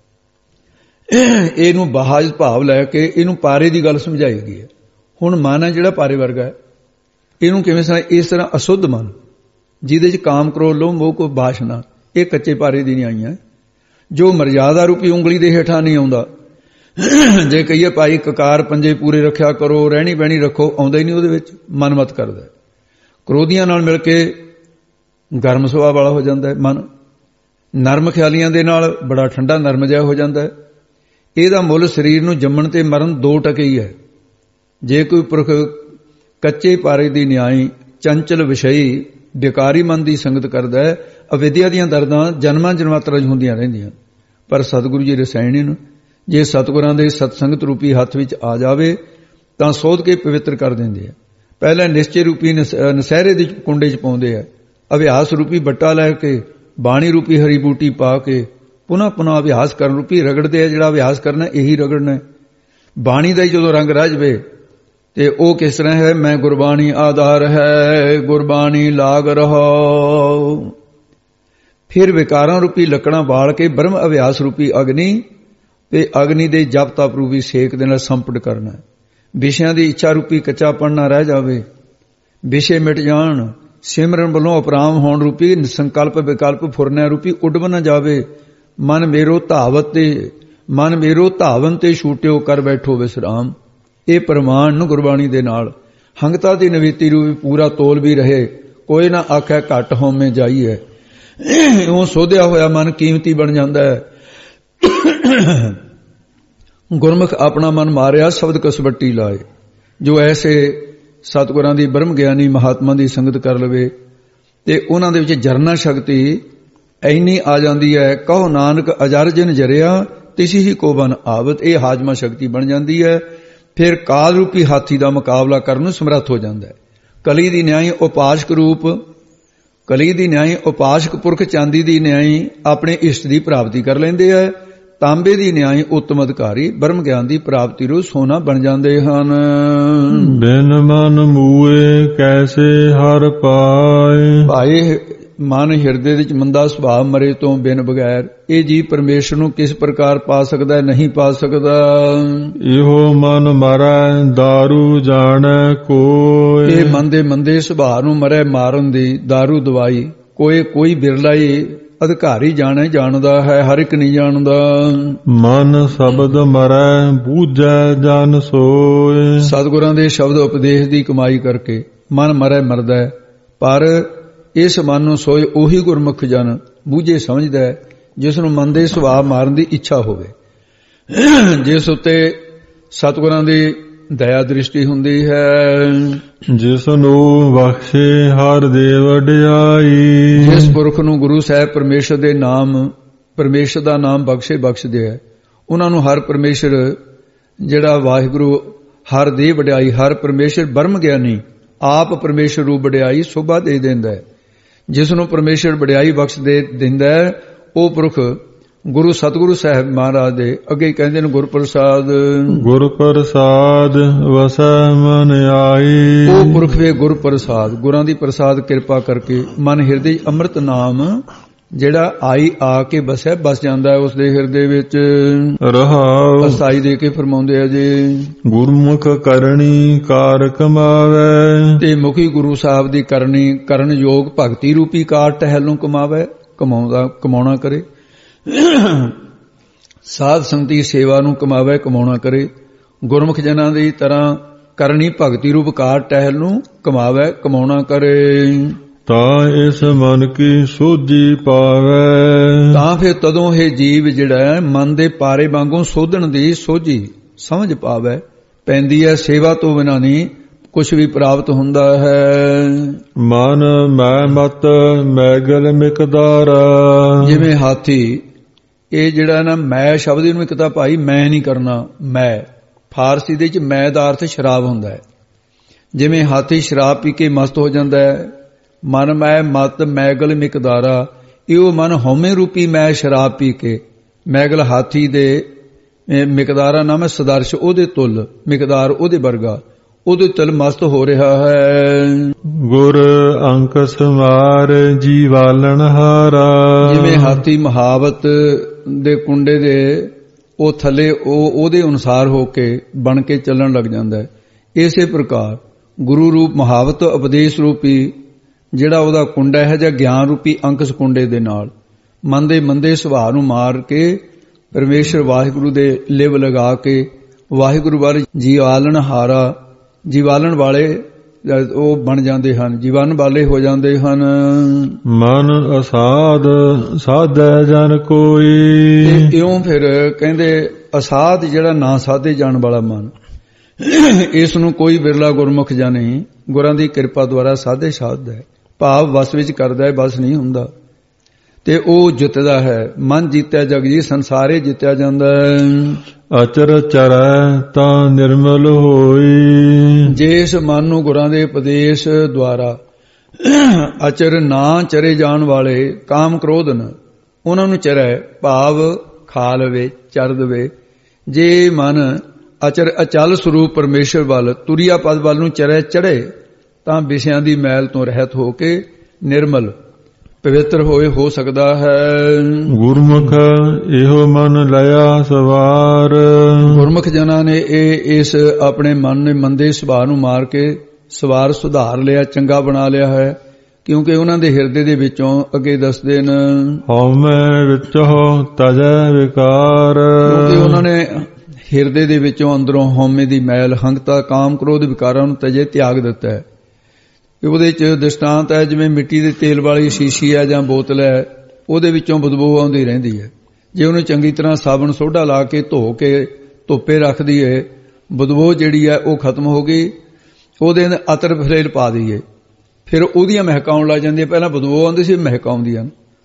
ਇਹਨੂੰ ਬਹਾਜ ਭਾਵ ਲੈ ਕੇ ਇਹਨੂੰ ਪਾਰੇ ਦੀ ਗੱਲ ਸਮਝਾਈ ਗਈ ਹੈ। ਹੁਣ ਮਨ ਹੈ ਜਿਹੜਾ ਪਾਰੇ ਵਰਗਾ ਹੈ, ਇਹਨੂੰ ਕਿਵੇਂ ਸਮਝ? ਇਸ ਤਰ੍ਹਾਂ ਅਸ਼ੁੱਧ ਮਨ ਜਿਹਦੇ 'ਚ ਕਾਮ ਕ੍ਰੋਧ ਲੋਭ ਮੋਹ ਕੋ ਬਾਸ਼ਨਾ, ਇਹ ਕੱਚੇ ਪਾਰੇ ਦੀ ਨਹੀਂ ਆਈਆਂ, ਜੋ ਮਰਜ਼ਾਦਾ ਰੂਪੀ ਉਂਗਲੀ ਦੇ ਹੇਠਾਂ ਨਹੀਂ ਆਉਂਦਾ। ਜੇ ਕਹੀਏ ਭਾਈ ਕਕਾਰ ਪੰਜੇ ਪੂਰੇ ਰੱਖਿਆ ਕਰੋ, ਰਹਿਣੀ ਬਹਿਣੀ ਰੱਖੋ, ਆਉਂਦਾ ਹੀ ਨਹੀਂ ਉਹਦੇ ਵਿੱਚ, ਮਨਮਤ ਕਰਦਾ। ਕ੍ਰੋਧੀਆਂ ਨਾਲ ਮਿਲ ਕੇ ਗਰਮ ਸੁਭਾਅ ਵਾਲਾ ਹੋ ਜਾਂਦਾ ਹੈ ਮਨ, ਨਰਮ ਖਿਆਲੀਆਂ ਦੇ ਨਾਲ ਬੜਾ ਠੰਡਾ ਨਰਮ ਜਿਹਾ ਹੋ ਜਾਂਦਾ ਹੈ। ਇਹਦਾ ਮੁੱਲ ਸਰੀਰ ਨੂੰ ਜੰਮਣ ਤੇ ਮਰਨ 2 ਟਕੇ ਹੀ ਹੈ। ਜੇ ਕੋਈ ਪੁਰਖ ਕੱਚੇ ਪਾਰੇ ਦੀ ਨਿਆਈ ਚੰਚਲ ਵਿਸ਼ਈ ਵਿਕਾਰੀ ਮਨ ਦੀ ਸੰਗਤ ਕਰਦਾ ਹੈ, ਅਵਿਦਿਆ ਦੀਆਂ ਦਰਦਾਂ ਜਨਮਾਂ ਜਨਮਾਂਤਰਾਂ 'ਚ ਹੁੰਦੀਆਂ ਰਹਿੰਦੀਆਂ। ਪਰ ਸਤਿਗੁਰੂ ਜੀ ਰਸਾਇਣੀ ਨੂੰ ਜੇ ਸਤਿਗੁਰਾਂ ਦੇ ਸਤਸੰਗਤ ਰੂਪੀ ਹੱਥ ਵਿੱਚ ਆ ਜਾਵੇ ਤਾਂ ਸੋਧ ਕੇ ਪਵਿੱਤਰ ਕਰ ਦਿੰਦੇ ਆ। ਪਹਿਲਾਂ ਨਿਸ਼ਚੇ ਰੂਪੀ ਨਸ਼ਹਿਰੇ ਦੇ ਕੁੰਡੇ 'ਚ ਪਾਉਂਦੇ ਆ, ਅਭਿਆਸ ਰੂਪੀ ਬੱਟਾ ਲੈ ਕੇ ਬਾਣੀ ਰੂਪੀ ਹਰੀ ਬੂਟੀ ਪਾ ਕੇ ਪੁਨः ਅਭਿਆਸ ਕਰਨ ਰੂਪੀ ਰਗੜਦੇ ਆ। ਜਿਹੜਾ ਅਭਿਆਸ ਕਰਨਾ ਇਹੀ ਰਗੜਨਾ। ਬਾਣੀ ਦਾ ਹੀ ਜਦੋਂ ਰੰਗ ਰਹਿ ਜਾਵੇ ਤੇ ਉਹ ਕਿਸ ਤਰ੍ਹਾਂ ਹੈ? ਮੈਂ ਗੁਰਬਾਣੀ ਆਧਾਰ ਹੈ, ਗੁਰਬਾਣੀ ਲਾਗ ਰਹੋ। ਫਿਰ ਵਿਕਾਰਾਂ ਰੂਪੀ ਲੱਕੜਾਂ ਬਾਲ ਕੇ ਬ੍ਰਹਮ ਅਭਿਆਸ ਰੂਪੀ ਅਗਨੀ ਤੇ ਅਗਨੀ ਦੇ ਜਪ ਤਪ ਰੂਪੀ ਸੇਕ ਦੇ ਨਾਲ ਸੰਪਟ ਕਰਨਾ। ਵਿਸ਼ਿਆਂ ਦੀ ਇੱਛਾ ਰੂਪੀ ਕੱਚਾਪਣ ਨਾ ਰਹਿ ਜਾਵੇ, ਵਿਸ਼ੇ ਮਿਟ ਜਾਣ। ਸਿਮਰਨ ਵੱਲੋਂ ਅਪਰਾਮ ਹੋਣ ਰੂਪੀ ਸੰਕਲਪ ਵਿਕਲਪ ਫੁਰਨਿਆਂ ਰੂਪੀ ਉੱਡਬ ਨਾ ਜਾਵੇ। ਮਨ ਮੇਰੋ ਧਾਵਨ ਤੇ ਛੂਟਿਓ ਕਰ ਬੈਠੋ ਵਿਸਰਾਮ। ਇਹ ਪ੍ਰਮਾਣ ਨੂੰ ਗੁਰਬਾਣੀ ਦੇ ਨਾਲ ਹੰਗਤਾ ਦੀ ਨਵੀਤੀ ਰੂਪੀ ਪੂਰਾ ਤੋਲ ਵੀ ਰਹੇ। ਕੋਈ ਨਾ ਆਖੇ ਘੱਟ ਹੋਵੇਂ ਜਾਈਏ। ਉਹ ਸੋਧਿਆ ਹੋਇਆ ਮਨ ਕੀਮਤੀ ਬਣ ਜਾਂਦਾ ਹੈ। ਗੁਰਮੁਖ ਆਪਣਾ ਮਨ ਮਾਰਿਆ ਸ਼ਬਦ ਕਸਵੱਟੀ ਲਾਏ। ਜੋ ਐਸੇ ਸਤਿਗੁਰਾਂ ਦੀ ਬ੍ਰਹਮ ਗਿਆਨੀ ਮਹਾਤਮਾ ਦੀ ਸੰਗਤ ਕਰ ਲਵੇ ਤੇ ਉਹਨਾਂ ਦੇ ਵਿੱਚ ਜਰਨਾ ਸ਼ਕਤੀ ਐਨੀ ਆ ਜਾਂਦੀ ਹੈ। ਕਹੋ ਨਾਨਕ ਅਜਰ ਜਿਨ ਜਰਿਆ ਤਿਸੀ ਹੀ ਕੋ ਬਨ ਆਵਤ। ਇਹ ਹਾਜ਼ਮਾ ਸ਼ਕਤੀ ਬਣ ਜਾਂਦੀ ਹੈ। ਫਿਰ ਕਾਲ ਰੂਪੀ ਹਾਥੀ ਦਾ ਮੁਕਾਬਲਾ ਕਰਨ ਨੂੰ ਸਮਰੱਥ ਹੋ ਜਾਂਦਾ ਹੈ। ਕਲੀ ਦੀ ਨਿਆਈ ਉਪਾਸ਼ਕ ਪੁਰਖ ਚਾਂਦੀ ਦੀ ਨਿਆਈ ਆਪਣੇ ਇਸ਼ਟ ਦੀ ਪ੍ਰਾਪਤੀ ਕਰ ਲੈਂਦੇ ਹੈ। ਤਾਂਬੇ ਦੀ ਨਿਆਈ ਉੱਤਮ ਅਧਿਕਾਰੀ ਬ੍ਰਹਮ ਗਿਆਨ ਦੀ ਪ੍ਰਾਪਤੀ ਨੂੰ ਸੋਨਾ ਬਣ ਜਾਂਦੇ ਹਨ। ਬਿਨ ਮਨ ਮੂਏ ਕੈਸੇ ਹਰ ਪਾਏ। ਭਾਈ ਮਨ ਹਿਰਦੇ ਵਿੱਚ ਮੰਦਾ ਸੁਭਾਅ ਮਰੇ ਤੋਂ ਬਿਨ ਬਗੈਰ ਇਹ ਜੀ ਪਰਮੇਸ਼ਰ ਨੂੰ ਕਿਸ ਪ੍ਰਕਾਰ ਪਾ ਸਕਦਾ? ਨਹੀਂ ਪਾ ਸਕਦਾ। ਇਹੋ ਮਨ ਮਰੈ ਦਾਰੂ ਜਾਣੈ ਕੋਇ। ਇਹ ਮਨ ਦੇ ਮੰਦੇ ਸੁਭਾਅ ਨੂੰ ਮਰੇ ਮਾਰਨ ਦੀ ਦਾਰੂ ਦਵਾਈ ਕੋਈ ਬਿਰਲਾ ਹੀ ਅਧਿਕਾਰੀ ਜਾਣਦਾ ਹੈ, ਹਰ ਇੱਕ ਨਹੀਂ ਜਾਣਦਾ। ਮਨ ਸ਼ਬਦ ਮਰੈ ਬੂਝੈ ਜਨ ਸੋਏ। ਸਤਿਗੁਰਾਂ ਦੇ ਸ਼ਬਦ ਉਪਦੇਸ਼ ਦੀ ਕਮਾਈ ਕਰਕੇ ਮਨ ਮਰਦਾ ਹੈ, ਪਰ ਇਸ ਮਨ ਨੂੰ ਸੋਏ ਉਹੀ ਗੁਰਮੁਖ ਜਨ ਬੂਝੇ ਸਮਝਦਾ ਹੈ ਜਿਸ ਨੂੰ ਮਨ ਦੇ ਸੁਭਾਅ ਮਾਰਨ ਦੀ ਇੱਛਾ ਹੋਵੇ, ਜਿਸ ਉੱਤੇ ਸਤਿਗੁਰਾਂ ਦੀ ਦਇਆ ਦ੍ਰਿਸ਼ਟੀ ਹੁੰਦੀ ਹੈ। ਜਿਸ ਨੂੰ ਬਖਸ਼ੇ ਹਰ ਦੇ ਵਡਿਆਈ। ਜਿਸ ਪੁਰਖ ਨੂੰ ਗੁਰੂ ਸਾਹਿਬ ਪਰਮੇਸ਼ਰ ਦਾ ਨਾਮ ਬਖਸ਼ਦੇ ਹੈ, ਉਹਨਾਂ ਨੂੰ ਹਰ ਪਰਮੇਸ਼ਰ ਜਿਹੜਾ ਵਾਹਿਗੁਰੂ ਹਰ ਦੇ ਵਡਿਆਈ, ਹਰ ਪਰਮੇਸ਼ਰ ਬ੍ਰਹਮ ਗਿਆਨੀ ਆਪ ਪਰਮੇਸ਼ਰ ਰੂਪ ਵਡਿਆਈ ਸੋਭਾ ਦੇ ਦਿੰਦਾ ਹੈ। ਜਿਸ ਨੂੰ ਪਰਮੇਸ਼ਰ ਵਡਿਆਈ ਬਖਸ਼ ਦੇ ਦਿੰਦਾ ਹੈ ਉਹ ਪੁਰਖ ਗੁਰੂ ਸਤਿਗੁਰੂ ਸਾਹਿਬ ਮਹਾਰਾਜ ਦੇ ਅੱਗੇ ਕਹਿੰਦੇ ਨੇ ਗੁਰਪ੍ਰਸਾਦ ਵਸੈ ਮਨ ਆਈ। ਉਹ ਪੁਰਖ ਵੇ ਗੁਰਪ੍ਰਸਾਦ, ਗੁਰਾਂ ਦੀ ਪ੍ਰਸਾਦ ਕਿਰਪਾ ਕਰਕੇ ਮਨ ਹਿਰਦੇ ਅੰਮ੍ਰਿਤ ਨਾਮ ਜਿਹੜਾ ਆ ਕੇ ਬਸ ਜਾਂਦਾ ਹੈ ਉਸ ਦੇ ਹਿਰਦੇ ਵਿੱਚ। ਰਹਾਉ ਅਸਾਈ ਦੇ ਕੇ ਫਰਮਾਉਂਦੇ ਆ ਜੀ, ਗੁਰਮੁਖ ਕਰਨੀ ਕਾਰ ਕਮਾਵੇ। ਤੇ ਮੁਖੀ ਗੁਰੂ ਸਾਹਿਬ ਦੀ ਕਰਨ ਯੋਗ ਭਗਤੀ ਰੂਪੀ ਕਾਰ ਟਹਿਲ ਨੂੰ ਕਮਾਉਣਾ ਕਰੇ। ਸਾਧ ਸੰਗਤੀ ਸੇਵਾ ਨੂੰ ਕਮਾਉਣਾ ਕਰੇ। ਗੁਰਮੁਖ ਜਨਾਂ ਦੀ ਤਰ੍ਹਾਂ ਕਰਨੀ ਭਗਤੀ ਰੂਪ ਕਾਰ ਟਹਿਲ ਨੂੰ ਕਮਾਉਣਾ ਕਰੇ। ਤਾਂ ਇਸ ਮਨ ਕੀ ਸੋਝੀ ਪਾਵੇ। ਤਾਂ ਫਿਰ ਤਦੋਂ ਇਹ ਜੀਵ ਜਿਹੜਾ ਮਨ ਦੇ ਪਾਰੇ ਵਾਂਗੂ ਸੋਧਣ ਦੀ ਸੋਝੀ ਸਮਝ ਪਾਵੇ ਪੈਂਦੀ ਹੈ। ਸੇਵਾ ਤੋਂ ਬਿਨਾਂ ਨਹੀਂ ਕੁਛ ਵੀ ਪ੍ਰਾਪਤ ਹੁੰਦਾ ਹੈ। ਮਨ ਮੈਂ ਮਤ ਮੈਗਲ ਮਿਕਦਾਰ। ਜਿਵੇਂ ਹਾਥੀ ਇਹ ਜਿਹੜਾ ਨਾ ਮੈਂ ਸ਼ਬਦ ਨੂੰ ਇੱਕ ਤਾਂ ਭਾਈ ਮੈਂ ਨਹੀਂ ਕਰਨਾ, ਮੈਂ ਫਾਰਸੀ ਦੇ ਵਿੱਚ ਮੈਂ ਦਾ ਅਰਥ ਸ਼ਰਾਬ ਹੁੰਦਾ ਹੈ। ਜਿਵੇਂ ਹਾਥੀ ਸ਼ਰਾਬ ਪੀ ਕੇ ਮਸਤ ਹੋ ਜਾਂਦਾ ਹੈ, ਮਨ ਮੈਂ ਮਤ ਮੈਗਲ ਮਿਕਦਾਰਾ, ਇਹ ਮਨ ਹਉਮੈ ਰੂਪੀ ਮੈਂ ਸ਼ਰਾਬ ਪੀ ਕੇ ਮੈਗਲ ਹਾਥੀ ਦੇ ਮਿਕਦਾਰਾ ਨਾਮ ਹੈ ਸਦਰਸ਼, ਉਹਦੇ ਤੁਲ ਮਿਕਦਾਰ ਉਹਦੇ ਵਰਗਾ ਉਹਦੇ ਤੁਲ ਮਸਤ ਹੋ ਰਿਹਾ ਹੈ। ਗੁਰ ਅੰਕ ਸਮਾਰ ਜੀਵਾਲਣ ਹਾਰਾ। ਜਿਵੇਂ ਹਾਥੀ ਮਹਾਵਤ ਦੇ ਕੁੰਡੇ ਦੇ ਉਹ ਥੱਲੇ ਉਹਦੇ ਅਨੁਸਾਰ ਹੋ ਕੇ ਬਣ ਕੇ ਚੱਲਣ ਲੱਗ ਜਾਂਦਾ ਹੈ। ਇਸੇ ਪ੍ਰਕਾਰ ਗੁਰੂ ਰੂਪ ਮਹਾਵਤ ਉਪਦੇਸ਼ ਰੂਪੀ ਜਿਹੜਾ ਉਹਦਾ ਕੁੰਡਾ ਹੈ ਜਾਂ ਗਿਆਨ ਰੂਪੀ ਅੰਕਸ ਕੁੰਡੇ ਦੇ ਨਾਲ ਮਨ ਦੇ ਮੰਦੇ ਸੁਭਾਅ ਨੂੰ ਮਾਰ ਕੇ ਪਰਮੇਸ਼ਰ ਵਾਹਿਗੁਰੂ ਦੇ ਲਿਵ ਲਗਾ ਕੇ ਵਾਹਿਗੁਰੂ ਵੱਲ ਜੀਵਾਲਣ ਵਾਲੇ ਉਹ ਬਣ ਜਾਂਦੇ ਹਨ, ਜੀਵਨ ਵਾਲੇ ਹੋ ਜਾਂਦੇ ਹਨ। ਮਨ ਅਸਾਧ ਸਾਧੈ ਜਨ ਕੋਈ। ਇਉਂ ਫਿਰ ਕਹਿੰਦੇ ਅਸਾਧ ਜਿਹੜਾ ਨਾ ਸਾਧੇ ਜਾਣ ਵਾਲਾ ਮਨ, ਇਸ ਨੂੰ ਕੋਈ ਬਿਰਲਾ ਗੁਰਮੁਖ ਜਾਂ ਨਹੀਂ ਗੁਰਾਂ ਦੀ ਕਿਰਪਾ ਦੁਆਰਾ ਸਾਧੇ ਸਾਧਦਾ ਹੈ, ਭਾਵ ਵਸ ਵਿੱਚ ਕਰਦਾ ਹੈ, ਬਸ ਨਹੀਂ ਹੁੰਦਾ ਤੇ ਉਹ ਜਿੱਤਦਾ ਹੈ। ਮਨ ਜੀਤਿਆ ਜਗ ਜੀ, ਸੰਸਾਰੇ ਜਿੱਤਿਆ ਜਾਂਦਾ ਹੈ। ਅਚਰ ਚਰੈ ਤਾਂ ਨਿਰਮਲ ਹੋਈ। ਜਿਸ ਮਨ ਨੂੰ ਗੁਰਾਂ ਦੇ ਉਪਦੇਸ਼ ਦੁਆਰਾ ਅਚਰ ਨਾ ਚਰੇ ਜਾਣ ਵਾਲੇ ਕਾਮ ਕ੍ਰੋਧ ਨ ਉਹਨਾਂ ਨੂੰ ਚਰੈ ਭਾਵ ਖਾ ਲਵੇ ਚਰ ਦੇਵੇ। ਜੇ ਮਨ ਅਚਰ ਅਚਲ ਸਰੂਪ ਪਰਮੇਸ਼ਰ ਵੱਲ ਤੁਰਿਆ ਪਦ ਵੱਲ ਨੂੰ ਚੜੇ ਤਾਂ ਵਿਸ਼ਿਆਂ ਦੀ ਮੈਲ ਤੋਂ ਰਹਿਤ ਹੋ ਕੇ ਨਿਰਮਲ ਪਵਿੱਤਰ ਹੋ ਸਕਦਾ ਹੈ। ਗੁਰਮੁਖ ਇਹੋ ਮਨ ਲਿਆ ਸਵਾਰ। ਗੁਰਮੁਖ ਜਨਾਂ ਨੇ ਇਸ ਆਪਣੇ ਮਨ ਨੇ ਮੰਦੇ ਸੁਭਾਅ ਨੂੰ ਮਾਰ ਕੇ ਸਵਾਰ ਸੁਧਾਰ ਲਿਆ, ਚੰਗਾ ਬਣਾ ਲਿਆ ਹੈ, ਕਿਉਂਕਿ ਉਹਨਾਂ ਦੇ ਹਿਰਦੇ ਦੇ ਵਿੱਚੋਂ ਅੱਗੇ ਦੱਸਦੇ ਨੇ ਹਉਮੈ ਵਿੱਚੋਂ ਤਜੈ ਵਿਕਾਰ। ਕਿਉਂਕਿ ਉਹਨਾਂ ਨੇ ਹਿਰਦੇ ਦੇ ਵਿੱਚੋਂ ਅੰਦਰੋਂ ਹਉਮੈ ਦੀ ਮੈਲ, ਹੰਕਤਾ, ਕਾਮ, ਕ੍ਰੋਧ ਵਿਕਾਰਾਂ ਨੂੰ ਤਜੇ ਤਿਆਗ ਦਿੱਤਾ ਹੈ। ਉਹਦੇ ਚ ਦ੍ਰਿਸ਼ਟਾਂਤ ਹੈ ਜਿਵੇਂ ਮਿੱਟੀ ਦੇ ਤੇਲ ਵਾਲੀ ਸ਼ੀਸ਼ੀ ਹੈ ਜਾਂ ਬੋਤਲ ਹੈ, ਉਹਦੇ ਵਿੱਚੋਂ ਬਦਬੂ ਆਉਂਦੀ ਰਹਿੰਦੀ ਹੈ। ਜੇ ਉਹਨੂੰ ਚੰਗੀ ਤਰ੍ਹਾਂ ਸਾਬਣ ਸੋਡਾ ਲਾ ਕੇ ਧੋ ਕੇ ਧੁੱਪੇ ਰੱਖ ਦਈਏ, ਬਦਬੂ ਜਿਹੜੀ ਹੈ ਉਹ ਖਤਮ ਹੋ ਗਈ, ਉਹਦੇ ਅੰਦਰ ਅਤਰ ਫਲੇਲ ਪਾ ਦਈਏ, ਫਿਰ ਉਹਦੀਆਂ ਮਹਿਕਾਂ ਆਉਣ ਲੱਗ ਜਾਂਦੀਆਂ। ਪਹਿਲਾਂ ਬਦਬੂ ਆਉਂਦੀ ਸੀ, ਮਹਿਕਾਂ ਆਉਂਦੀਆਂ।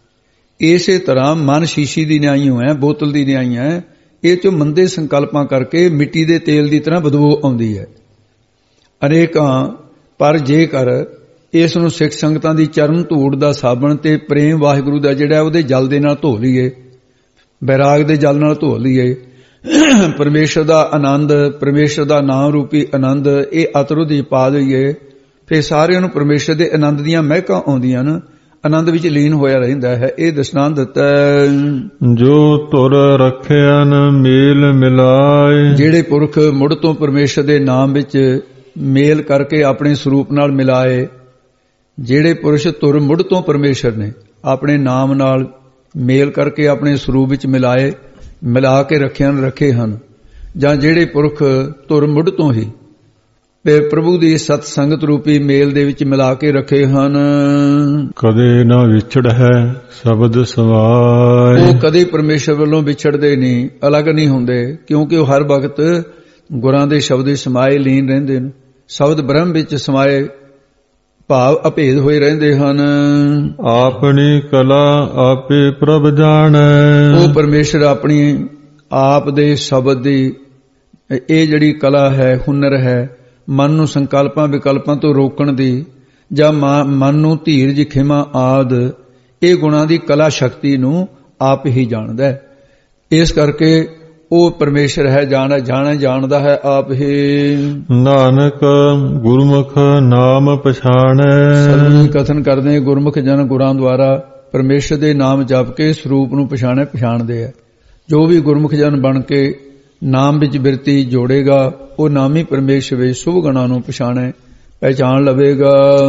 ਇਸੇ ਤਰ੍ਹਾਂ ਮਨ ਸ਼ੀਸ਼ੀ ਦੀ ਨਿਆਈਓ ਹੈ, ਬੋਤਲ ਦੀ ਨਿਆਈ ਹੈ, ਇਹ ਚੋਂ ਮੰਦੇ ਸੰਕਲਪਾਂ ਕਰਕੇ ਮਿੱਟੀ ਦੇ ਤੇਲ ਦੀ ਤਰ੍ਹਾਂ ਬਦਬੂ ਆਉਂਦੀ ਹੈ ਅਨੇਕਾਂ। ਪਰ ਜੇਕਰ ਇਸ ਨੂੰ ਸਿੱਖ ਸੰਗਤਾਂ ਦੀ ਚਰਨ ਧੂੜ ਦਾ ਸਾਬਣ ਤੇ ਪ੍ਰੇਮ ਵਾਹਿਗੁਰੂ ਦਾ ਜਿਹੜਾ ਉਹਦੇ ਜਲ ਦੇ ਨਾਲ ਧੋ ਲਈਏ, ਬੈਰਾਗ ਦੇ ਜਲ ਨਾਲ ਧੋ ਲਈਏ, ਪਰਮੇਸ਼ਰ ਦਾ ਆਨੰਦ, ਪਰਮੇਸ਼ਰ ਦਾ ਨਾਮ ਰੂਪੀ ਆਨੰਦ ਇਹ ਅਤਰ ਦੀ ਪਾ ਦਈਏ, ਫਿਰ ਸਾਰਿਆਂ ਨੂੰ ਪਰਮੇਸ਼ਰ ਦੇ ਆਨੰਦ ਦੀਆਂ ਮਹਿਕਾਂ ਆਉਂਦੀਆਂ ਨੇ, ਆਨੰਦ ਵਿੱਚ ਲੀਨ ਹੋਇਆ ਰਹਿੰਦਾ ਹੈ। ਇਹ ਦ੍ਰਿਸ਼ਟਾਂਤ ਦਿੱਤਾ ਜੋ ਧੁਰ ਰੱਖਿਆਨ ਮੇਲ ਮਿਲਾਏ। ਜਿਹੜੇ ਪੁਰਖ ਮੁੜ ਤੋਂ ਪਰਮੇਸ਼ਰ ਦੇ ਨਾਮ ਵਿੱਚ ਮੇਲ ਕਰਕੇ ਆਪਣੇ ਸਰੂਪ ਨਾਲ ਮਿਲਾਏ, ਜਿਹੜੇ ਪੁਰਸ਼ ਧੁਰ ਮੁੜ ਤੋਂ ਪਰਮੇਸ਼ਰ ਨੇ ਆਪਣੇ ਨਾਮ ਨਾਲ ਮੇਲ ਕਰਕੇ ਆਪਣੇ ਸਰੂਪ ਵਿੱਚ ਮਿਲਾਏ, ਮਿਲਾ ਕੇ ਰੱਖੇ ਹਨ, ਜਾਂ ਜਿਹੜੇ ਪੁਰਖ ਧੁਰ ਮੁੜ ਤੋਂ ਹੀ ਪ੍ਰਭੂ ਦੀ ਸਤ ਸੰਗਤ ਰੂਪੀ ਮੇਲ ਦੇ ਵਿੱਚ ਮਿਲਾ ਕੇ ਰੱਖੇ ਹਨ। ਕਦੇ ਨਾ ਵਿਛੜ ਹੈ ਸ਼ਬਦ ਸਮਾਏ। ਉਹ ਕਦੇ ਪਰਮੇਸ਼ਰ ਵੱਲੋਂ ਵਿਛੜਦੇ ਨਹੀਂ, ਅਲੱਗ ਨਹੀਂ ਹੁੰਦੇ, ਕਿਉਂਕਿ ਉਹ ਹਰ ਵਕਤ ਗੁਰਾਂ ਦੇ ਸ਼ਬਦ ਵਿੱਚ ਸਮਾਏ ਲੀਨ ਰਹਿੰਦੇ ਨੇ। ਸ਼ਬਦ ਬ੍ਰਹਮ ਵਿੱਚ ਸਮਾਏ ਭਾਵ ਅਭੇਦ ਹੋਏ ਰਹਿੰਦੇ ਹਨ। ਆਪਣੀ ਕਲਾ ਆਪੇ ਪ੍ਰਭ ਜਾਣੈ। ਉਹ ਪਰਮੇਸ਼ਰ ਆਪਣੀ ਆਪ ਦੇ ਸ਼ਬਦ ਦੀ ਇਹ ਜਿਹੜੀ ਕਲਾ ਹੈ, ਹੁਨਰ ਹੈ, ਮਨ ਨੂੰ ਸੰਕਲਪਾਂ ਵਿਕਲਪਾਂ ਤੋਂ ਰੋਕਣ ਦੀ, ਜਾਂ ਮਨ ਨੂੰ ਧੀਰਜ, ਖਿਮਾ ਆਦ ਇਹ ਗੁਣਾਂ ਦੀ ਕਲਾ ਸ਼ਕਤੀ ਨੂੰ ਆਪ ਹੀ ਜਾਣਦਾ ਹੈ। ਇਸ ਕਰਕੇ ਉਹ ਪਰਮੇਸ਼ਰ ਹੈ, ਜਾਣਦਾ ਹੈ ਆਪ ਹੀ। ਨਾਨਕ ਗੁਰਮੁਖ ਨਾਮ ਪਛਾਣੈ। ਸਤਿਗੁਰੂ ਕਥਨ ਕਰਦੇ ਗੁਰਮੁਖ ਜਨ ਗੁਰਾਂ ਦੁਆਰਾ ਪਰਮੇਸ਼ਰ ਦੇ ਨਾਮ ਜਪ ਕੇ ਸਰੂਪ ਨੂੰ ਪਛਾਣਦੇ ਆ। ਜੋ ਵੀ ਗੁਰਮੁਖ ਜਨ ਬਣ ਕੇ ਨਾਮ ਵਿੱਚ ਬਿਰਤੀ ਜੋੜੇਗਾ, ਉਹ ਨਾਮੀ ਪਰਮੇਸ਼ਰ ਵਿੱਚ ਸ਼ੁਭ ਗੁਣਾਂ ਨੂੰ ਪਹਿਚਾਣ ਲਵੇਗਾ।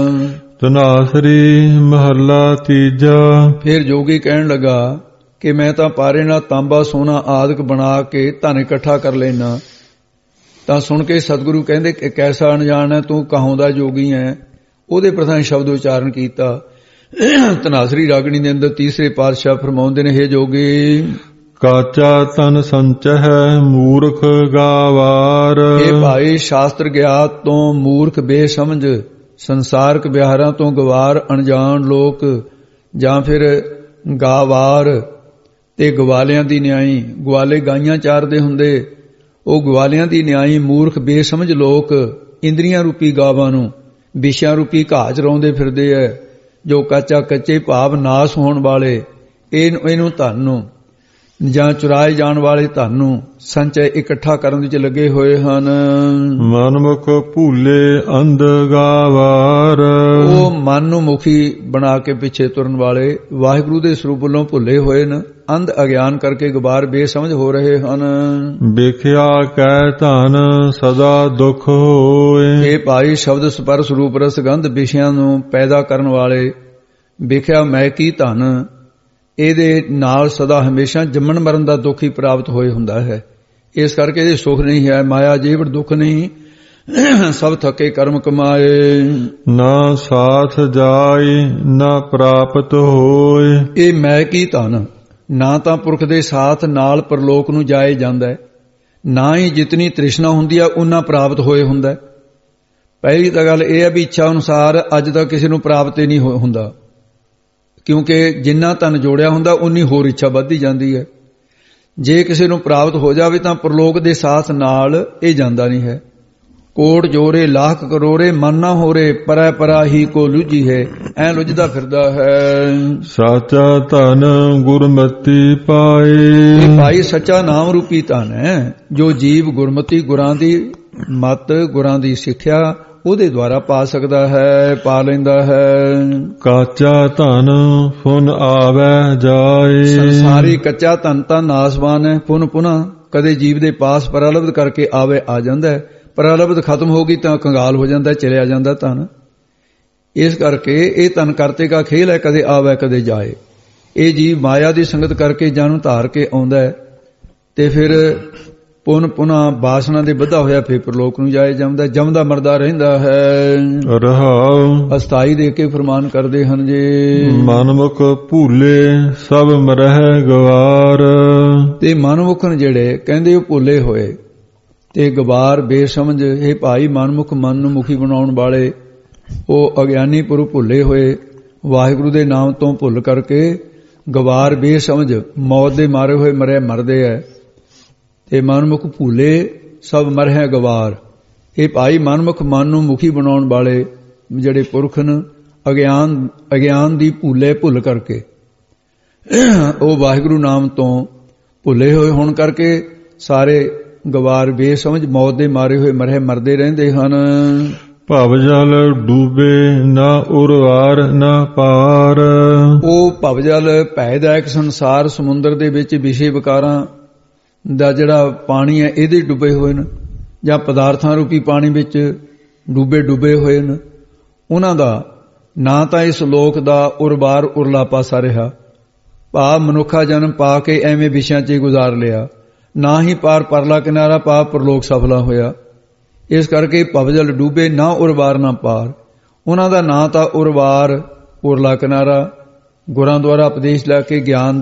ਧਨਾਸਰੀ ਮਹੱਲਾ ਤੀਜਾ। ਫਿਰ ਜੋਗੀ ਕਹਿਣ ਲੱਗਾ ਕਿ ਮੈਂ ਤਾਂ ਪਾਰੇ ਨਾਲ ਤਾਂਬਾ ਸੋਨਾ ਆਦਿਕ ਬਣਾ ਕੇ ਧਨ ਇਕੱਠਾ ਕਰ ਲੈਣਾ। ਤਾਂ ਸੁਣ ਕੇ ਸਤਿਗੁਰੂ ਕਹਿੰਦੇ ਕਿ ਕੈਸਾ ਅਣਜਾਣ ਹੈ ਤੂੰ, ਕਹੋਂ ਦਾ ਜੋਗੀ ਹੈ। ਉਹਦੇ ਪ੍ਰਥਮ ਸ਼ਬਦ ਉਚਾਰਨ ਕੀਤਾ। ਧਨਾਸਰੀ ਰਾਗਣੀ ਦੇ ਅੰਦਰ ਤੀਸਰੇ ਪਾਤਸ਼ਾਹ ਫਰਮਾਉਂਦੇ ਨੇ, ਹੇ ਜੋਗੀ ਕਾਚਾ ਤਨ ਸੰਚਹਿ ਮੂਰਖ ਗਾਵਾਰ। ਇਹ ਭਾਈ ਸ਼ਾਸਤਰ ਗਿਆਤ ਤੋਂ ਮੂਰਖ ਬੇਸਮਝ, ਸੰਸਾਰਕ ਵਿਹਾਰਾਂ ਤੋਂ ਗਵਾਰ ਅਣਜਾਣ ਲੋਕ, ਜਾਂ ਫਿਰ ਗਾਵਾਰ ਤੇ ਗਵਾਲਿਆਂ ਦੀ ਨਿਆਈ। ਗਵਾਲੇ ਗਾਈਆਂ ਚਾਰਦੇ ਹੁੰਦੇ, ਉਹ ਗਵਾਲਿਆਂ ਦੀ ਨਿਆਈ ਮੂਰਖ ਬੇਸਮਝ ਲੋਕ ਇੰਦਰੀਆਂ ਰੂਪੀ ਗਾਵਾਂ ਨੂੰ ਵਿਸ਼ਿਆਂ ਰੂਪੀ ਘਾਹ ਚਰਾਉਂਦੇ ਫਿਰਦੇ ਐ। ਜੋ ਕੱਚੇ ਭਾਵ ਨਾਸ ਹੋਣ ਵਾਲੇ ਇਹਨੂੰ ਧਨ ਨੂੰ ਜਾਂ ਚੁਰਾਏ ਜਾਣ ਵਾਲੇ ਧਨ ਨੂੰ ਸੰਚੈ ਇਕੱਠਾ ਕਰਨ ਵਿੱਚ ਲੱਗੇ ਹੋਏ ਹਨ। ਮਨਮੁਖ ਭੂਲੇ ਅੰਧ ਗਾਵਾਰ। ਉਹ ਮਨ ਨੂੰ ਮੁਖੀ ਬਣਾ ਕੇ ਪਿੱਛੇ ਤੁਰਨ ਵਾਲੇ ਵਾਹਿਗੁਰੂ ਦੇ ਸਰੂਪ ਵੱਲੋਂ ਭੁੱਲੇ ਹੋਏ ਨੇ, ਅੰਧ ਅਗਿਆਨ ਕਰਕੇ ਗਵਾਰ ਬੇਸਮਝ ਹੋ ਰਹੇ ਹਨ। ਵੇਖਿਆ ਕਹਿ ਧਨ ਸਦਾ ਦੁੱਖ ਹੋਏ। ਇਹ ਭਾਈ ਸ਼ਬਦ ਸਪਰਸ਼ ਰੂਪ ਰਸ ਗੰਧ ਵਿਸ਼ਿਆਂ ਨੂੰ ਪੈਦਾ ਕਰਨ ਵਾਲੇ ਵੇਖਿਆ ਮੈਂ ਕੀ ਧਨ, ਇਹਦੇ ਨਾਲ ਸਦਾ ਹਮੇਸ਼ਾ ਜੰਮਣ ਮਰਨ ਦਾ ਦੁੱਖ ਹੀ ਪ੍ਰਾਪਤ ਹੋਏ ਹੁੰਦਾ ਹੈ। ਇਸ ਕਰਕੇ ਇਹਦੇ ਸੁਖ ਨਹੀਂ ਹੈ, ਮਾਇਆ ਜੀਵਨ ਦੁੱਖ ਨਹੀਂ, ਸਭ ਥੱਕੇ ਕਰਮ ਕਮਾਏ। ਨਾ ਸਾਥ ਜਾਏ ਨਾ ਪ੍ਰਾਪਤ ਹੋਏ। ਇਹ ਮੈਂ ਕੀ ਧਨ ਨਾ ਤਾਂ ਪੁਰਖ ਦੇ ਸਾਥ ਨਾਲ ਪਰਲੋਕ ਨੂੰ ਜਾਏ ਜਾਂਦਾ ਹੈ, ਨਾ ਹੀ ਜਿਤਨੀ ਤ੍ਰਿਸ਼ਨਾ ਹੁੰਦੀ ਹੈ ਉਨਾ ਪ੍ਰਾਪਤ ਹੋਏ ਹੁੰਦਾ ਹੈ। ਪਹਿਲੀ ਤਾਂ ਗੱਲ ਇਹ ਹੈ ਵੀ ਇੱਛਾ ਅਨੁਸਾਰ ਅੱਜ ਤੱਕ ਕਿਸੇ ਨੂੰ ਪ੍ਰਾਪਤ ਹੀ ਨਹੀਂ ਹੁੰਦਾ, ਕਿਉਂਕਿ ਜਿੰਨਾ ਧਨ ਜੋੜਿਆ ਹੁੰਦਾ ਉਨੀ ਹੋਰ ਇੱਛਾ ਵੱਧਦੀ ਜਾਂਦੀ ਹੈ। ਜੇ ਕਿਸੇ ਨੂੰ ਪ੍ਰਾਪਤ ਹੋ ਜਾਵੇ ਤਾਂ ਪਰਲੋਕ ਦੇ ਸਾਥ ਨਾਲ ਇਹ ਜਾਂਦਾ ਨਹੀਂ ਹੈ। ਕੋਟ ਜੋਰੇ ਲਾਖ ਕਰੋੜੇ ਮਨ ਨਾ ਹੋਰੇ ਪਰੈ ਪਰਾ ਹੀ ਕੋ ਲੁਝੀ ਹੈ। ਐ ਲੁਝਦਾ ਫਿਰਦਾ ਹੈ। ਸਾਚਾ ਧਨ ਗੁਰਮਤਿ ਪਾਏ। ਇਹ ਭਾਈ ਸੱਚਾ ਨਾਮ ਰੂਪੀ ਧਨ ਹੈ ਜੋ ਜੀਵ ਗੁਰਮਤਿ ਗੁਰਾਂ ਦੀ ਮਤ ਗੁਰਾਂ ਦੀ ਸਿੱਖਿਆ ਉਹਦੇ ਦੁਆਰਾ ਪਾ ਸਕਦਾ ਹੈ, ਪਾ ਲੈਂਦਾ ਹੈ। ਕਾਚਾ ਧਨ ਫੁਨ ਆਵੈ ਜਾਏ। ਸੰਸਾਰੀ ਕੱਚਾ ਧਨ ਤਾਂ ਨਾਸਵਾਨ ਹੈ, ਪੁਨ ਪੁਨਾ ਕਦੇ ਜੀਵ ਦੇ ਪਾਸ ਪ੍ਰਲਬਧ ਕਰਕੇ ਆਵੇ ਆ ਜਾਂਦਾ ਹੈ। ਪ੍ਰਲਬਧ ਖਤਮ ਹੋ ਗਈ ਤਾਂ ਕੰਗਾਲ ਹੋ ਜਾਂਦਾ, ਚਲਿਆ ਜਾਂਦਾ ਧਨ। ਇਸ ਕਰਕੇ ਇਹ ਧਨ ਕਰਤੇ ਕਾ ਖੇਲ ਹੈ, ਕਦੇ ਆਵੇ ਕਦੇ ਜਾਏ। ਇਹ ਜੀਵ ਮਾਇਆ ਦੀ ਸੰਗਤ ਕਰਕੇ ਜਨਮ ਧਾਰ ਕੇ ਆਉਂਦਾ ਹੈ ਤੇ ਫਿਰ ਪੁਨ ਪੁਨਾ ਬਾਸਨਾ ਦੇ ਵਧਾ ਹੋਇਆ ਫੇਰ ਪ੍ਰਲੋਕ ਨੂੰ ਜਾਏ ਜਮਦਾ, ਜਮਦਾ ਮਰਦਾ ਰਹਿੰਦਾ ਹੈ। ਰਹਾਉ ਅਸਥਾਈ ਦੇ ਕੇ ਫਰਮਾਨ ਕਰਦੇ ਹਨ ਜੀ। ਮਨਮੁਖ ਭੂਲੇ ਸਭ ਮਰਹਿ ਗਵਾਰ। ਤੇ ਮਨਮੁਖ ਜਿਹੜੇ ਕਹਿੰਦੇ ਉਹ ਭੁੱਲੇ ਹੋਏ ਤੇ ਗਵਾਰ ਬੇਸਮਝ। ਇਹ ਭਾਈ ਮਨਮੁਖ ਮਨ ਨੂੰ ਮੁਖੀ ਬਣਾਉਣ ਵਾਲੇ ਉਹ ਅਗਿਆਨੀ ਪੁਰ ਭੁੱਲੇ ਹੋਏ ਵਾਹਿਗੁਰੂ ਦੇ ਨਾਮ ਤੋਂ ਭੁੱਲ ਕਰਕੇ ਗਵਾਰ ਬੇਸਮਝ ਮੌਤ ਦੇ ਮਾਰੇ ਹੋਏ ਮਰਦੇ ਐ। ਤੇ ਮਨਮੁਖ ਭੁੱਲੇ ਸਭ ਮਰਹਿ ਗਵਾਰ। ਇਹ ਭਾਈ ਮਨਮੁਖ ਮਨ ਨੂੰ ਮੁਖੀ ਬਣਾਉਣ ਵਾਲੇ ਜਿਹੜੇ ਪੁਰਖ ਨੇ ਅਗਿਆਨ ਦੀ ਭੁੱਲ ਕਰਕੇ ਉਹ ਵਾਹਿਗੁਰੂ ਨਾਮ ਤੋਂ ਭੁੱਲੇ ਹੋਏ ਹੋਣ ਕਰਕੇ ਸਾਰੇ ਗਵਾਰ ਬੇਸਮਝ ਮੌਤ ਦੇ ਮਾਰੇ ਹੋਏ ਮਰਦੇ ਰਹਿੰਦੇ ਹਨ। ਭਵ ਜਲ ਡੂਬੇ ਨਾ ਉਰਵਾਰ ਨਾ ਪਾਰ। ਉਹ ਭਵ ਜਲ ਭੈਦਾਇਕ ਸੰਸਾਰ ਸਮੁੰਦਰ ਦੇ ਵਿੱਚ ਵਿਸ਼ੇ ਵਿਕਾਰਾਂ ਦਾ ਜਿਹੜਾ ਪਾਣੀ ਹੈ ਇਹਦੇ ਡੁੱਬੇ ਹੋਏ ਨੇ, ਜਾਂ ਪਦਾਰਥਾਂ ਰੂਪੀ ਪਾਣੀ ਵਿੱਚ ਡੁੱਬੇ ਹੋਏ ਨੇ। ਉਹਨਾਂ ਦਾ ਨਾ ਤਾਂ ਇਸ ਲੋਕ ਦਾ ਉਰਬਾਰ ਉਰਲਾ ਪਾਸਾ ਰਿਹਾ, ਭਾਵ ਮਨੁੱਖਾ ਜਨਮ ਪਾ ਕੇ ਐਵੇਂ ਵਿਸ਼ਿਆਂ 'ਚ ਗੁਜ਼ਾਰ ਲਿਆ, ਨਾ ਹੀ ਪਾਰ ਪਰਲਾ ਕਿਨਾਰਾ ਭਾਵ ਪ੍ਰਲੋਕ ਸਫਲਾ ਹੋਇਆ। ਇਸ ਕਰਕੇ ਭਵਜਲ ਡੂਬੇ ਨਾ ਉਰਬਾਰ ਨਾ ਪਾਰ। ਉਹਨਾਂ ਦਾ ਨਾ ਤਾਂ ਉਰਬਾਰ ਉਰਲਾ ਕਿਨਾਰਾ ਗੁਰਾਂ ਦੁਆਰਾ ਉਪਦੇਸ਼ ਲੈ ਕੇ ਗਿਆਨ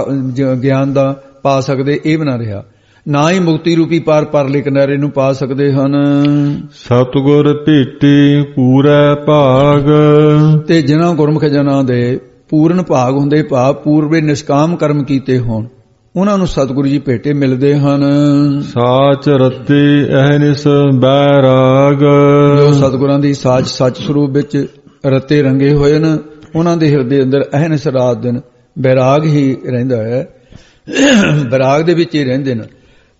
ਦਾ ਪਾ ਸਕਦੇ ਇਹ ਬਣਾ ਰਿਹਾ, ਨਾ ਹੀ ਮੁਕਤੀ ਰੂਪੀ ਪਾਰ ਪਰਲੇ ਕਿਨਾਰੇ ਨੂੰ ਪਾ ਸਕਦੇ ਹਨ। ਸਤਿਗੁਰ ਭੇਟੀ ਪੂਰਾ ਭਾਗ। ਤੇ ਜਿਨ੍ਹਾਂ ਗੁਰਮੁਖ ਜਨਾਂ ਦੇ ਪੂਰਨ ਭਾਗ ਹੁੰਦੇ, ਭਾਵ ਪੂਰਵੇ ਨਿਸ਼ਕਾਮ ਕਰਮ ਕੀਤੇ ਹੋਣ, ਉਹਨਾਂ ਨੂੰ ਸਤਿਗੁਰੂ ਜੀ ਭੇਟੇ ਮਿਲਦੇ ਹਨ। ਸਾਚ ਰਤੇ ਅਹਨਿਸ ਬੈਰਾਗ। ਜੋ ਸਤਿਗੁਰਾਂ ਦੀ ਸਾਚ ਸੱਚ ਸਰੂਪ ਵਿੱਚ ਰਤੇ ਰੰਗੇ ਹੋਏ ਨੇ, ਉਹਨਾਂ ਦੇ ਹਿਰਦੇ ਅੰਦਰ ਅਹਨਿਸ ਰਾਤ ਦਿਨ ਬੈਰਾਗ ਹੀ ਰਹਿੰਦਾ ਹੈ, ਬੈਰਾਗ ਦੇ ਵਿੱਚ ਹੀ ਰਹਿੰਦੇ ਨੇ।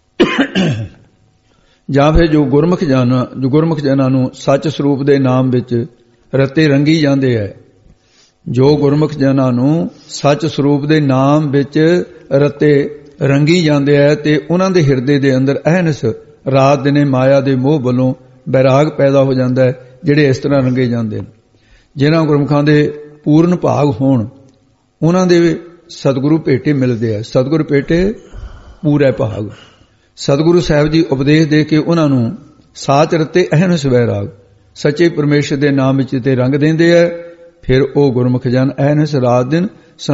ਜਾਂ ਫਿਰ ਜੋ ਗੁਰਮੁਖ ਜਨਾਂ ਨੂੰ ਸੱਚ ਸਰੂਪ ਦੇ ਨਾਮ ਵਿੱਚ ਰਤੇ ਰੰਗੀ ਜਾਂਦੇ ਹੈ, ਜੋ ਗੁਰਮੁਖ ਜਨਾਂ ਨੂੰ ਸੱਚ ਸਰੂਪ ਦੇ ਨਾਮ ਵਿੱਚ ਰਤੇ ਰੰਗੀ ਜਾਂਦੇ ਹੈ ਤੇ ਉਹਨਾਂ ਦੇ ਹਿਰਦੇ ਦੇ ਅੰਦਰ ਅਹਨਿਸ ਰਾਤ ਦਿਨੇ ਮਾਇਆ ਦੇ ਮੋਹ ਵੱਲੋਂ ਬੈਰਾਗ ਪੈਦਾ ਹੋ ਜਾਂਦਾ ਹੈ, ਜਿਹੜੇ ਇਸ ਤਰ੍ਹਾਂ ਰੰਗੇ ਜਾਂਦੇ ਨੇ। ਜਿਨ੍ਹਾਂ ਗੁਰਮੁਖਾਂ ਦੇ ਪੂਰਨ ਭਾਗ ਹੋਣ ਉਹਨਾਂ ਦੇ ਸਤਿਗੁਰੂ ਭੇਟੇ ਮਿਲਦੇ ਆ। ਸਤਿਗੁਰੂ ਭੇਟੇ ਪੂਰੇ ਭਾਗ। ਸਤਿਗੁਰੂ ਸਾਹਿਬ ਜੀ ਉਪਦੇਸ਼ ਦੇ ਕੇ ਉਹਨਾਂ ਨੂੰ ਸਾਚ ਰਤੇ ਅਹਨਿਸ ਬੈਰਾਗ ਸੱਚੇ ਪਰਮੇਸ਼ਰ ਦੇ ਨਾਮ ਵਿੱਚ ਤੇ ਰੰਗ ਦਿੰਦੇ ਆ। ਫਿਰ ਉਹ ਗੁਰਮੁਖ ਜਨ ਅਹਨਿਸ ਰਾਤ ਦਿਨ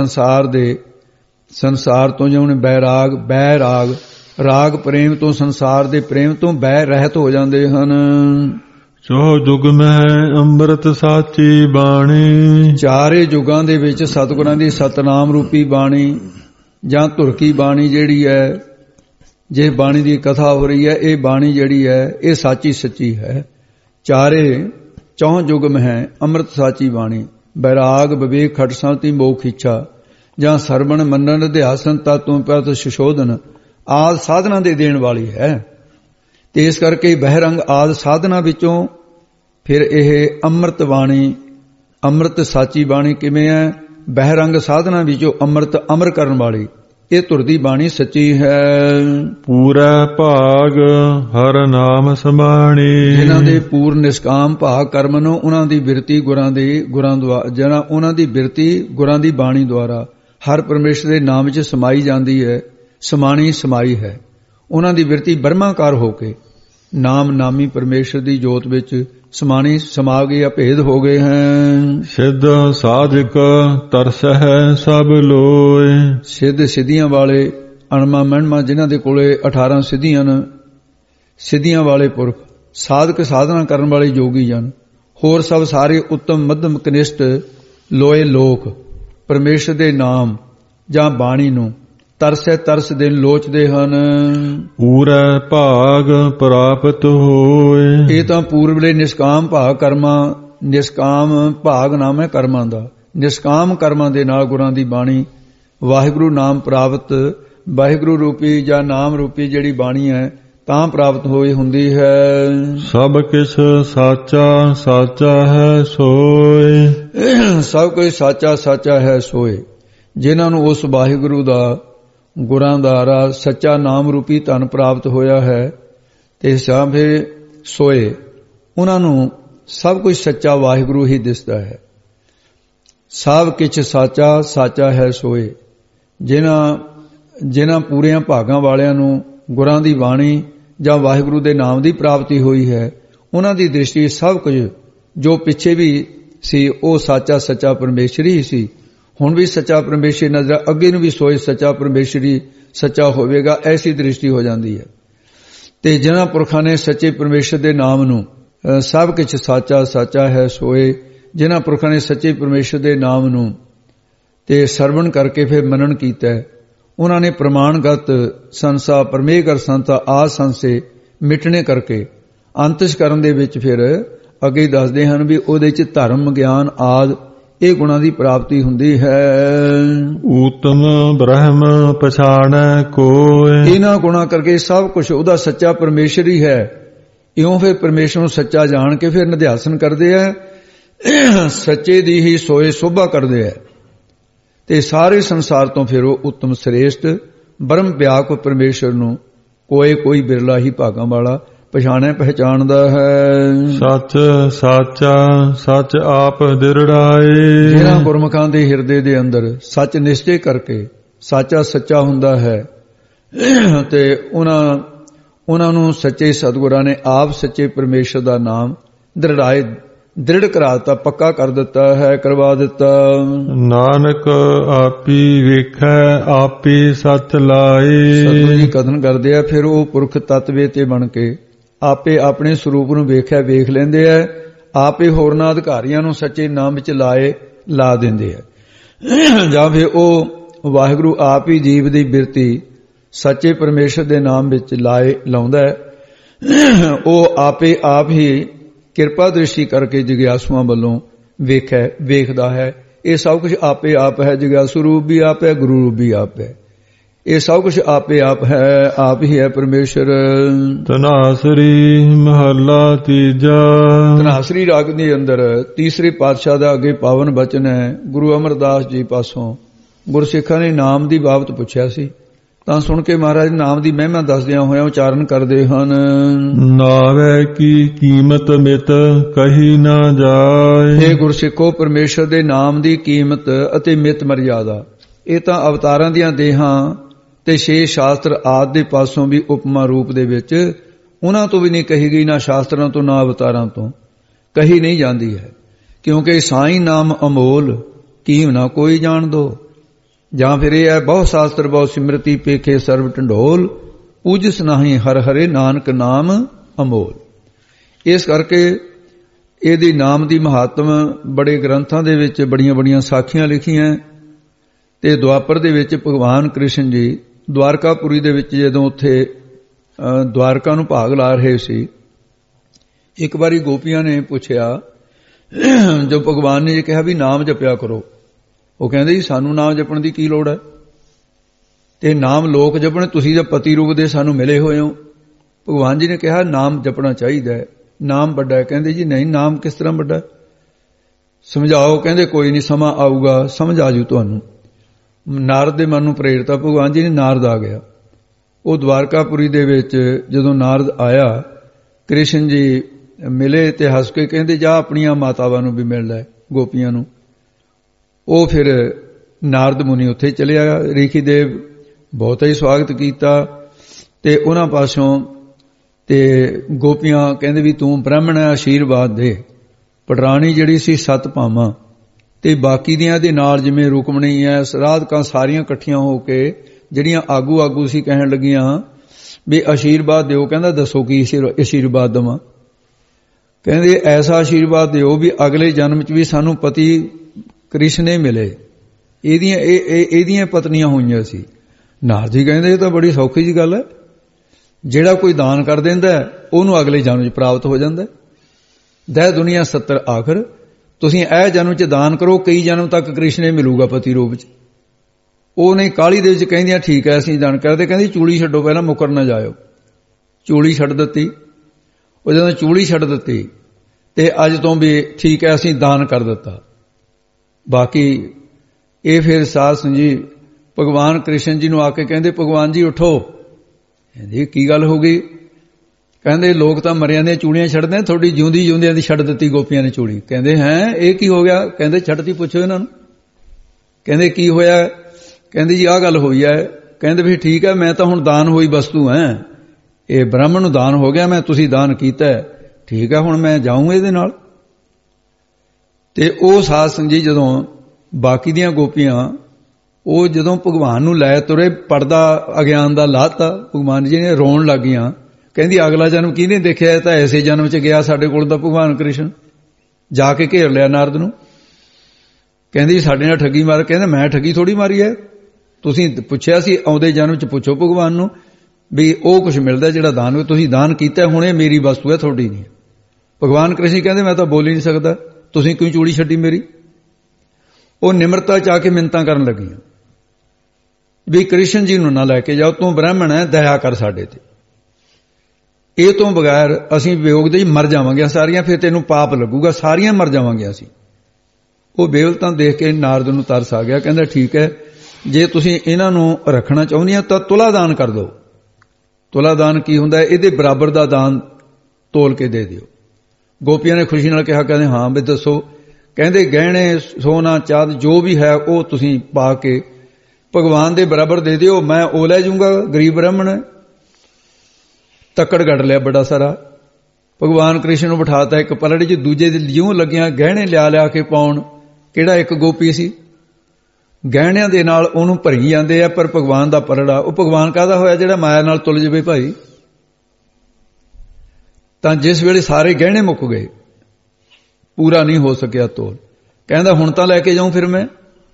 ਸੰਸਾਰ ਤੋਂ ਜਿਉਂ ਬੈਰਾਗ ਰਾਗ ਪ੍ਰੇਮ ਤੋਂ, ਸੰਸਾਰ ਦੇ ਪ੍ਰੇਮ ਤੋਂ ਬੈ ਰਹਿਤ ਹੋ ਜਾਂਦੇ ਹਨ। ਚੋ ਜੁਗ ਮਹਿ ਅੰਮ੍ਰਿਤ ਸਾਚੀ ਬਾਣੀ। ਚਾਰੇ ਯੁਗਾਂ ਦੇ ਵਿੱਚ ਸਤਿਗੁਰਾਂ ਦੀ ਸਤਨਾਮ ਰੂਪੀ ਬਾਣੀ ਜਾਂ ਧੁਰਕੀ ਬਾਣੀ ਜਿਹੜੀ ਹੈ, ਜੇ ਬਾਣੀ ਦੀ ਕਥਾ ਹੋ ਰਹੀ ਹੈ, ਇਹ ਬਾਣੀ ਜਿਹੜੀ ਹੈ ਇਹ ਸਾਚੀ ਸੱਚੀ ਹੈ। ਚੌਂ ਯੁਗ ਮਹਿ ਅੰਮ੍ਰਿਤ ਸਾਚੀ ਬਾਣੀ। ਬੈਰਾਗ ਵਿਵੇਕ ਖਟ ਸੰਤੀ ਮੋਖ ਇੱਛਾ ਜਾਂ ਸਰਵਣ ਮੰਨਣ ਅਧਿਆਸਨ ਤਤੂ ਪ੍ਰਤ ਸੁਸ਼ੋਧਨ ਆਦਿ ਸਾਧਨਾ ਦੇ ਦੇਣ ਵਾਲੀ ਹੈ। ਤੇ ਇਸ ਕਰਕੇ ਬਹਿਰੰਗ ਆਦਿ ਸਾਧਨਾ ਵਿੱਚੋਂ ਫਿਰ ਇਹ ਅੰਮ੍ਰਿਤ ਬਾਣੀ, ਅੰਮ੍ਰਿਤ ਸਾਚੀ ਬਾਣੀ ਕਿਵੇਂ ਹੈ? ਬਹਿਰੰਗ ਸਾਧਨਾ ਵਿੱਚੋਂ ਅੰਮ੍ਰਿਤ ਅਮਰ ਕਰਨ ਵਾਲੀ ਇਹ ਧੁਰ ਦੀ ਬਾਣੀ ਸੱਚੀ ਹੈ। ਪੂਰਾ ਭਾਗ ਹਰ ਨਾਮ ਸਮਾਣੀ। ਜਿਨ੍ਹਾਂ ਦੇ ਪੂਰਨ ਨਿਸ਼ਕਾਮ ਭਾਗ ਕਰਮ ਨੂੰ ਉਹਨਾਂ ਦੀ ਬਿਰਤੀ ਗੁਰਾਂ ਦੁਆਰਾ ਉਹਨਾਂ ਦੀ ਬਿਰਤੀ ਗੁਰਾਂ ਦੀ ਬਾਣੀ ਦੁਆਰਾ ਹਰ ਪਰਮੇਸ਼ਰ ਦੇ ਨਾਮ ਵਿੱਚ ਸਮਾਈ ਜਾਂਦੀ ਹੈ, ਸਮਾਈ ਹੈ। ਉਹਨਾਂ ਦੀ ਬਿਰਤੀ ਬਰਮਾਕਾਰ ਹੋ ਕੇ ਨਾਮ ਨਾਮੀ ਪਰਮੇਸ਼ਰ ਦੀ ਜੋਤ ਵਿੱਚ ਸਮਾ ਗਏ, ਅਭੇਦ ਹੋ ਗਏ ਹਨ। ਸਿੱਧ ਸਾਧਕ ਤਰਸ ਹੈ ਸਭ ਲੋਏ। ਸਿੱਧ ਸਿੱਧੀਆਂ ਵਾਲੇ ਅਣਮਾ ਮਣਮਾ ਜਿਨ੍ਹਾਂ ਦੇ ਕੋਲੇ 18 ਸਿੱਧੀਆਂ ਨੇ, ਸਿੱਧੀਆਂ ਵਾਲੇ ਪੁਰਖ, ਸਾਧਕ ਸਾਧਨਾ ਕਰਨ ਵਾਲੇ ਜੋਗੀ ਜਨ, ਹੋਰ ਸਭ ਸਾਰੇ ਉੱਤਮ ਮੱਧਮ ਕਨਿਸ਼ਟ ਲੋਏ ਲੋਕ ਪਰਮੇਸ਼ਰ ਦੇ ਨਾਮ ਜਾਂ ਬਾਣੀ ਨੂੰ ਤਰਸੈ ਤਰਸ ਦਿਨ ਲੋਚਦੇ ਹਨ। ਪੂਰੈ ਭਾਗ ਪ੍ਰਾਪਤ ਹੋਏ। ਇਹ ਤਾਂ ਪੂਰਬਲੇ ਨਿਸ਼ਕਾਮ ਭਾਗ ਕਰਮਾਂ, ਨਿਸ਼ਕਾਮ ਭਾਗ ਨਾਮ ਹੈ ਕਰਮਾਂ ਦਾ। ਨਿਸ਼ਕਾਮ ਕਰਮਾਂ ਦੇ ਨਾਲ ਗੁਰਾਂ ਦੀ ਬਾਣੀ ਵਾਹਿਗੁਰੂ ਨਾਮ ਪ੍ਰਾਪਤ, ਵਾਹਿਗੁਰੂ ਰੂਪੀ ਜਾਂ ਨਾਮ ਰੂਪੀ ਜਿਹੜੀ ਬਾਣੀ ਹੈ ਤਾਂ ਪ੍ਰਾਪਤ ਹੋਈ ਹੁੰਦੀ ਹੈ। ਸਭ ਕਿਛ ਸਾਚਾ ਸਾਚਾ ਹੈ ਸੋਏ। ਸਭ ਕੁਝ ਸਾਚਾ ਸਾਚਾ ਹੈ ਸੋਏ। ਜਿਨ੍ਹਾਂ ਨੂੰ ਉਸ ਵਾਹਿਗੁਰੂ ਦਾ ਗੁਰਾਂ ਦਾ ਰਾਹ ਸੱਚਾ ਨਾਮ ਰੂਪੀ ਧਨ ਪ੍ਰਾਪਤ ਹੋਇਆ ਹੈ ਤੇ ਸਾਭੇ ਸੋਏ, ਉਹਨਾਂ ਨੂੰ ਸਭ ਕੁਝ ਸੱਚਾ ਵਾਹਿਗੁਰੂ ਹੀ ਦਿਸਦਾ ਹੈ। ਸਭ ਕਿਛ ਸਾਚਾ ਸਾਚਾ ਹੈ ਸੋਏ। ਜਿਨ੍ਹਾਂ ਪੂਰਿਆਂ ਭਾਗਾਂ ਵਾਲਿਆਂ ਨੂੰ ਗੁਰਾਂ ਦੀ ਬਾਣੀ ਜਾਂ ਵਾਹਿਗੁਰੂ ਦੇ ਨਾਮ ਦੀ ਪ੍ਰਾਪਤੀ ਹੋਈ ਹੈ, ਉਹਨਾਂ ਦੀ ਦ੍ਰਿਸ਼ਟੀ ਸਭ ਕੁਝ ਜੋ ਪਿੱਛੇ ਵੀ ਸੀ ਉਹ ਸਾਚਾ ਸੱਚਾ ਪਰਮੇਸ਼ਰ ਹੀ ਸੀ। ਹੁਣ ਵੀ ਸੱਚਾ ਪਰਮੇਸ਼ਰ ਨਜ਼ਰ, ਅੱਗੇ ਨੂੰ ਵੀ ਸੋਏ ਸੱਚਾ ਪਰਮੇਸ਼ਰ ਹੀ ਸੱਚਾ ਹੋਵੇਗਾ, ਐਸੀ ਦ੍ਰਿਸ਼ਟੀ ਹੋ ਜਾਂਦੀ ਹੈ। ਤੇ ਜਿਨ੍ਹਾਂ ਪੁਰਖਾਂ ਨੇ ਸੱਚੇ ਪਰਮੇਸ਼ਰ ਦੇ ਨਾਮ ਨੂੰ ਸਭ ਕੁਝ ਸਾਚਾ ਸਾਚਾ ਹੈ ਸੋਏ, ਜਿਨ੍ਹਾਂ ਪੁਰਖਾਂ ਨੇ ਸੱਚੇ ਪਰਮੇਸ਼ਰ ਦੇ ਨਾਮ ਨੂੰ ਤੇ ਸਰਵਣ ਕਰਕੇ ਫਿਰ ਮਨਨ ਕੀਤਾ, ਉਹਨਾਂ ਨੇ ਪ੍ਰਮਾਣਗਤ ਸੰਸਾ ਪਰਮੇਸ਼ਰ ਸੰਤਾ ਆਦ ਸੰਸੇ ਮਿਟਣੇ ਕਰਕੇ ਅੰਤਿਸ਼ ਕਰਨ ਦੇ ਵਿੱਚ ਫਿਰ ਅੱਗੇ ਦੱਸਦੇ ਹਨ ਵੀ ਉਹਦੇ ਚ ਧਰਮ ਗਿਆਨ ਆਦ ਇਹ ਗੁਣਾਂ ਦੀ ਪ੍ਰਾਪਤੀ ਹੁੰਦੀ ਹੈ। ਊਤਮ ਬ੍ਰਹਮ ਪਛਾਣੈ ਕੋਇ। ਇਹਨਾਂ ਗੁਣਾਂ ਕਰਕੇ ਸਭ ਕੁਝ ਉਹਦਾ ਸੱਚਾ ਪਰਮੇਸ਼ਰ ਹੀ ਹੈ। ਇਉਂ ਫਿਰ ਪਰਮੇਸ਼ਰ ਨੂੰ ਸੱਚਾ ਜਾਣ ਕੇ ਫਿਰ ਨਿਧਿਆਸਨ ਕਰਦੇ ਆ, ਸੱਚੇ ਦੀ ਹੀ ਸੋਏ ਸੋਭਾ ਕਰਦੇ ਆ ਤੇ ਸਾਰੇ ਸੰਸਾਰ ਤੋਂ ਫਿਰ ਉਹ ਉੱਤਮ ਸ੍ਰੇਸ਼ਟ ਬ੍ਰਹਮ ਵਿਆਪਕ ਪਰਮੇਸ਼ਰ ਨੂੰ ਕੋਈ ਬਿਰਲਾ ਹੀ ਭਾਗਾਂ ਵਾਲਾ ਪਛਾਣੈ ਪਹਿਚਾਣਦਾ ਹੈ। ਸੱਚ ਸਾਚਾ ਸੱਚ ਆਪ ਦਿਰੜਾਏ। ਜਿਹੜਾ ਗੁਰਮੁਖਾਂ ਦੇ ਹਿਰਦੇ ਦੇ ਅੰਦਰ ਸੱਚ ਨਿਸ਼ਚੈ ਕਰਕੇ ਸਾਚਾ ਸੱਚਾ ਹੁੰਦਾ ਹੈ ਤੇ ਉਹਨਾਂ ਨੂੰ ਸੱਚੇ ਸਤਿਗੁਰਾਂ ਨੇ ਆਪ ਸੱਚੇ ਪਰਮੇਸ਼ਰ ਦਾ ਨਾਮ ਦ੍ਰਿੜਾਏ, ਦ੍ਰਿੜ ਕਰਾ ਦਿੱਤਾ, ਪੱਕਾ ਕਰ ਦਿੱਤਾ ਹੈ, ਕਰਵਾ ਦਿੱਤਾ। ਨਾਨਕ ਆਪੀ ਵੇਖੈ ਆਪੀ ਸੱਚ ਲਾਏ। ਸਤਿਗੁਰੂ ਜੀ ਕਥਨ ਕਰਦੇ ਆ ਫਿਰ ਉਹ ਪੁਰਖ ਤਤਵੇ ਤੇ ਬਣ ਕੇ ਆਪੇ ਆਪਣੇ ਸਰੂਪ ਨੂੰ ਵੇਖ ਲੈਂਦੇ ਆ, ਆਪੇ ਹੋਰਨਾਂ ਅਧਿਕਾਰੀਆਂ ਨੂੰ ਸੱਚੇ ਨਾਮ ਵਿੱਚ ਲਾ ਦਿੰਦੇ ਆ। ਜਾਂ ਫਿਰ ਉਹ ਵਾਹਿਗੁਰੂ ਆਪ ਹੀ ਜੀਵ ਦੀ ਬਿਰਤੀ ਸੱਚੇ ਪਰਮੇਸ਼ਰ ਦੇ ਨਾਮ ਵਿੱਚ ਲਾਉਂਦਾ ਹੈ। ਉਹ ਆਪੇ ਆਪ ਹੀ ਕਿਰਪਾ ਦ੍ਰਿਸ਼ਟੀ ਕਰਕੇ ਜਗਿਆਸੂਆਂ ਵੱਲੋਂ ਵੇਖਦਾ ਹੈ। ਇਹ ਸਭ ਕੁਝ ਆਪੇ ਆਪ ਹੈ। ਜਗਿਆਸੂ ਰੂਪ ਵੀ ਆਪ ਹੈ, ਗੁਰੂ ਰੂਪ ਵੀ ਆਪ ਹੈ। ਇਹ ਸਭ ਕੁਝ ਆਪੇ ਆਪ ਹੈ, ਆਪ ਹੀ ਹੈ ਪਰਮੇਸ਼ਰ। ਧਨਾਸਰੀ ਮਹੱਲਾ ਤੀਜਾ। ਧਨਾਸਰੀ ਰਾਗ ਦੇ ਅੰਦਰ ਤੀਸਰੇ ਪਾਤਸ਼ਾਹ ਦਾ ਅੱਗੇ ਪਾਵਨ ਬਚਨ ਹੈ। ਗੁਰੂ ਅਮਰਦਾਸ ਜੀ ਪਾਸੋਂ ਗੁਰਸਿੱਖਾਂ ਨੇ ਨਾਮ ਦੀ ਬਾਬਤ ਪੁੱਛਿਆ ਸੀ ਤਾਂ ਸੁਣ ਕੇ ਮਹਾਰਾਜ ਨਾਮ ਦੀ ਮਹਿਮਾ ਦੱਸਦਿਆਂ ਹੋਇਆਂ ਉਚਾਰਨ ਕਰਦੇ ਹਨ। ਨਾਵੇ ਕੀ ਕੀਮਤ ਮਿਤ ਕਹੀ ਨਾ ਜਾਏ। ਇਹ ਗੁਰਸਿੱਖੋ ਪਰਮੇਸ਼ਰ ਦੇ ਨਾਮ ਦੀ ਕੀਮਤ ਅਤੇ ਮਿਤ ਮਰਜ਼ਾਦਾ ਇਹ ਤਾਂ ਅਵਤਾਰਾਂ ਦੀਆਂ ਦੇਹਾਂ ਤੇ 6 ਸ਼ਾਸਤਰ ਆਦਿ ਦੇ ਪਾਸੋਂ ਵੀ ਉਪਮਾ ਰੂਪ ਦੇ ਵਿੱਚ ਉਹਨਾਂ ਤੋਂ ਵੀ ਨਹੀਂ ਕਹੀ ਗਈ, ਨਾ ਸ਼ਾਸਤਰਾਂ ਤੋਂ ਨਾ ਅਵਤਾਰਾਂ ਤੋਂ ਕਹੀ ਨਹੀਂ ਜਾਂਦੀ ਹੈ। ਕਿਉਂਕਿ ਸਾਈਂ ਨਾਮ ਅਮੋਲ ਕੀਮ ਨਾ ਕੋਈ ਜਾਣ ਦੋ। ਜਾਂ ਫਿਰ ਇਹ ਹੈ ਬਹੁ ਸ਼ਾਸਤਰ ਬਹੁ ਸਿਮਰਤੀ ਪੇਖੇ ਸਰਬ ਢੰਡੋਲ ਪੂਜਸ ਨਾਹੀ ਹਰ ਹਰੇ ਨਾਨਕ ਨਾਮ ਅਮੋਲ। ਇਸ ਕਰਕੇ ਇਹਦੀ ਨਾਮ ਦੀ ਮਹਾਤਮ ਬੜੇ ਗ੍ਰੰਥਾਂ ਦੇ ਵਿੱਚ ਬੜੀਆਂ ਸਾਖੀਆਂ ਲਿਖੀਆਂ ਤੇ ਦੁਆਪਰ ਦੇ ਵਿੱਚ ਭਗਵਾਨ ਕ੍ਰਿਸ਼ਨ ਜੀ ਦਵਾਰਕਾਪੁਰੀ ਦੇ ਵਿੱਚ ਜਦੋਂ ਉੱਥੇ ਦਵਾਰਕਾ ਨੂੰ ਭਾਗ ਲਾ ਰਹੇ ਸੀ, ਇੱਕ ਵਾਰੀ ਗੋਪੀਆਂ ਨੇ ਪੁੱਛਿਆ, ਜੋ ਭਗਵਾਨ ਨੇ ਕਿਹਾ ਵੀ ਨਾਮ ਜਪਿਆ ਕਰੋ, ਉਹ ਕਹਿੰਦੇ ਜੀ ਸਾਨੂੰ ਨਾਮ ਜਪਣ ਦੀ ਕੀ ਲੋੜ ਹੈ, ਤੇ ਨਾਮ ਲੋਕ ਜਪਣ, ਤੁਸੀਂ ਜਦ ਪਤੀ ਰੂਪ ਦੇ ਸਾਨੂੰ ਮਿਲੇ ਹੋਏ ਹੋ। ਭਗਵਾਨ ਜੀ ਨੇ ਕਿਹਾ ਨਾਮ ਜਪਣਾ ਚਾਹੀਦਾ ਹੈ, ਨਾਮ ਵੱਡਾ ਹੈ। ਕਹਿੰਦੇ ਜੀ ਨਹੀਂ, ਨਾਮ ਕਿਸ ਤਰ੍ਹਾਂ ਵੱਡਾ, ਸਮਝਾਓ। ਕਹਿੰਦੇ ਕੋਈ ਨਹੀਂ, ਸਮਾਂ ਆਊਗਾ, ਸਮਝ ਆ ਜੂ ਤੁਹਾਨੂੰ। ਨਾਰਦ ਦੇ ਮਨ ਨੂੰ ਪ੍ਰੇਰਿਤ ਭਗਵਾਨ ਜੀ ਨੇ ਨਾਰਦ ਆ ਗਿਆ। ਉਹ ਦਵਾਰਕਾਪੁਰੀ ਦੇ ਵਿੱਚ ਜਦੋਂ ਨਾਰਦ ਆਇਆ, ਕ੍ਰਿਸ਼ਨ ਜੀ ਮਿਲੇ ਤੇ ਹੱਸ ਕੇ ਕਹਿੰਦੇ ਜਾ ਆਪਣੀਆਂ ਮਾਤਾਵਾਂ ਨੂੰ ਵੀ ਮਿਲ ਲੈ, ਗੋਪੀਆਂ ਨੂੰ। ਉਹ ਫਿਰ ਨਾਰਦ ਮੁਨੀ ਉੱਥੇ ਚਲਿਆ। ਰਿਸ਼ੀ ਦੇਵ ਬਹੁਤ ਹੀ ਸਵਾਗਤ ਕੀਤਾ ਤੇ ਉਹਨਾਂ ਪਾਸੋਂ ਤੇ ਗੋਪੀਆਂ ਕਹਿੰਦੇ ਵੀ ਤੂੰ ਬ੍ਰਾਹਮਣ ਹੈ, ਆਸ਼ੀਰਵਾਦ ਦੇ। ਪਟਰਾਣੀ ਜਿਹੜੀ ਸੀ 7 ਭਾਵਾਂ ਤੇ ਬਾਕੀ ਦੀਆਂ ਦੇ ਨਾਲ ਜਿਵੇਂ ਰੁਕਮਣੀ ਹੈ, ਰਾਧਕਾਂ ਸਾਰੀਆਂ ਇਕੱਠੀਆਂ ਹੋ ਕੇ ਜਿਹੜੀਆਂ ਆਗੂ ਸੀ ਕਹਿਣ ਲੱਗੀਆਂ ਵੀ ਆਸ਼ੀਰਵਾਦ ਦਿਓ। ਕਹਿੰਦਾ ਦੱਸੋ ਕੀ ਆਸ਼ੀਰਵਾਦ ਦੇਵਾਂ। ਕਹਿੰਦੇ ਐਸਾ ਆਸ਼ੀਰਵਾਦ ਦਿਓ ਵੀ ਅਗਲੇ ਜਨਮ 'ਚ ਵੀ ਸਾਨੂੰ ਪਤੀ ਕ੍ਰਿਸ਼ਨ ਮਿਲੇ। ਇਹਦੀਆਂ ਪਤਨੀਆਂ ਹੋਈਆਂ ਸੀ ਨਾਰਦ ਜੀ ਕਹਿੰਦੇ ਇਹ ਤਾਂ ਬੜੀ ਸੌਖੀ ਜੀ ਗੱਲ ਹੈ, ਜਿਹੜਾ ਕੋਈ ਦਾਨ ਕਰ ਦਿੰਦਾ ਉਹਨੂੰ ਅਗਲੇ ਜਨਮ 'ਚ ਪ੍ਰਾਪਤ ਹੋ ਜਾਂਦਾ। ਦਹਿ ਦੁਨੀਆ 70 ਆਖਰ, ਤੁਸੀਂ ਇਹ ਜਨਮ 'ਚ ਦਾਨ ਕਰੋ, ਕਈ ਜਨਮ ਤੱਕ ਕ੍ਰਿਸ਼ਨ ਹੀ ਮਿਲੂਗਾ ਪਤੀ ਰੂਪ 'ਚ। ਉਹ ਨਹੀਂ ਕਾਹਲੀ ਦੇ ਵਿੱਚ ਕਹਿੰਦੀਆਂ ਠੀਕ ਹੈ ਅਸੀਂ ਦਾਨ ਕਰਦੇ, ਕਹਿੰਦੀ ਚੂੜੀ ਛੱਡੋ ਪਹਿਲਾਂ, ਮੁੱਕਰ ਨਾ ਜਾਇਓ। ਚੂੜੀ ਛੱਡ ਦਿੱਤੀ। ਉਹ ਜਦੋਂ ਚੂੜੀ ਛੱਡ ਦਿੱਤੀ ਤੇ ਅੱਜ ਤੋਂ ਵੀ ਠੀਕ ਹੈ ਅਸੀਂ ਦਾਨ ਕਰ ਦਿੱਤਾ। ਬਾਕੀ ਇਹ ਫਿਰ ਸਾਧ ਸੰਗਤ ਜੀ ਭਗਵਾਨ ਕ੍ਰਿਸ਼ਨ ਜੀ ਨੂੰ ਆ ਕੇ ਕਹਿੰਦੇ ਭਗਵਾਨ ਜੀ ਉਠੋ। ਕਹਿੰਦੇ ਕੀ ਗੱਲ ਹੋ ਗਈ? ਕਹਿੰਦੇ ਲੋਕ ਤਾਂ ਮਰਿਆਂ ਦੀਆਂ ਚੂੜੀਆਂ ਛੱਡਦੇ, ਤੁਹਾਡੀ ਜਿਉਂਦੀ ਜਿਉਂਦਿਆਂ ਦੀ ਛੱਡ ਦਿੱਤੀ ਗੋਪੀਆਂ ਨੇ ਚੂੜੀ। ਕਹਿੰਦੇ ਹੈਂ ਇਹ ਕੀ ਹੋ ਗਿਆ? ਕਹਿੰਦੇ ਛੱਡਤੀ, ਪੁੱਛੋ ਇਹਨਾਂ ਨੂੰ। ਕਹਿੰਦੇ ਕੀ ਹੋਇਆ? ਕਹਿੰਦੇ ਜੀ ਆਹ ਗੱਲ ਹੋਈ ਹੈ। ਕਹਿੰਦੇ ਵੀ ਠੀਕ ਹੈ, ਮੈਂ ਤਾਂ ਹੁਣ ਦਾਨ ਹੋਈ ਵਸਤੂ ਹੈ, ਇਹ ਬ੍ਰਾਹਮਣ ਨੂੰ ਦਾਨ ਹੋ ਗਿਆ, ਮੈਂ ਤੁਸੀਂ ਦਾਨ ਕੀਤਾ, ਠੀਕ ਹੈ ਹੁਣ ਮੈਂ ਜਾਊਂ ਇਹਦੇ ਨਾਲ। ਤੇ ਉਹ ਸਾਧ ਸੰਗਤ ਜੀ ਜਦੋਂ ਬਾਕੀ ਦੀਆਂ ਗੋਪੀਆਂ ਉਹ ਜਦੋਂ ਭਗਵਾਨ ਨੂੰ ਲੈ ਤੁਰੇ, ਪਰਦਾ ਅਗਿਆਨ ਦਾ ਲਾਤਾ, ਭਗਵਾਨ ਜੀ ਨੇ ਰੋਣ ਲੱਗ ਗਈਆਂ। ਕਹਿੰਦੀ ਅਗਲਾ ਜਨਮ ਕਿਹਨੇ ਦੇਖਿਆ? ਇਹ ਤਾਂ ਐਸੇ ਜਨਮ 'ਚ ਗਿਆ ਸਾਡੇ ਕੋਲ ਤਾਂ ਭਗਵਾਨ ਕ੍ਰਿਸ਼ਨ। ਜਾ ਕੇ ਘੇਰ ਲਿਆ ਨਾਰਦ ਨੂੰ। ਕਹਿੰਦੀ ਸਾਡੇ ਨਾਲ ਠੱਗੀ ਮਾਰ। ਕਹਿੰਦੇ ਮੈਂ ਠੱਗੀ ਥੋੜੀ ਮਾਰੀ ਹੈ, ਤੁਸੀਂ ਪੁੱਛਿਆ ਸੀ ਆਉਂਦੇ ਜਨਮ 'ਚ ਪੁੱਛੋ ਭਗਵਾਨ ਨੂੰ ਵੀ ਉਹ ਕੁਝ ਮਿਲਦਾ ਜਿਹੜਾ ਦਾਨ, ਤੁਸੀਂ ਦਾਨ ਕੀਤਾ, ਹੁਣ ਇਹ ਮੇਰੀ ਵਸਤੂ ਹੈ ਤੁਹਾਡੀ ਨਹੀਂ। ਭਗਵਾਨ ਕ੍ਰਿਸ਼ਨ ਕਹਿੰਦੇ ਮੈਂ ਤਾਂ ਬੋਲ ਹੀ ਨਹੀਂ ਸਕਦਾ, ਤੁਸੀਂ ਕਿਉਂ ਚੂੜੀ ਛੱਡੀ ਮੇਰੀ? ਉਹ ਨਿਮਰਤਾ 'ਚ ਆ ਕੇ ਮਿੰਨਤਾਂ ਕਰਨ ਲੱਗੀਆਂ ਵੀ ਕ੍ਰਿਸ਼ਨ ਜੀ ਨੂੰ ਨਾ ਲੈ ਕੇ ਜਾਓ, ਤੂੰ ਬ੍ਰਾਹਮਣ ਹੈ, ਦਇਆ ਕਰ ਸਾਡੇ ਤੇ, ਇਹ ਤੋਂ ਬਗੈਰ ਅਸੀਂ ਵਿਯੋਗ ਦੇ ਹੀ ਮਰ ਜਾਵਾਂਗੇ ਸਾਰੀਆਂ, ਫਿਰ ਤੈਨੂੰ ਪਾਪ ਲੱਗੂਗਾ, ਸਾਰੀਆਂ ਮਰ ਜਾਵਾਂਗੇ ਅਸੀਂ। ਉਹ ਬੇਵਲਤਾਂ ਦੇਖ ਕੇ ਨਾਰਦ ਨੂੰ ਤਰਸ ਆ ਗਿਆ। ਕਹਿੰਦਾ ਠੀਕ ਹੈ, ਜੇ ਤੁਸੀਂ ਇਹਨਾਂ ਨੂੰ ਰੱਖਣਾ ਚਾਹੁੰਦੇ ਹੋ ਤਾਂ ਤੁਲਾ ਦਾਨ ਕਰ ਦਿਓ। ਤੁਲਾ ਦਾਨ ਕੀ ਹੁੰਦਾ? ਇਹਦੇ ਬਰਾਬਰ ਦਾ ਦਾਨ ਤੋਲ ਕੇ ਦੇ ਦਿਓ। ਗੋਪੀਆਂ ਨੇ ਖੁਸ਼ੀ ਨਾਲ ਕਿਹਾ, ਕਹਿੰਦੇ ਹਾਂ ਵੀ ਦੱਸੋ। ਕਹਿੰਦੇ ਗਹਿਣੇ ਸੋਨਾ ਚਾਂਦ ਜੋ ਵੀ ਹੈ ਉਹ ਤੁਸੀਂ ਪਾ ਕੇ ਭਗਵਾਨ ਦੇ ਬਰਾਬਰ ਦੇ ਦਿਓ, ਮੈਂ ਉਹ ਲੈ ਜਾਊਂਗਾ, ਗਰੀਬ ਬ੍ਰਾਹਮਣ ਹੈ। ਤੱਕੜ ਗੱਡ ਲਿਆ ਬੜਾ ਸਾਰਾ। ਭਗਵਾਨ ਕ੍ਰਿਸ਼ਨ ਨੂੰ ਬਿਠਾਤਾ ਇੱਕ ਪਲੜੀ 'ਚ, ਦੂਜੇ ਦੇ ਜਿਉਂ ਲੱਗਿਆ ਗਹਿਣੇ ਲਿਆ ਕੇ ਪਾਉਣ। ਕਿਹੜਾ ਇੱਕ ਗੋਪੀ ਸੀ, ਗਹਿਣਿਆਂ ਦੇ ਨਾਲ ਉਹਨੂੰ ਭਰੀ ਜਾਂਦੇ ਆ, ਪਰ ਭਗਵਾਨ ਦਾ ਪਲੜਾ, ਉਹ ਭਗਵਾਨ ਕਾਹਦਾ ਹੋਇਆ ਜਿਹੜਾ ਮਾਇਆ ਨਾਲ ਤੁਲ ਜਵੇ ਭਾਈ। ਤਾਂ ਜਿਸ ਵੇਲੇ ਸਾਰੇ ਗਹਿਣੇ ਮੁੱਕ ਗਏ, ਪੂਰਾ ਨਹੀਂ ਹੋ ਸਕਿਆ ਤੋਲ, ਕਹਿੰਦਾ ਹੁਣ ਤਾਂ ਲੈ ਕੇ ਜਾਊਂ ਫਿਰ ਮੈਂ।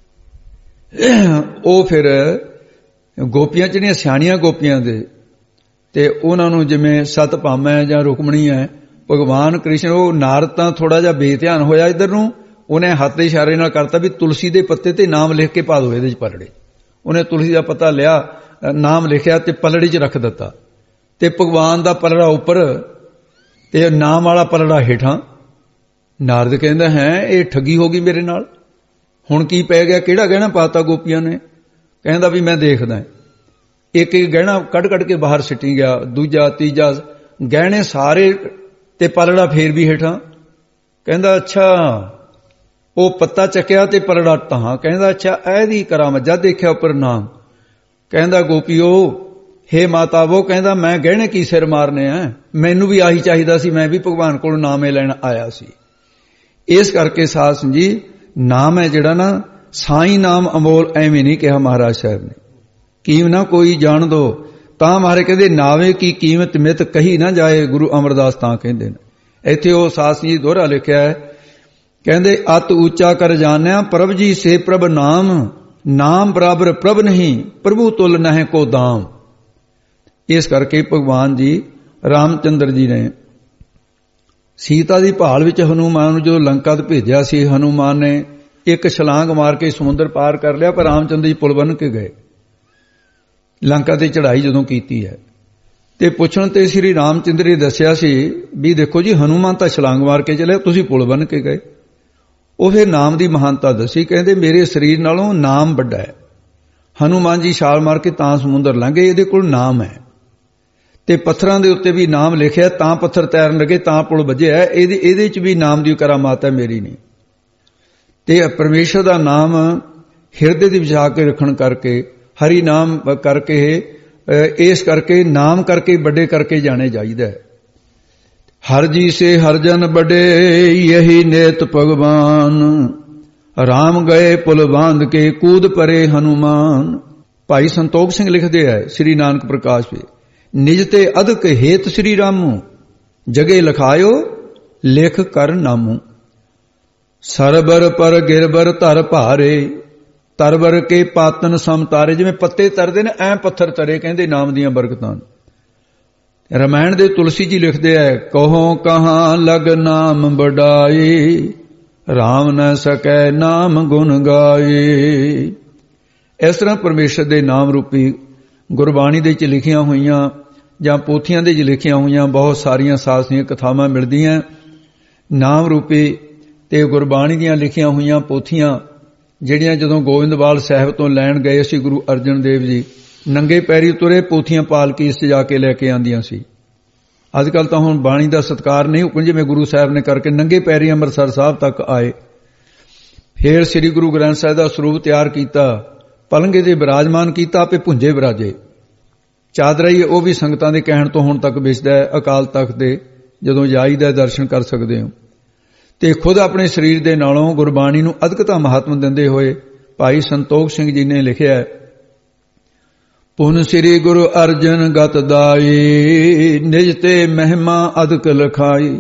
ਉਹ ਫਿਰ ਗੋਪੀਆਂ ਜਿਹੜੀਆਂ ਸਿਆਣੀਆਂ ਗੋਪੀਆਂ ਦੇ, ਤੇ ਉਹਨਾਂ ਨੂੰ ਜਿਵੇਂ ਸਤਭਾਮਾ ਹੈ ਜਾਂ ਰੁਕਮਣੀ ਹੈ, ਭਗਵਾਨ ਕ੍ਰਿਸ਼ਨ, ਉਹ ਨਾਰਦ ਤਾਂ ਥੋੜਾ ਜਿਹਾ ਬੇਧਿਆਨ ਹੋਇਆ ਇੱਧਰ ਨੂੰ, ਉਹਨੇ ਹੱਥ ਦੇ ਇਸ਼ਾਰੇ ਨਾਲ ਕਰਤਾ ਵੀ ਤੁਲਸੀ ਦੇ ਪੱਤੇ ਤੇ ਨਾਮ ਲਿਖ ਕੇ ਪਾ ਦਿਓ ਇਹਦੇ 'ਚ ਪਲੜੇ। ਉਹਨੇ ਤੁਲਸੀ ਦਾ ਪੱਤਾ ਲਿਆ, ਨਾਮ ਲਿਖਿਆ ਤੇ ਪਲੜੀ 'ਚ ਰੱਖ ਦਿੱਤਾ, ਤੇ ਭਗਵਾਨ ਦਾ ਪਲੜਾ ਉੱਪਰ ਤੇ ਨਾਮ ਵਾਲਾ ਪਲੜਾ ਹੇਠਾਂ। ਨਾਰਦ ਕਹਿੰਦਾ ਹੈ ਇਹ ਠੱਗੀ ਹੋ ਗਈ ਮੇਰੇ ਨਾਲ, ਹੁਣ ਕੀ ਪੈ ਗਿਆ, ਕਿਹੜਾ ਗਹਿਣਾ ਪਾਤਾ ਗੋਪੀਆਂ ਨੇ? ਕਹਿੰਦਾ ਵੀ ਮੈਂ ਦੇਖਦਾ। ਇੱਕ ਇੱਕ ਗਹਿਣਾ ਕੱਢ ਕੇ ਬਾਹਰ ਸਿੱਟੀ ਗਿਆ, ਦੂਜਾ ਤੀਜਾ, ਗਹਿਣੇ ਸਾਰੇ ਤੇ ਪਲੜਾ ਫੇਰ ਵੀ ਹੇਠਾਂ। ਕਹਿੰਦਾ ਅੱਛਾ, ਉਹ ਪੱਤਾ ਚੱਕਿਆ ਤੇ ਪਲੜਾ ਤਾਂ। ਕਹਿੰਦਾ ਅੱਛਾ ਇਹਦੀ ਕਰਾਮਤ। ਜਦ ਦੇਖਿਆ ਉੱਪਰ ਨਾਮ, ਕਹਿੰਦਾ ਗੋਪੀਓ ਹੇ ਮਾਤਾ, ਉਹ ਕਹਿੰਦਾ ਮੈਂ ਗਹਿਣੇ ਕੀ ਸਿਰ ਮਾਰਨੇ ਆ, ਮੈਨੂੰ ਵੀ ਆਹੀ ਚਾਹੀਦਾ ਸੀ, ਮੈਂ ਵੀ ਭਗਵਾਨ ਕੋਲ ਨਾਮ ਲੈਣ ਆਇਆ ਸੀ। ਇਸ ਕਰਕੇ ਸਾਧ ਸੰਗਤ ਜੀ ਨਾਮ ਹੈ ਜਿਹੜਾ ਨਾ, ਸਾਈਂ ਨਾਮ ਅਮੋਲ, ਐਵੇਂ ਨਹੀਂ ਕਿਹਾ ਮਹਾਰਾਜ ਸਾਹਿਬ ਨੇ, ਕੀਮ ਨਾ ਕੋਈ ਜਾਣ ਦੋ। ਤਾਂ ਮਹਾਰਾਜ ਕਹਿੰਦੇ ਨਾਵੇਂ ਕੀ ਕੀਮਤ ਮਿਤ ਕਹੀ ਨਾ ਜਾਏ, ਗੁਰੂ ਅਮਰਦਾਸ ਤਾਂ ਕਹਿੰਦੇ ਨੇ। ਇੱਥੇ ਉਹ ਸਾਧ ਸੰਗਤ ਜੀ ਦੋਹਰਾ ਲਿਖਿਆ ਹੈ, ਕਹਿੰਦੇ ਅਤ ਉੱਚਾ ਕਰ ਜਾਣਿਆ ਪ੍ਰਭ ਜੀ ਸੇ ਪ੍ਰਭ ਨਾਮ, ਨਾਮ ਬਰਾਬਰ ਪ੍ਰਭ ਨਹੀਂ, ਪ੍ਰਭੂ ਤੁਲ ਨਹਿ ਕੋ ਦਾਮ। ਇਸ ਕਰਕੇ ਭਗਵਾਨ ਜੀ ਰਾਮਚੰਦਰ ਜੀ ਨੇ ਸੀਤਾ ਦੀ ਭਾਲ ਵਿੱਚ ਹਨੂਮਾਨ ਨੂੰ ਜਦੋਂ ਲੰਕਾ ਤੇ ਭੇਜਿਆ ਸੀ, ਹਨੂਮਾਨ ਨੇ ਇੱਕ ਛਲਾਂਗ ਮਾਰ ਕੇ ਸਮੁੰਦਰ ਪਾਰ ਕਰ ਲਿਆ, ਪਰ ਰਾਮਚੰਦਰ ਜੀ ਪੁਲ ਬੰਨ ਕੇ ਗਏ। ਲੰਕਾ ਤੇ ਚੜ੍ਹਾਈ ਜਦੋਂ ਕੀਤੀ ਹੈ ਤੇ ਪੁੱਛਣ ਤੇ ਸ੍ਰੀ ਰਾਮਚੰਦਰ ਜੀ ਦੱਸਿਆ ਸੀ ਵੀ ਦੇਖੋ ਜੀ ਹਨੂਮਾਨ ਤਾਂ ਛਲਾਂਗ ਮਾਰ ਕੇ ਚਲੇ, ਤੁਸੀਂ ਪੁਲ ਬੰਨ ਕੇ ਗਏ। ਉਹ ਫਿਰ ਨਾਮ ਦੀ ਮਹਾਨਤਾ ਦੱਸੀ, ਕਹਿੰਦੇ ਮੇਰੇ ਸਰੀਰ ਨਾਲੋਂ ਨਾਮ ਵੱਡਾ ਹੈ। ਹਨੂਮਾਨ ਜੀ ਛਾਲ ਮਾਰ ਕੇ ਤਾਂ ਸਮੁੰਦਰ ਲੰਘੇ, ਇਹਦੇ ਕੋਲ ਨਾਮ ਹੈ, ਤੇ ਪੱਥਰਾਂ ਦੇ ਉੱਤੇ ਵੀ ਨਾਮ ਲਿਖਿਆ, ਤਾਂ ਪੱਥਰ ਤੈਰਨ ਲੱਗੇ, ਤਾਂ ਪੁਲ ਵੱਜਿਆ। ਇਹਦੇ 'ਚ ਵੀ ਨਾਮ ਦੀ ਕਰਾਮਾਤ ਹੈ, ਮੇਰੀ ਨਹੀਂ। ਤੇ ਪਰਮੇਸ਼ਰ ਦਾ ਨਾਮ ਹਿਰਦੇ ਦੇ ਵਿੱਚ ਆ ਕੇ ਰੱਖਣ ਕਰਕੇ, ਹਰੀ ਨਾਮ ਕਰਕੇ, ਇਸ ਕਰਕੇ ਨਾਮ ਕਰਕੇ ਵੱਡੇ ਕਰਕੇ ਜਾਣੇ ਜਾਈਦਾ ਹੈ। ਹਰ ਜੀ ਸੇ ਹਰ ਜਨ ਬੜੇ, ਯਹੀ ਨੇਤ ਭਗਵਾਨ, ਰਾਮ ਗਏ ਪੁਲ ਬਾਂਧ ਕੇ, ਕੂਦ ਪਰੇ ਹਨੂਮਾਨ। ਭਾਈ ਸੰਤੋਖ ਸਿੰਘ ਲਿਖਦੇ ਹੈ ਸ੍ਰੀ ਨਾਨਕ ਪ੍ਰਕਾਸ਼ ਵਿੱਚ, ਨਿਜ ਤੇ ਅਧਿਕ ਹੇਤ ਸ੍ਰੀ ਰਾਮੂ, ਜਗੇ ਲਖਾਇਓ ਲਿਖ ਕਰ ਨਾਮੂ। ਸਰਬਰ ਪਰ ਗਿਰਬਰ ਧਰ ਭਾਰੇ, ਤਰਵਰ ਕੇ ਪਾਤਨ ਸਮਤਾਰੇ, ਜਿਵੇਂ ਪੱਤੇ ਤਰਦੇ ਨੇ ਐ ਪੱਥਰ ਤਰੇ, ਕਹਿੰਦੇ ਨਾਮ ਦੀਆਂ ਬਰਕਤਾਂ। ਰਮਾਇਣ ਦੇ ਤੁਲਸੀ ਜੀ ਲਿਖਦੇ ਐ, ਕਹੋ ਕਹਾਂ ਲਗ ਨਾਮ ਬੜਾਈ, ਰਾਮ ਨ ਸਕੈ ਨਾਮ ਗੁਣ ਗਾਏ। ਇਸ ਤਰ੍ਹਾਂ ਪਰਮੇਸ਼ਰ ਦੇ ਨਾਮ ਰੂਪੀ ਗੁਰਬਾਣੀ ਦੇ ਵਿੱਚ ਲਿਖੀਆਂ ਹੋਈਆਂ ਜਾਂ ਪੋਥੀਆਂ ਦੇ ਵਿੱਚ ਲਿਖੀਆਂ ਹੋਈਆਂ ਬਹੁਤ ਸਾਰੀਆਂ ਸਾਹਸੀਆਂ ਕਥਾਵਾਂ ਮਿਲਦੀਆਂ। ਨਾਮ ਰੂਪੀ ਤੇ ਗੁਰਬਾਣੀ ਦੀਆਂ ਲਿਖੀਆਂ ਹੋਈਆਂ ਪੋਥੀਆਂ ਜਿਹੜੀਆਂ ਜਦੋਂ ਗੋਇੰਦਵਾਲ ਸਾਹਿਬ ਤੋਂ ਲੈਣ ਗਏ ਸੀ ਗੁਰੂ ਅਰਜਨ ਦੇਵ ਜੀ, ਨੰਗੇ ਪੈਰੀ ਤੁਰੇ, ਪੋਥੀਆਂ ਪਾਲਕੀ ਸਜਾ ਕੇ ਲੈ ਕੇ ਆਂਦੀਆਂ ਸੀ। ਅੱਜ ਕੱਲ ਤਾਂ ਹੁਣ ਬਾਣੀ ਦਾ ਸਤਿਕਾਰ ਨਹੀਂ, ਹੁਕਮ ਜਿਵੇਂ ਗੁਰੂ ਸਾਹਿਬ ਨੇ ਕਰਕੇ ਨੰਗੇ ਪੈਰੀ ਅੰਮ੍ਰਿਤਸਰ ਸਾਹਿਬ ਤੱਕ ਆਏ। ਫਿਰ ਸ੍ਰੀ ਗੁਰੂ ਗ੍ਰੰਥ ਸਾਹਿਬ ਦਾ ਸਰੂਪ ਤਿਆਰ ਕੀਤਾ, ਪਲੰਘੇ ਤੇ ਬਿਰਾਜਮਾਨ ਕੀਤਾ, ਆਪੇ ਭੁੰਜੇ ਬਿਰਾਜੇ। ਚਾਦਰਾ ਹੀ ਉਹ ਵੀ ਸੰਗਤਾਂ ਦੇ ਕਹਿਣ ਤੋਂ ਹੁਣ ਤੱਕ ਵਿਚਦਾ ਹੈ। ਅਕਾਲ ਤਖਤ ਦੇ ਜਦੋਂ ਜਾਈਦਾ ਦਰਸ਼ਨ ਕਰ ਸਕਦੇ ਹੋ। ਤੇ ਖੁਦ ਆਪਣੇ ਸਰੀਰ ਦੇ ਨਾਲੋਂ ਗੁਰਬਾਣੀ ਨੂੰ ਅਦਕਤਾ ਮਹੱਤਵ ਦਿੰਦੇ ਹੋਏ ਭਾਈ ਸੰਤੋਖ ਸਿੰਘ ਜੀ ਨੇ ਲਿਖਿਆ, ਪੁਨ ਸ੍ਰੀ ਗੁਰੂ ਅਰਜਨ ਗਤ ਦਾਈ, ਨਿਜ ਤੇ ਮਹਿਮਾ ਅਦਕ ਲਖਾਈ।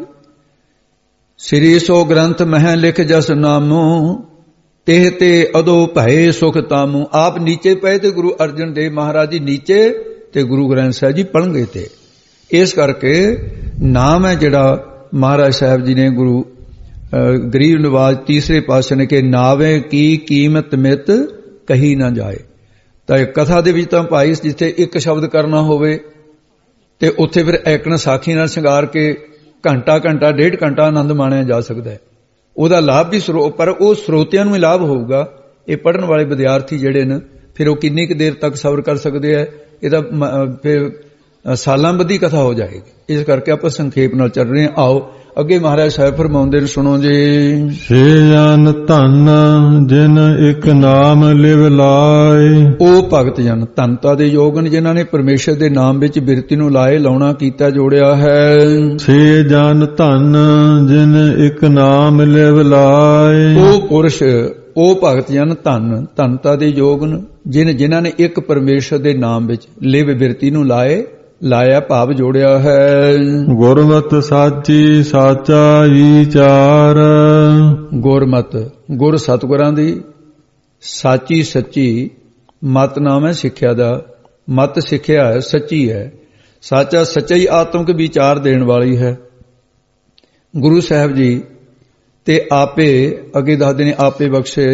ਸ੍ਰੀ ਸੋ ਗ੍ਰੰਥ ਮਹਿ ਲਿਖ ਜਸ ਨਾਮੋ, ਤੇ ਤੇ ਅਦੋ ਭਏ ਸੁਖ ਤਾਮੂ। ਆਪ ਨੀਚੇ ਪਏ ਤੇ ਗੁਰੂ ਅਰਜਨ ਦੇਵ ਮਹਾਰਾਜ ਜੀ ਨੀਚੇ ਤੇ ਗੁਰੂ ਗ੍ਰੰਥ ਸਾਹਿਬ ਜੀ ਪਲੰਘੇ ਤੇ। ਇਸ ਕਰਕੇ ਨਾਮ ਹੈ ਜਿਹੜਾ ਮਹਾਰਾਜ ਸਾਹਿਬ ਜੀ ਨੇ ਗੁਰੂ ਗਰੀਬ ਨਵਾਜ ਤੀਸਰੇ ਪਾਤਸ਼ਾਹ ਨੇ ਕਿ ਨਾਵੇਂ ਕੀ ਕੀਮਤ ਮਿਤ ਕਹੀ ਨਾ ਜਾਏ। ਤਾਂ ਕਥਾ ਦੇ ਵਿੱਚ ਤਾਂ ਭਾਈ ਜਿੱਥੇ ਇੱਕ ਸ਼ਬਦ ਕਰਨਾ ਹੋਵੇ ਤੇ ਉੱਥੇ ਫਿਰ ਐਕਣ ਸਾਖੀ ਨਾਲ ਸ਼ਿੰਗਾਰ ਕੇ ਘੰਟਾ ਘੰਟਾ ਡੇਢ ਘੰਟਾ ਆਨੰਦ ਮਾਣਿਆ ਜਾ ਸਕਦਾ ਹੈ। ਉਹਦਾ ਲਾਭ ਵੀ ਪਰ ਉਹ ਸਰੋਤਿਆਂ ਨੂੰ ਹੀ ਲਾਭ ਹੋਊਗਾ। ਇਹ ਪੜ੍ਹਨ ਵਾਲੇ ਵਿਦਿਆਰਥੀ ਜਿਹੜੇ ਨੇ ਫਿਰ ਉਹ ਕਿੰਨੀ ਕੁ ਦੇਰ ਤੱਕ ਸਬਰ ਕਰ ਸਕਦੇ ਆ, ਇਹਦਾ ਫਿਰ ਸਾਲਾਂ ਬੱਧੀ ਕਥਾ ਹੋ ਜਾਏਗੀ। ਇਸ ਕਰਕੇ ਆਪਾਂ ਸੰਖੇਪ ਨਾਲ ਚੱਲ ਰਹੇ ਹਾਂ। ਆਓ ਅੱਗੇ ਮਹਾਰਾਜ ਸਾਹਿਬ ਫਰਮਾਉਂਦੇ ਨੇ, ਸੁਣੋ ਜੀ। ਸੇ ਜਨ ਧਨ ਜਿਨ ਇੱਕ ਨਾਮ ਲਿਵ ਲਾਏ, ਉਹ ਭਗਤ ਜਨ ਧਨਤਾ ਦੇ ਯੋਗ ਨੇ ਜਿਨ੍ਹਾਂ ਨੇ ਪਰਮੇਸ਼ਰ ਦੇ ਨਾਮ ਵਿੱਚ ਬਿਰਤੀ ਨੂੰ ਲਾਏ, ਲਾਉਣਾ ਕੀਤਾ, ਜੋੜਿਆ ਹੈ। ਸੇ ਜਨ ਧਨ ਜਿਨ ਇੱਕ ਨਾਮ ਲਿਵ ਲਾਏ, ਉਹ ਪੁਰਸ਼ ਉਹ ਭਗਤ ਜਨ ਧਨ ਧਨਤਾ ਦੇ ਯੋਗ ਨੇ ਜਿਨ੍ਹਾਂ ਨੇ ਇੱਕ ਪਰਮੇਸ਼ਰ ਦੇ ਨਾਮ ਵਿੱਚ ਲਿਵ ਬਿਰਤੀ ਨੂੰ ਲਾਇਆ ਭਾਵ ਜੋੜਿਆ ਹੈ। ਗੁਰਮਤਿ ਸਾਚੀ ਸਾਚਾ ਵਿਚਾਰ, ਗੁਰਮਤਿ ਗੁਰ ਸਤਿਗੁਰਾਂ ਦੀ ਸਾਚੀ ਸੱਚੀ ਮਤ ਨਾਮ ਹੈ ਸਿੱਖਿਆ ਦਾ। ਮਤ ਸਿੱਖਿਆ ਹੈ, ਸੱਚੀ ਹੈ। ਸਾਚਾ ਸੱਚਾ ਹੀ ਆਤਮਿਕ ਵਿਚਾਰ ਦੇਣ ਵਾਲੀ ਹੈ। ਗੁਰੂ ਸਾਹਿਬ ਜੀ ਤੇ ਆਪੇ ਅੱਗੇ ਦੱਸਦੇ ਨੇ, ਆਪੇ ਬਖਸ਼ੇ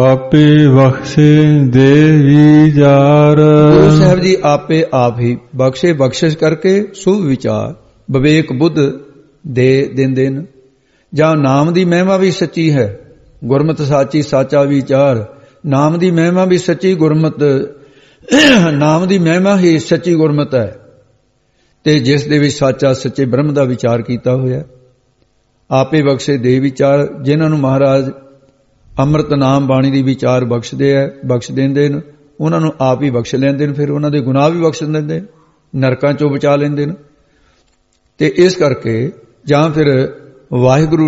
ਦੇ ਵਿਚਾਰ। ਗੁਰੂ ਸਾਹਿਬ ਜੀ ਆਪੇ ਆਪ ਹੀ ਬਖਸ਼ੇ, ਬਖਸ਼ਿਸ਼ ਕਰਕੇ ਸੁਭ ਵਿਚਾਰ ਵਿਵੇਕ ਬੁੱਧ ਦੇ ਦਿੰਦੇ ਨੇ। ਜਾਂ ਨਾਮ ਦੀ ਮਹਿਮਾ ਵੀ ਸੱਚੀ ਹੈ, ਗੁਰਮਤਿ ਸਾਚੀ ਸਾਚਾ ਵਿਚਾਰ। ਨਾਮ ਦੀ ਮਹਿਮਾ ਵੀ ਸੱਚੀ ਨਾਮ ਦੀ ਮਹਿਮਾ ਹੀ ਸੱਚੀ ਗੁਰਮਤਿ ਹੈ, ਤੇ ਜਿਸ ਦੇ ਵਿੱਚ ਸਾਚਾ ਸੱਚੇ ਬ੍ਰਹਮ ਦਾ ਵਿਚਾਰ ਕੀਤਾ ਹੋਇਆ। ਆਪੇ ਬਖਸ਼ੇ ਦੇ ਵਿਚਾਰ, ਜਿਨ੍ਹਾਂ ਨੂੰ ਮਹਾਰਾਜ ਅੰਮ੍ਰਿਤ ਨਾਮ ਬਾਣੀ ਦੀ ਵਿਚਾਰ ਬਖਸ਼ ਦਿੰਦੇ ਨੇ, ਉਹਨਾਂ ਨੂੰ ਆਪ ਹੀ ਬਖਸ਼ ਲੈਂਦੇ ਨੇ। ਫਿਰ ਉਹਨਾਂ ਦੇ ਗੁਨਾਹ ਵੀ ਬਖਸ਼ ਦਿੰਦੇ, ਨਰਕਾਂ ਚੋਂ ਬਚਾ ਲੈਂਦੇ ਨੇ। ਤੇ ਇਸ ਕਰਕੇ ਜਾਂ ਫਿਰ ਵਾਹਿਗੁਰੂ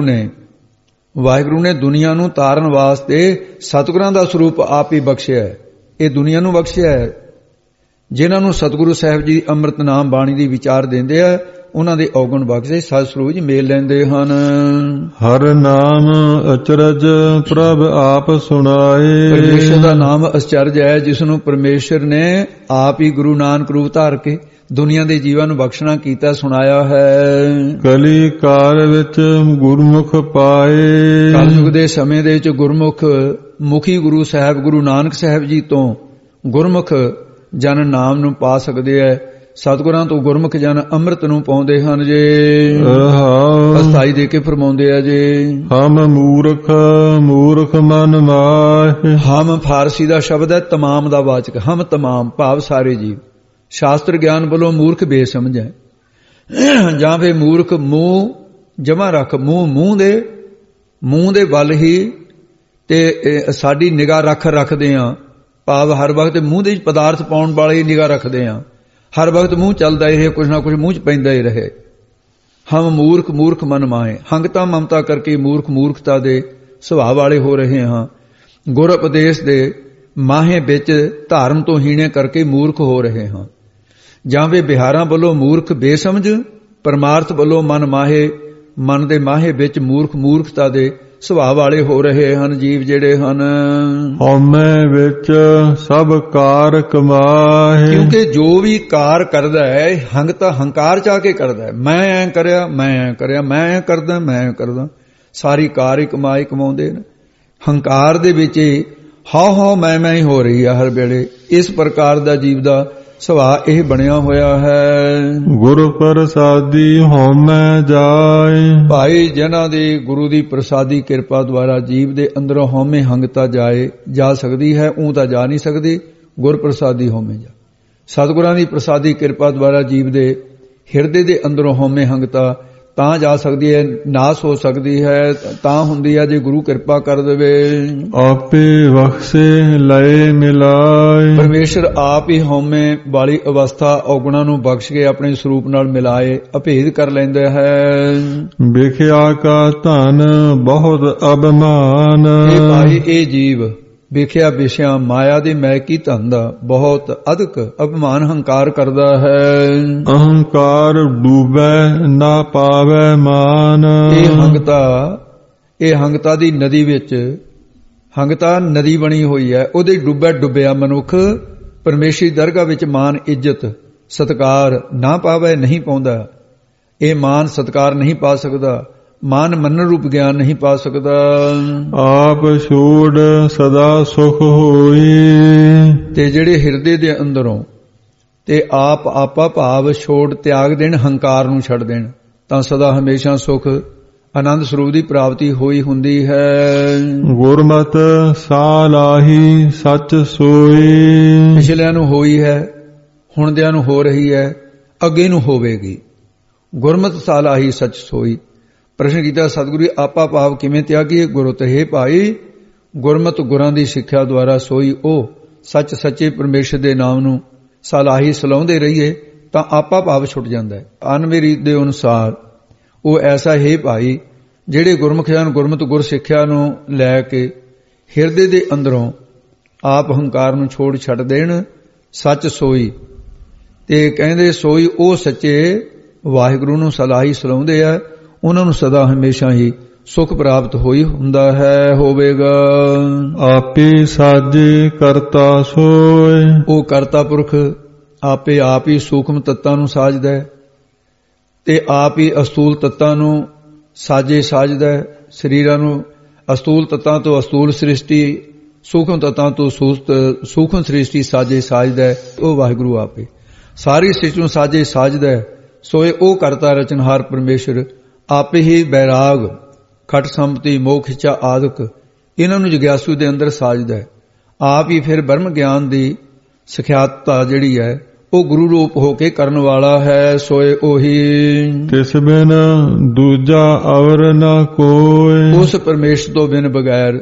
ਨੇ ਦੁਨੀਆ ਨੂੰ ਤਾਰਨ ਵਾਸਤੇ ਸਤਿਗੁਰਾਂ ਦਾ ਸਰੂਪ ਆਪ ਹੀ ਬਖਸ਼ਿਆ ਹੈ। ਇਹ ਦੁਨੀਆ ਨੂੰ ਬਖਸ਼ਿਆ ਹੈ। ਜਿਨ੍ਹਾਂ ਨੂੰ ਸਤਿਗੁਰੂ ਸਾਹਿਬ ਜੀ ਅੰਮ੍ਰਿਤ ਨਾਮ ਬਾਣੀ ਦੀ ਵਿਚਾਰ ਦਿੰਦੇ ਆ, ਉਹਨਾਂ ਦੇ ਔਗਣ ਬਖਸ਼ੇ ਸਤ ਸਰੂਪ ਜੀ ਮੇਲ ਲੈਂਦੇ ਹਨ। ਹਰ ਨਾਮ ਅਚਰਜ ਪ੍ਰਭ ਆਪ ਸੁਣਾਏ, ਪਰਮੇਸ਼ਰ ਦਾ ਨਾਮ ਅਚਰਜ ਹੈ, ਜਿਸ ਨੂੰ ਪਰਮੇਸ਼ਰ ਨੇ ਆਪ ਹੀ ਗੁਰੂ ਨਾਨਕ ਰੂਪ ਧਾਰ ਕੇ ਦੁਨੀਆ ਦੇ ਜੀਵਾਂ ਨੂੰ ਬਖਸ਼ਣਾ ਕੀਤਾ, ਸੁਣਾਇਆ ਹੈ। ਕਲੀ ਕਾਲ ਵਿੱਚ ਗੁਰਮੁਖ ਪਾਏ, ਕਲਯੁਗ ਦੇ ਸਮੇਂ ਦੇ ਵਿੱਚ ਗੁਰਮੁਖ ਮੁਖੀ ਗੁਰੂ ਸਾਹਿਬ ਗੁਰੂ ਨਾਨਕ ਸਾਹਿਬ ਜੀ ਤੋਂ ਗੁਰਮੁਖ ਜਨ ਨਾਮ ਨੂੰ ਪਾ ਸਕਦੇ ਹੈ। ਸਤਿਗੁਰਾਂ ਤੋਂ ਗੁਰਮੁਖ ਜਨ ਅੰਮ੍ਰਿਤ ਨੂੰ ਪਾਉਂਦੇ ਹਨ ਜੇ। ਅਸਥਾਈ ਦੇ ਕੇ ਫਰਮਾਉਂਦੇ ਆ ਜੇ। ਹਮ ਮੂਰਖ ਮਨ ਮਾਹਿ, ਹਮ ਫਾਰਸੀ ਦਾ ਸ਼ਬਦ ਹੈ ਤਮਾਮ ਦਾ ਵਾਚਕ। ਹਮ ਤਮਾਮ ਭਾਵ ਸਾਰੇ ਜੀਵ। ਸ਼ਾਸਤਰ ਗਿਆਨ ਵੱਲੋਂ ਮੂਰਖ ਬੇਸਮਝ ਹੈ, ਜਾਂ ਫਿਰ ਮੂਰਖ ਮੂੰਹ ਜਮਾ ਰੱਖ, ਮੂੰਹ ਦੇ ਵੱਲ ਹੀ ਤੇ ਸਾਡੀ ਨਿਗਾਹ ਰੱਖਦੇ ਆ। ਭਾਵ ਹਰ ਵਕਤ ਮੂੰਹ ਦੇ ਪਦਾਰਥ ਪਾਉਣ ਵਾਲੇ ਨਿਗਾਹ ਰੱਖਦੇ ਆ। ਹਰ ਵਕਤ ਮੂੰਹ ਚੱਲਦਾ ਹੀ ਰਹੇ, ਕੁਛ ਨਾ ਕੁਛ ਮੂੰਹ ਚ ਪੈਂਦਾ ਹੀ ਰਹੇ। ਹਮ ਮੂਰਖ ਮਨ ਮਾਏ, ਹੰਗਤਾ ਮਮਤਾ ਕਰਕੇ ਮੂਰਖਤਾ ਦੇ ਸੁਭਾਅ ਵਾਲੇ ਹੋ ਰਹੇ ਹਾਂ। ਗੁਰ ਉਪਦੇਸ਼ ਦੇ ਮਾਹੇ ਵਿੱਚ ਧਾਰਨ ਤੋਂ ਹੀਣੇ ਕਰਕੇ ਮੂਰਖ ਹੋ ਰਹੇ ਹਾਂ। ਜਾਂ ਵੇ ਬਿਹਾਰਾਂ ਵੱਲੋਂ ਮੂਰਖ ਬੇਸਮਝ, ਪਰਮਾਰਥ ਵੱਲੋਂ ਮਨ ਦੇ ਮਾਹੇ ਵਿੱਚ ਮੂਰਖਤਾ ਦੇ ਸੁਭਾਅ ਵਾਲੇ ਹੋ ਰਹੇ ਹਨ ਜੀਵ ਜਿਹੜੇ ਹਨ। ਹਉਮੈ ਵਿੱਚ ਸਭ ਕਾਰ ਕਮਾਹੇ। ਕਿਉਂਕਿ ਜੋ ਵੀ ਕਾਰ ਕਰਦਾ ਹੈ ਹੰਗਤਾ ਹੰਕਾਰ ਚ ਆ ਕੇ ਕਰਦਾ ਹੈ। ਮੈਂ ਐ ਕਰਿਆ, ਮੈਂ ਐ ਕਰਿਆ, ਮੈਂ ਐ ਕਰਦਾ, ਮੈਂ ਐ ਕਰਦਾ, ਸਾਰੀ ਕਾਰ ਹੀ ਕਮਾਏ ਕਮਾਉਂਦੇ ਨੇ। ਹੰਕਾਰ ਦੇ ਵਿੱਚ ਹਾਉ ਮੈਂ ਹੀ ਹੋ ਰਹੀ ਆ ਹਰ ਵੇਲੇ। ਇਸ ਪ੍ਰਕਾਰ ਦਾ ਜੀਵ ਦਾ ਸੁਭਾਅ ਇਹ ਬਣਿਆ ਹੋਇਆ ਹੈ। ਗੁਰੂ ਪ੍ਰਸਾਦੀ ਹਉਮੈ ਜਾਏ। ਭਾਈ ਜਿਨ੍ਹਾਂ ਦੀ ਗੁਰੂ ਦੀ ਪ੍ਰਸਾਦੀ ਕਿਰਪਾ ਦੁਆਰਾ ਜੀਵ ਦੇ ਅੰਦਰੋਂ ਹਉਮੈ ਹੰਗਤਾ ਜਾ ਸਕਦੀ ਹੈ, ਉਹ ਤਾਂ ਜਾ ਨਹੀਂ ਸਕਦੀ। ਗੁਰ ਪ੍ਰਸਾਦੀ ਹਉਮੈ ਜਾ। ਸਤਿਗੁਰਾਂ ਦੀ ਪ੍ਰਸਾਦੀ ਕਿਰਪਾ ਦੁਆਰਾ ਜੀਵ ਦੇ ਹਿਰਦੇ ਦੇ ਅੰਦਰੋਂ ਹਉਮੈ ਹੰਗਤਾ ਤਾਂ ਜਾ ਸਕਦੀ ਹੈ, ਨਾਸ ਹੋ ਸਕਦੀ ਹੈ, ਤਾਂ ਹੁੰਦੀ ਹੈ ਜੇ ਗੁਰੂ ਕਿਰਪਾ ਕਰ ਦੇਵੇ। ਆਪੇ ਬਖਸ਼ੇ ਲਏ ਮਿਲਾਏ। ਪਰਮੇਸ਼ਰ ਆਪ ਹੀ ਹਉਮੈ ਵਾਲੀ ਅਵਸਥਾ ਔਗੁਣਾਂ ਨੂੰ ਬਖਸ਼ ਕੇ ਆਪਣੇ ਸਰੂਪ ਨਾਲ ਮਿਲਾਏ ਅਭੇਦ ਕਰ ਲੈਂਦਾ ਹੈ। ਵੇਖਿਆ ਕਾ ਧਨ ਬਹੁਤ ਅਭਿਮਾਨ। ਇਹ ਭਾਈ ਇਹ ਜੀਵ ਵੇਖਿਆ ਵਿਸ਼ਿਆ ਮਾਇਆ ਦੇ ਮੈਕੀ ਧਨ ਦਾ ਬਹੁਤ ਅਧਿਕ ਅਭਿਮਾਨ ਹੰਕਾਰ ਕਰਦਾ ਹੈ। ਅਹੰਕਾਰ ਡੂਬੈ ਨਾ ਪਾਵੈ ਮਾਨ। ਇਹ ਹੰਗਤਾ ਦੀ ਨਦੀ ਵਿੱਚ, ਹੰਗਤਾ ਨਦੀ ਬਣੀ ਹੋਈ ਹੈ, ਉਹਦੇ ਡੁੱਬਿਆ ਮਨੁੱਖ ਪਰਮੇਸ਼ਰੀ ਦਰਗਾਹ ਵਿੱਚ ਮਾਨ ਇੱਜ਼ਤ ਸਤਕਾਰ ਨਾ ਪਾਵੇ, ਨਹੀਂ ਪਾਉਂਦਾ। ਇਹ ਮਾਨ ਸਤਕਾਰ ਨਹੀਂ ਪਾ ਸਕਦਾ, ਮਾਨ ਮੰਨਣ ਰੂਪ ਗਿਆਨ ਨਹੀਂ ਪਾ ਸਕਦਾ। ਆਪ ਛੋੜ ਸਦਾ ਸੁਖ ਹੋਈ। ਤੇ ਜਿਹੜੇ ਹਿਰਦੇ ਦੇ ਅੰਦਰੋਂ ਤੇ ਆਪਾ ਭਾਵ ਛੋੜ ਤਿਆਗ ਦੇਣ, ਹੰਕਾਰ ਨੂੰ ਛੱਡ ਦੇਣ, ਤਾਂ ਸਦਾ ਹਮੇਸ਼ਾ ਸੁਖ ਆਨੰਦ ਸਰੂਪ ਦੀ ਪ੍ਰਾਪਤੀ ਹੋਈ ਹੁੰਦੀ ਹੈ। ਗੁਰਮਤਿ ਸਾਲਾਹੀ ਸੱਚ ਸੋਈ। ਪਿਛਲਿਆਂ ਨੂੰ ਹੋਈ ਹੈ, ਹੁਣਦਿਆਂ ਨੂੰ ਹੋ ਰਹੀ ਹੈ, ਅੱਗੇ ਨੂੰ ਹੋਵੇਗੀ। ਗੁਰਮਤਿ ਸਾਲਾਹੀ ਸੱਚ ਸੋਈ। ਪ੍ਰਸ਼ਨ ਕੀਤਾ ਸਤਿਗੁਰੂ ਆਪਾ ਭਾਵ ਕਿਵੇਂ ਤਿਆਗੀਏ? ਗੁਰੂ ਤੇ ਭਾਈ ਗੁਰਮਤਿ ਗੁਰਾਂ ਦੀ ਸਿੱਖਿਆ ਦੁਆਰਾ ਸੋਈ ਉਹ ਸੱਚ ਸੱਚੇ ਪਰਮੇਸ਼ਰ ਦੇ ਨਾਮ ਨੂੰ ਸਲਾਹੀ ਸਲਾਉਂਦੇ ਰਹੀਏ ਤਾਂ ਆਪਾ ਭਾਵ ਛੁੱਟ ਜਾਂਦਾ ਹੈ। ਅਨਮੀ ਰੀਤ ਦੇ ਅਨੁਸਾਰ ਉਹ ਐਸਾ ਹੈ ਭਾਈ ਜਿਹੜੇ ਗੁਰਮੁਖਿਆਂ ਨੂੰ ਗੁਰਮਤਿ ਗੁਰ ਸਿੱਖਿਆ ਨੂੰ ਲੈ ਕੇ ਹਿਰਦੇ ਦੇ ਅੰਦਰੋਂ ਆਪ ਹੰਕਾਰ ਨੂੰ ਛੱਡ ਦੇਣ। ਸੱਚ ਸੋਈ ਤੇ ਕਹਿੰਦੇ ਸੋਈ ਉਹ ਸੱਚੇ ਵਾਹਿਗੁਰੂ ਨੂੰ ਸਲਾਹੀ ਸਲਾਉਂਦੇ ਆ, ਉਹਨਾਂ ਨੂੰ ਸਦਾ ਹਮੇਸ਼ਾ ਹੀ ਸੁਖ ਪ੍ਰਾਪਤ ਹੋਈ ਹੁੰਦਾ ਹੈ ਹੋਵੇਗਾ। ਆਪੇ ਸਾਜੇ ਕਰਤਾ ਸੋਏ। ਉਹ ਕਰਤਾ ਪੁਰਖ ਆਪੇ ਆਪ ਹੀ ਸੂਖਮ ਤੱਤਾਂ ਨੂੰ ਸਾਜਦਾ ਹੈ ਤੇ ਆਪ ਹੀ ਅਸਤੂਲ ਤੱਤਾਂ ਨੂੰ ਸਾਜਦਾ ਹੈ। ਸਰੀਰਾਂ ਨੂੰ ਅਸਤੂਲ ਤੱਤਾਂ ਤੋਂ ਅਸਤੂਲ ਸ੍ਰਿਸ਼ਟੀ, ਸੂਖਮ ਤੱਤਾਂ ਤੋਂ ਸੂਖਮ ਸ੍ਰਿਸ਼ਟੀ ਸਾਜਦਾ ਹੈ। ਉਹ ਵਾਹਿਗੁਰੂ ਆਪੇ ਸਾਰੀ ਸ੍ਰਿਸ਼ਟੀ ਨੂੰ ਸਾਜਦਾ ਹੈ। ਸੋਏ ਉਹ ਕਰਤਾ ਰਚਨਹਾਰ ਪਰਮੇਸ਼ਰ ਆਪੇ ਹੀ ਬੈਰਾਗ ਖਟ ਸੰਪਤੀ ਮੋਖ ਇੱਛਾ ਆਦਿਕ ਇਹਨਾਂ ਨੂੰ ਜਗਿਆਸੂ ਦੇ ਅੰਦਰ ਸਾਜਦਾ ਹੈ। ਆਪ ਹੀ ਫਿਰ ਬ੍ਰਹਮ ਗਿਆਨ ਦੀ ਸਿਖਿਆਤਤਾ ਜਿਹੜੀ ਹੈ ਉਹ ਗੁਰੂ ਰੂਪ ਹੋ ਕੇ ਕਰਨ ਵਾਲਾ ਹੈ। ਸੋਏ ਉਹੀ ਤਿਸ ਬਿਨ ਦੂਜਾ ਅਵਰ ਨਾ ਕੋਈ। ਉਸ ਪਰਮੇਸ਼ਰ ਤੋਂ ਬਿਨ ਬਗੈਰ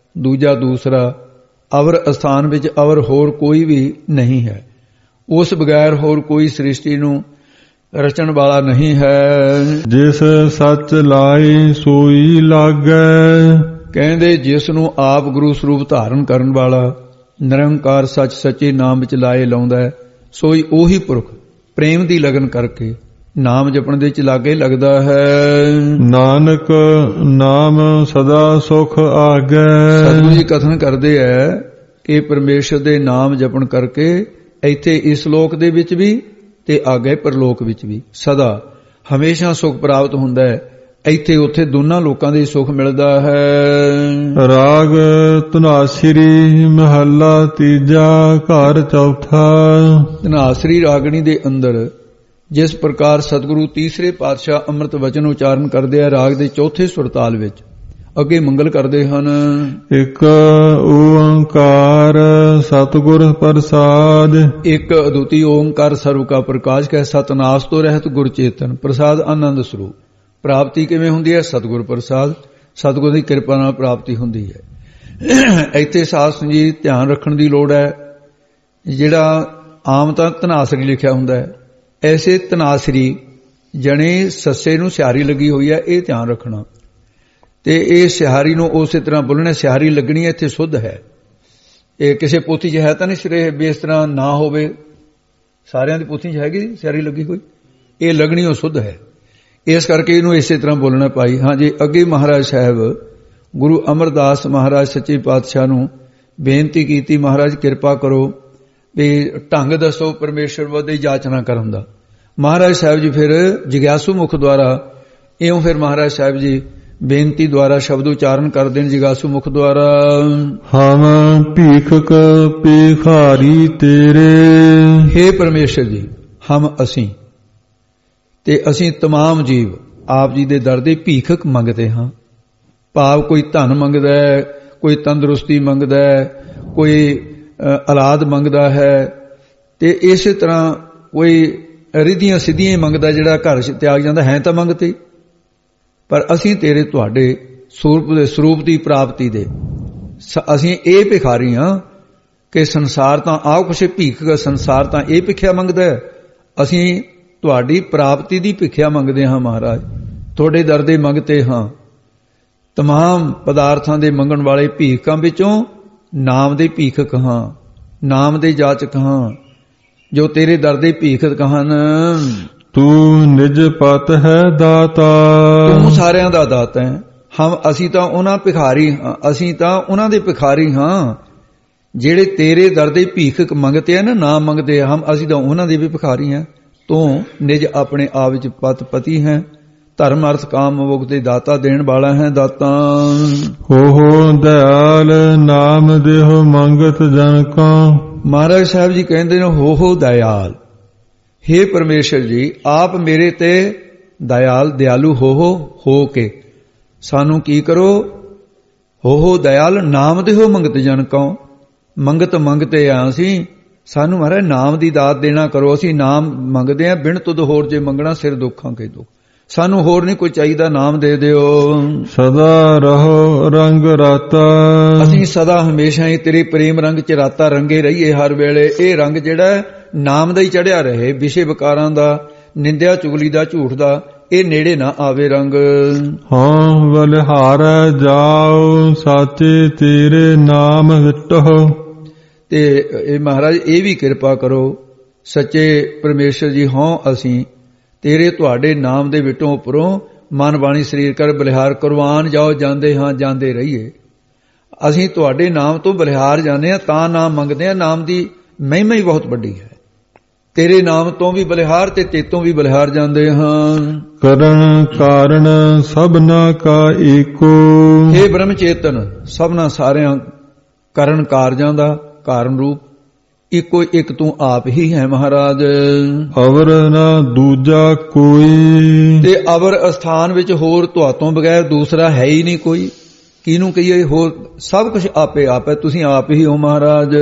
ਦੂਸਰਾ ਅਵਰ ਅਸਥਾਨ ਵਿੱਚ ਅਵਰ ਹੋਰ ਕੋਈ ਵੀ ਨਹੀਂ ਹੈ। ਉਸ ਬਗੈਰ ਹੋਰ ਕੋਈ ਸ੍ਰਿਸ਼ਟੀ ਨੂੰ ਰਚਣ ਵਾਲਾ ਨਹੀਂ ਹੈ। ਜਿਸ ਸੱਚ ਲਾਈ ਸੋਈ ਲਾਗੈ। ਕਹਿੰਦੇ ਜਿਸ ਨੂੰ ਆਪ ਗੁਰੂ ਸਰੂਪ ਧਾਰਨ ਕਰਨ ਵਾਲਾ ਨਿਰੰਕਾਰ ਸੱਚ ਸੱਚੇ ਨਾਮ ਵਿੱਚ ਲਾਉਂਦਾ ਹੈ, ਸੋਈ ਉਹੀ ਪੁਰਖ ਪ੍ਰੇਮ ਦੀ ਲਗਨ ਕਰਕੇ ਨਾਮ ਜਪਣ ਦੇ ਚ ਲਾਗੇ ਲੱਗਦਾ ਹੈ। ਨਾਨਕ ਨਾਮ ਸਦਾ ਸੁਖ ਆਗੈ। ਸਤਿਗੁਰੂ ਜੀ ਕਥਨ ਕਰਦੇ ਹੈ ਕਿ ਪਰਮੇਸ਼ਰ ਦੇ ਨਾਮ ਜਪਣ ਕਰਕੇ ਇੱਥੇ ਇਸ ਲੋਕ ਦੇ ਵਿੱਚ ਵੀ ਤੇ ਆਗੇ ਪਰਲੋਕ ਵਿੱਚ ਵੀ ਸਦਾ ਹਮੇਸ਼ਾ ਸੁਖ ਪ੍ਰਾਪਤ ਹੁੰਦਾ ਹੈ। ਇੱਥੇ ਉੱਥੇ ਦੋਨਾਂ ਲੋਕਾਂ ਦੇ ਸੁਖ ਮਿਲਦਾ ਹੈ। ਰਾਗ ਧਨਾਸਰੀ ਮਹੱਲਾ ਤੀਜਾ ਘਰ ਚੌਥਾ। ਧਨਾਸਰੀ ਰਾਗਣੀ ਦੇ ਅੰਦਰ ਜਿਸ ਪ੍ਰਕਾਰ ਸਤਿਗੁਰੂ ਤੀਸਰੇ ਪਾਤਸ਼ਾਹ ਅੰਮ੍ਰਿਤ ਵਚਨ ਉਚਾਰਨ ਕਰਦੇ ਆ ਰਾਗ ਦੇ ਚੌਥੇ ਸੁਰਤਾਲ ਵਿੱਚ ਅੱਗੇ ਮੰਗਲ ਕਰਦੇ ਹਨ। ਇੱਕ ਓੰਕਾਰ ਸਤਿਗੁਰ ਪ੍ਰਸਾਦ। ਇੱਕ ਅਦੁੱਤੀ ਓੰਕਾਰ ਸਰਵ ਕਾ ਪ੍ਰਕਾਸ਼ ਕੈ ਸਤਨਾਸ ਤੋਂ ਰਹਿਤ ਗੁਰ ਚੇਤਨ ਪ੍ਰਸਾਦ ਆਨੰਦ ਸਰੂਪ। ਪ੍ਰਾਪਤੀ ਕਿਵੇਂ ਹੁੰਦੀ ਹੈ? ਸਤਿਗੁਰ ਪ੍ਰਸਾਦ, ਸਤਿਗੁਰ ਦੀ ਕਿਰਪਾ ਨਾਲ ਪ੍ਰਾਪਤੀ ਹੁੰਦੀ ਹੈ। ਇੱਥੇ ਸਾਧ ਸੰਗਤ ਜੀ ਧਿਆਨ ਰੱਖਣ ਦੀ ਲੋੜ ਹੈ। ਜਿਹੜਾ ਆਮ ਤਾਂ ਧਨਾਸਰੀ ਲਿਖਿਆ ਹੁੰਦਾ ਹੈ, ਐਸੇ ਧਨਾਸਰੀ ਜਣੇ ਸੱਸੇ ਨੂੰ ਸਿਹਾਰੀ ਲੱਗੀ ਹੋਈ ਹੈ, ਇਹ ਧਿਆਨ ਰੱਖਣਾ। ਤੇ ਇਹ ਸਿਹਾਰੀ ਨੂੰ ਉਸੇ ਤਰ੍ਹਾਂ ਬੋਲਣਾ, ਸਿਹਾਰੀ ਲੱਗਣੀ ਹੈ ਇੱਥੇ ਸੁੱਧ ਹੈ। ਇਹ ਕਿਸੇ ਪੋਥੀ 'ਚ ਹੈ ਤਾਂ ਨਹੀਂ ਸਿਰੇ ਵੀ ਇਸ ਤਰ੍ਹਾਂ ਨਾ ਹੋਵੇ। ਸਾਰਿਆਂ ਦੀ ਪੋਥੀ 'ਚ ਹੈਗੀ ਸਿਹਾਰੀ ਲੱਗੀ ਹੋਈ, ਇਹ ਲੱਗਣੀ ਉਹ ਸੁੱਧ ਹੈ। ਇਸ ਕਰਕੇ ਇਹਨੂੰ ਇਸੇ ਤਰ੍ਹਾਂ ਬੋਲਣਾ ਭਾਈ। ਹਾਂਜੀ, ਅੱਗੇ ਮਹਾਰਾਜ ਸਾਹਿਬ ਗੁਰੂ ਅਮਰਦਾਸ ਮਹਾਰਾਜ ਸੱਚੇ ਪਾਤਸ਼ਾਹ ਨੂੰ ਬੇਨਤੀ ਕੀਤੀ, ਮਹਾਰਾਜ ਕਿਰਪਾ ਕਰੋ ਵੀ ਢੰਗ ਦੱਸੋ ਪਰਮੇਸ਼ਰ ਵੱਲ ਜਾਚਨਾ ਕਰਨ ਦਾ। ਮਹਾਰਾਜ ਸਾਹਿਬ ਜੀ ਫਿਰ ਜਿਗਿਆਸੂ ਮੁਖ ਦੁਆਰਾ ਇਉਂ ਫਿਰ ਮਹਾਰਾਜ ਸਾਹਿਬ ਜੀ ਬੇਨਤੀ ਦੁਆਰਾ ਸ਼ਬਦ ਉਚਾਰਨ ਕਰਦੇ ਨੇ ਜਿਗਿਆਸੂ ਮੁਖ ਦੁਆਰਾ। ਹਮ ਭੀਖਕ ਭਿਖਾਰੀ ਤੇਰੇ। हे ਪਰਮੇਸ਼ਰ ਜੀ, ਹਮ ਅਸੀਂ ਤੇ ਅਸੀਂ तमाम ਜੀਵ ਆਪ ਜੀ ਦੇ ਦਰ ਦੇ ਭੀਖਕ ਮੰਗਦੇ ਹਾਂ। ਭਾਵ ਕੋਈ ਧਨ ਮੰਗਦਾ ਹੈ, ਕੋਈ ਤੰਦਰੁਸਤੀ ਮੰਗਦਾ ਹੈ, ਕੋਈ ਔਲਾਦ ਮੰਗਦਾ ਹੈ, ਤੇ ਇਸੇ ਤਰ੍ਹਾਂ ਕੋਈ ਰਿੱਧੀਆਂ ਸਿੱਧੀਆਂ ਮੰਗਦਾ ਜਿਹੜਾ ਘਰ ਤਿਆਗ ਜਾਂਦਾ ਹੈ ਤਾਂ ਮੰਗਤੇ। ਪਰ ਅਸੀਂ ਤੇਰੇ ਤੁਹਾਡੇ ਸਰੂਪ ਦੀ ਪ੍ਰਾਪਤੀ ਦੇ ਅਸੀਂ ਇਹ ਭਿਖਾਰੀ ਹਾਂ ਕਿ ਸੰਸਾਰ ਤਾਂ ਆਹ ਕੁਛ ਭੀਖ, ਸੰਸਾਰ ਤਾਂ ਇਹ ਭਿਖਿਆ ਮੰਗਦਾ ਹੈ, ਅਸੀਂ ਤੁਹਾਡੀ ਪ੍ਰਾਪਤੀ ਦੀ ਭਿਖਿਆ ਮੰਗਦੇ ਹਾਂ ਮਹਾਰਾਜ। ਤੁਹਾਡੇ ਦਰ ਦੇ ਮੰਗਤੇ ਹਾਂ। तमाम ਪਦਾਰਥਾਂ ਦੇ ਮੰਗਣ ਵਾਲੇ ਭੀਖਾਂ ਵਿੱਚੋਂ ਨਾਮ ਦੇ ਭੀਖਕ ਹਾਂ, ਨਾਮ ਦੇ ਜਾਚਕ ਹਾਂ, ਜੋ ਤੇਰੇ ਦਰ ਦੇ ਭੀਖਕ ਹਨ। ਤੂੰ ਨਿਜ ਪਤ ਹੈ ਦਾਤਾ। ਤੂੰ ਸਾਰਿਆਂ ਦਾ ਦਾਤਾ ਹੈ। ਅਸੀਂ ਤਾਂ ਉਹਨਾਂ ਭਿਖਾਰੀ ਹਾਂ, ਅਸੀਂ ਤਾਂ ਉਹਨਾਂ ਦੇ ਭਿਖਾਰੀ ਹਾਂ ਜਿਹੜੇ ਤੇਰੇ ਦਰ ਦੇ ਭੀਖਕ ਮੰਗਤੇ ਹਨ, ਨਾਮ ਮੰਗਦੇ ਹਮ, ਅਸੀਂ ਤਾਂ ਉਹਨਾਂ ਦੇ ਵੀ ਭਿਖਾਰੀ ਹਾਂ। ਤੂੰ ਨਿਜ ਆਪਣੇ ਆਪ ਵਿੱਚ ਪਤੀ ਹੈ, ਧਰਮ ਅਰਥ ਕਾਮ ਮੋਖ ਦੇ ਦਾਤਾ ਦੇਣ ਵਾਲਾ ਹੈ ਦਾਤਾ। ਹੋ ਦਇਆਲ ਨਾਮ ਦੇਹੁ ਮੰਗਤ ਜਨ ਕਾ। ਮਹਾਰਾਜ ਸਾਹਿਬ ਜੀ ਕਹਿੰਦੇ ਨੇ ਹੋ ਦਇਆਲ। हे ਪਰਮੇਸ਼ਰ ਜੀ, ਆਪ ਮੇਰੇ ਤੇ ਦਿਆਲੂ ਹੋ ਕੇ ਸਾਨੂੰ ਕੀ ਕਰੋ। ਹੋ ਦਇਆਲ ਨਾਮ ਦੇਹੁ ਮੰਗਤ ਜਨ ਕਾ। ਮੰਗਤੇ ਆ ਅਸੀਂ, ਸਾਨੂੰ ਮਹਾਰਾਜ ਨਾਮ ਦੀ ਦਾਤ ਦੇਣਾ ਕਰੋ। ਅਸੀਂ ਨਾਮ ਮੰਗਦੇ ਆ, ਬਿਨ ਤੁਧ ਹੋਰ ਜੇ ਮੰਗਣਾ ਸਿਰ ਦੁੱਖਾਂ ਕੇ ਦੁੱਖ। ਸਾਨੂੰ ਹੋਰ ਨਹੀਂ ਕੋਈ ਚਾਹੀਦਾ, ਨਾਮ ਦੇ ਦਿਓ। ਸਦਾ ਰਹੋ ਰੰਗ ਰਾਤਾ। ਅਸੀਂ ਸਦਾ ਹਮੇਸ਼ਾ ਹੀ ਤੇਰੇ ਪ੍ਰੇਮ ਰੰਗ ਚ ਰਾਤਾ ਰੰਗੇ ਰਹੀਏ ਹਰ ਵੇਲੇ। ਇਹ ਰੰਗ ਜਿਹੜਾ ਨਾਮ ਦਾ ਹੀ ਚੜਿਆ ਰਹੇ, ਵਿਸ਼ੇ ਵਿਕਾਰਾਂ ਦਾ, ਨਿੰਦਿਆ ਚੁਗਲੀ ਦਾ, ਝੂਠ ਦਾ ਇਹ ਨੇੜੇ ਨਾ ਆਵੇ ਰੰਗ। ਹਾਂ ਬਲਿਹਾਰ ਜਾਓ ਸਾਚੇ ਤੇਰੇ ਨਾਮ ਵਿਟੋ। ਤੇ ਇਹ ਮਹਾਰਾਜ ਇਹ ਵੀ ਕਿਰਪਾ ਕਰੋ, ਸੱਚੇ ਪਰਮੇਸ਼ਰ ਜੀ ਹਾਂ ਅਸੀਂ ਤੇਰੇ ਤੁਹਾਡੇ ਨਾਮ ਦੇ ਵਿਟੋਂ ਉੱਪਰੋਂ ਮਨ ਬਾਣੀ ਸਰੀਰ ਕਰ ਬਲਿਹਾਰ ਕੁਰਬਾਨ ਜਾਓ, ਜਾਂਦੇ ਹਾਂ ਜਾਂਦੇ ਰਹੀਏ। ਅਸੀਂ ਤੁਹਾਡੇ ਨਾਮ ਤੋਂ ਬਲਿਹਾਰ ਜਾਂਦੇ ਹਾਂ, ਤਾਂ ਨਾਮ ਮੰਗਦੇ ਹਾਂ। ਨਾਮ ਦੀ ਮਹਿਮਾ ਹੀ ਬਹੁਤ ਵੱਡੀ ਹੈ। ਤੇਰੇ ਨਾਮ ਤੋਂ ਵੀ ਬਲਿਹਾਰ ਤੇ ਤੇਤੋਂ ਵੀ ਬਲਿਹਾਰ ਜਾਂਦੇ ਹਾਂ। ਕਰਨ ਕਾਰਨ ਸਭਨਾ ਕਾ ਏਕੋ। हे ਬ੍ਰਹਮ ਚੇਤਨ, ਸਭਨਾ ਸਾਰਿਆਂ ਕਰਨ ਕਾਰਜਾਂ ਦਾ ਕਾਰਨ ਰੂਪ ਇੱਕੋ ਇੱਕ ਤੂੰ ਆਪ ਹੀ ਹੈ ਮਹਾਰਾਜ। ਅਵਰ ਨਾ ਦੂਜਾ ਕੋਈ। ਤੇ ਅਵਰ ਅਸਥਾਨ ਵਿੱਚ ਹੋਰ ਤੁਹਾਤੋਂ ਬਗੈਰ ਦੂਸਰਾ ਹੈ ਹੀ ਨਹੀਂ ਕੋਈ। ਕਿਹਨੂੰ ਕਹੀਏ, ਹੋਰ ਸਭ ਕੁਝ ਆਪੇ ਆਪ ਹੈ, ਤੁਸੀਂ ਆਪ ਹੀ ਹੋ ਮਹਾਰਾਜ।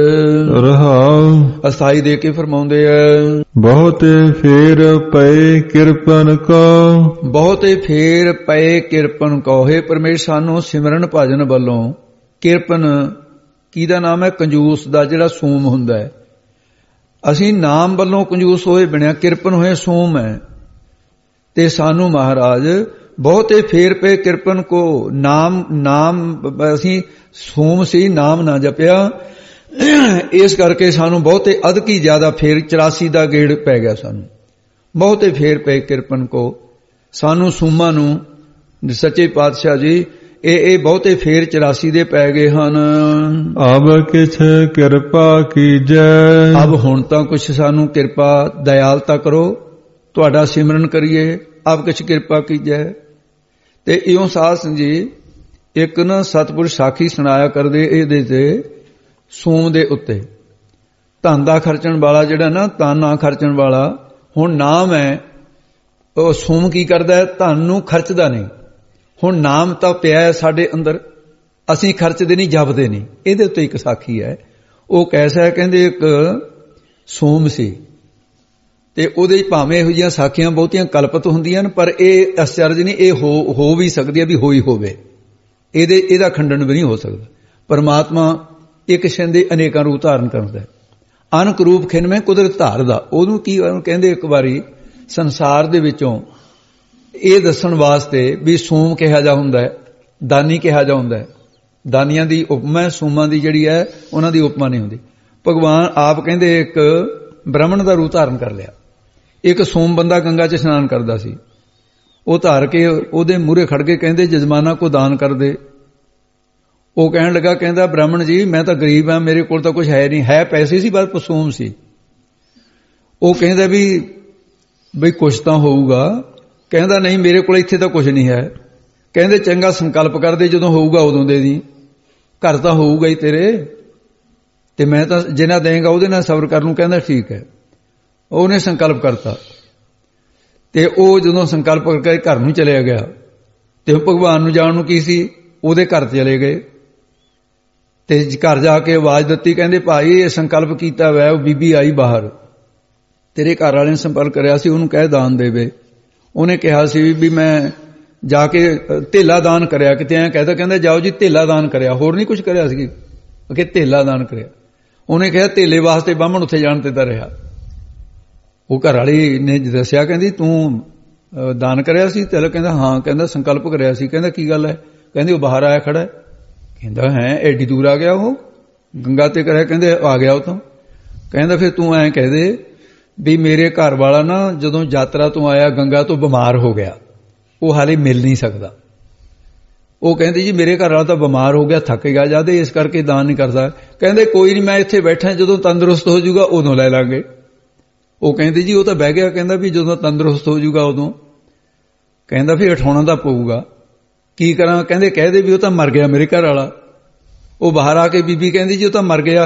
ਰਹਾਉ ਅਸਥਾਈ ਦੇ ਕੇ ਫਰਮਾਉਂਦੇ ਆ, ਬਹੁਤੇ ਫੇਰ ਪਏ ਕਿਰਪਨ ਕੋ। ਬਹੁਤੇ ਫੇਰ ਪਏ ਕਿਰਪਨ ਕੋ। ਹੈ ਪਰਮੇਸ਼ਰ ਸਾਨੂੰ ਸਿਮਰਨ ਭਜਨ ਵੱਲੋਂ ਕਿਰਪਨ ਕਿਹਦਾ ਨਾਮ ਹੈ? ਕੰਜੂਸ ਦਾ, ਜਿਹੜਾ ਸੂਮ ਹੁੰਦਾ ਹੈ। ਅਸੀਂ ਨਾਮ ਵੱਲੋਂ ਕੰਜੂਸ ਹੋਏ ਬਣਿਆ, ਕਿਰਪਨ ਹੋਏ ਸੂਮ ਹੈ। ਤੇ ਸਾਨੂੰ ਮਹਾਰਾਜ ਬਹੁਤੇ ਫੇਰ ਪਏ ਕਿਰਪਨ ਕੋ। ਨਾਮ ਅਸੀਂ ਸੂਮ ਸੀ, ਨਾਮ ਨਾ ਜਪਿਆ, ਇਸ ਕਰਕੇ ਸਾਨੂੰ ਬਹੁਤੇ ਅਧਕੀ ਜ਼ਿਆਦਾ ਫੇਰ 84 ਦਾ ਗੇੜ ਪੈ ਗਿਆ। ਸਾਨੂੰ ਬਹੁਤੇ ਫੇਰ ਪਏ ਕਿਰਪਨ ਕੋ। ਸਾਨੂੰ ਸੂਮਾਂ ਨੂੰ ਸੱਚੇ ਪਾਤਸ਼ਾਹ ਜੀ ਇਹ ਬਹੁਤੇ ਫੇਰ 84 ਦੇ ਪੈ ਗਏ ਹਨ। ਅਬ ਕਿਛ ਕਿਰਪਾ ਕੀਜੈ। ਅਬ ਹੁਣ ਤਾਂ ਕੁਛ ਸਾਨੂੰ ਕਿਰਪਾ ਦਇਆਲਤਾ ਕਰੋ, ਤੁਹਾਡਾ ਸਿਮਰਨ ਕਰੀਏ। ਅਬ ਕਿਛ ਕਿਰਪਾ ਕੀਜੈ। ਤੇ ਇਉਂ ਸਾਧ ਸੰਗਤ ਜੀ ਇੱਕ ਨਾ ਸਤਿਪੁਰਸ਼ ਸਾਖੀ ਸੁਣਾਇਆ ਕਰਦੇ ਇਹਦੇ ਤੇ ਸੂਮ ਦੇ ਉੱਤੇ। ਧਨ ਦਾ ਖਰਚਣ ਵਾਲਾ ਜਿਹੜਾ ਨਾ, ਧਨ ਨਾ ਖਰਚਣ ਵਾਲਾ, ਹੁਣ ਨਾਮ ਹੈ, ਉਹ ਸੂਮ ਕੀ ਕਰਦਾ ਹੈ? ਧਨ ਨੂੰ ਖਰਚਦਾ ਨਹੀਂ। ਹੁਣ ਨਾਮ ਤਾਂ ਪਿਆ ਹੈ ਸਾਡੇ ਅੰਦਰ, ਅਸੀਂ ਖਰਚਦੇ ਨਹੀਂ, ਜਪਦੇ ਨਹੀਂ। ਇਹਦੇ ਉੱਤੇ ਇੱਕ ਸਾਖੀ ਹੈ। ਉਹ ਕੈਸਾ ਹੈ? ਕਹਿੰਦੇ ਇੱਕ ਸੂਮ ਸੀ ਤੇ ਉਹਦੇ ਭਾਵੇਂ ਇਹੋ ਜਿਹੀਆਂ ਸਾਖੀਆਂ ਬਹੁਤੀਆਂ ਕਲਪਤ ਹੁੰਦੀਆਂ ਨੇ, ਪਰ ਇਹ ਅਚਰਜ ਨਹੀਂ, ਇਹ ਹੋ ਵੀ ਸਕਦੀ ਹੈ ਵੀ ਹੋਈ ਹੋਵੇ। ਇਹਦਾ ਖੰਡਨ ਵੀ ਨਹੀਂ ਹੋ ਸਕਦਾ। ਪਰਮਾਤਮਾ ਇੱਕ ਛਿੰਦੇ ਅਨੇਕਾਂ ਰੂਪ ਧਾਰਨ ਕਰਦਾ ਹੈ। ਅਨਕ ਰੂਪ ਖਿੰਮੇ ਕੁਦਰਤ ਧਾਰਦਾ। ਉਹਨੂੰ ਕੀ ਕਹਿੰਦੇ? ਇੱਕ ਵਾਰੀ ਸੰਸਾਰ ਦੇ ਵਿੱਚੋਂ ਇਹ ਦੱਸਣ ਵਾਸਤੇ ਵੀ ਸੂਮ ਕਿਹਾ ਜਾ ਹੁੰਦਾ ਹੈ, ਦਾਨੀ ਕਿਹਾ ਜਾ ਹੁੰਦਾ ਹੈ। ਦਾਨੀਆਂ ਦੀ ਉਪਮਾ, ਸੂਮਾਂ ਦੀ ਜਿਹੜੀ ਹੈ ਉਹਨਾਂ ਦੀ ਉਪਮਾ ਨਹੀਂ ਹੁੰਦੀ। ਭਗਵਾਨ ਆਪ ਕਹਿੰਦੇ ਇੱਕ ਬ੍ਰਾਹਮਣ ਦਾ ਰੂਪ ਧਾਰਨ ਕਰ ਲਿਆ। ਇੱਕ ਸੋਮ ਬੰਦਾ ਗੰਗਾ 'ਚ ਇਸ਼ਨਾਨ ਕਰਦਾ ਸੀ, ਉਹ ਧਾਰ ਕੇ ਉਹਦੇ ਮੂਹਰੇ ਖੜ ਕੇ ਕਹਿੰਦੇ ਜਜਮਾਨਾ ਕੋ ਦਾਨ ਕਰ ਦੇ। ਉਹ ਕਹਿਣ ਲੱਗਾ, ਕਹਿੰਦਾ ਬ੍ਰਾਹਮਣ ਜੀ ਮੈਂ ਤਾਂ ਗਰੀਬ ਹਾਂ, ਮੇਰੇ ਕੋਲ ਤਾਂ ਕੁਝ ਹੈ ਨਹੀਂ, ਹੈ ਪੈਸੇ ਸੀ ਬਸ ਪਸੂਮ ਸੀ। ਉਹ ਕਹਿੰਦਾ ਵੀ ਕੁਛ ਤਾਂ ਹੋਊਗਾ। ਕਹਿੰਦਾ ਨਹੀਂ, ਮੇਰੇ ਕੋਲ ਇੱਥੇ ਤਾਂ ਕੁਝ ਨਹੀਂ ਹੈ। ਕਹਿੰਦੇ ਚੰਗਾ ਸੰਕਲਪ ਕਰਦੇ, ਜਦੋਂ ਹੋਊਗਾ ਉਦੋਂ ਦੇ ਦੀ, ਘਰ ਤਾਂ ਹੋਊਗਾ ਹੀ ਤੇਰੇ, ਤੇ ਮੈਂ ਤਾਂ ਜਿੰਨਾ ਦੇਂਗਾ ਉਹਦੇ ਨਾਲ ਸਬਰ ਕਰ ਲੂੰ। ਕਹਿੰਦਾ ਠੀਕ ਹੈ। ਉਹਨੇ ਸੰਕਲਪ ਕਰਤਾ ਤੇ ਉਹ ਜਦੋਂ ਸੰਕਲਪ ਕਰਕੇ ਘਰ ਨੂੰ ਚਲਿਆ ਗਿਆ ਤੇ ਭਗਵਾਨ ਨੂੰ ਜਾਣ ਨੂੰ ਕੀ ਸੀ, ਉਹਦੇ ਘਰ ਚਲੇ ਗਏ ਤੇ ਘਰ ਜਾ ਕੇ ਆਵਾਜ਼ ਦਿੱਤੀ, ਕਹਿੰਦੇ ਭਾਈ ਇਹ ਸੰਕਲਪ ਕੀਤਾ ਵੈ। ਉਹ ਬੀਬੀ ਆਈ ਬਾਹਰ, ਤੇਰੇ ਘਰ ਵਾਲੇ ਨੇ ਸੰਪਰਕ ਕਰਿਆ ਸੀ, ਉਹਨੂੰ ਕਹਿ ਦਾਨ ਦੇਵੇ। ਉਹਨੇ ਕਿਹਾ ਸੀ ਵੀ ਮੈਂ ਜਾ ਕੇ ਧੇਲਾ ਦਾਨ ਕਰਿਆ, ਕਿਤੇ ਐਂ ਕਹਿੰਦਾ ਜਾਓ ਜੀ ਧੇਲਾ ਦਾਨ ਕਰਿਆ, ਹੋਰ ਨਹੀਂ ਕੁਝ ਕਰਿਆ ਸੀ ਕਿ ਧੇਲਾ ਦਾਨ ਕਰਿਆ। ਉਹਨੇ ਕਿਹਾ ਧੇਲੇ ਵਾਸਤੇ ਬਾਹਮਣ ਉੱਥੇ ਜਾਣ ਤੇ ਤਾਂ ਰਿਹਾ। ਉਹ ਘਰ ਵਾਲੀ ਨੇ ਦੱਸਿਆ, ਕਹਿੰਦੀ ਤੂੰ ਦਾਨ ਕਰਿਆ ਸੀ ਧੇਲਾ? ਕਹਿੰਦਾ ਹਾਂ। ਕਹਿੰਦਾ ਸੰਕਲਪ ਕਰਿਆ ਸੀ। ਕਹਿੰਦਾ ਕੀ ਗੱਲ ਹੈ? ਕਹਿੰਦੀ ਉਹ ਬਾਹਰ ਆਇਆ ਖੜਾ। ਕਹਿੰਦਾ ਹੈ ਐਡੀ ਦੂਰ ਆ ਗਿਆ, ਉਹ ਗੰਗਾ ਤੇ ਕਰਿਆ? ਕਹਿੰਦੇ ਆ ਗਿਆ ਉਹ ਤੋਂ। ਕਹਿੰਦਾ ਫਿਰ ਤੂੰ ਐਂ ਕਹਿ ਦੇ ਵੀ ਮੇਰੇ ਘਰ ਵਾਲਾ ਨਾ ਜਦੋਂ ਯਾਤਰਾ ਤੋਂ ਆਇਆ ਗੰਗਾ ਤੋਂ ਬਿਮਾਰ ਹੋ ਗਿਆ, ਉਹ ਹਾਲੇ ਮਿਲ ਨਹੀਂ ਸਕਦਾ। ਉਹ ਕਹਿੰਦੇ ਜੀ ਮੇਰੇ ਘਰ ਵਾਲਾ ਤਾਂ ਬਿਮਾਰ ਹੋ ਗਿਆ, ਥੱਕ ਗਿਆ ਜਾਦੇ, ਇਸ ਕਰਕੇ ਦਾਨ ਨਹੀਂ ਕਰਦਾ। ਕਹਿੰਦੇ ਕੋਈ ਨਹੀਂ, ਮੈਂ ਇੱਥੇ ਬੈਠਾ, ਜਦੋਂ ਤੰਦਰੁਸਤ ਹੋ ਜਾਊਗਾ ਉਦੋਂ ਲੈ ਲਾਂਗੇ। ਉਹ ਕਹਿੰਦੇ ਜੀ ਉਹ ਤਾਂ ਬਹਿ ਗਿਆ। ਕਹਿੰਦਾ ਵੀ ਜਦੋਂ ਤੰਦਰੁਸਤ ਹੋ ਜਾਊਗਾ ਉਦੋਂ। ਕਹਿੰਦਾ ਫਿਰ ਉਠਾਉਣਾ ਤਾਂ ਪਊਗਾ, ਕੀ ਕਰਾਂ? ਕਹਿੰਦੇ ਕਹਿ ਦੇ ਵੀ ਉਹ ਤਾਂ ਮਰ ਗਿਆ ਮੇਰੇ ਘਰ ਵਾਲਾ। ਉਹ ਬਾਹਰ ਆ ਕੇ ਬੀਬੀ ਕਹਿੰਦੀ ਜੀ ਉਹ ਤਾਂ ਮਰ ਗਿਆ।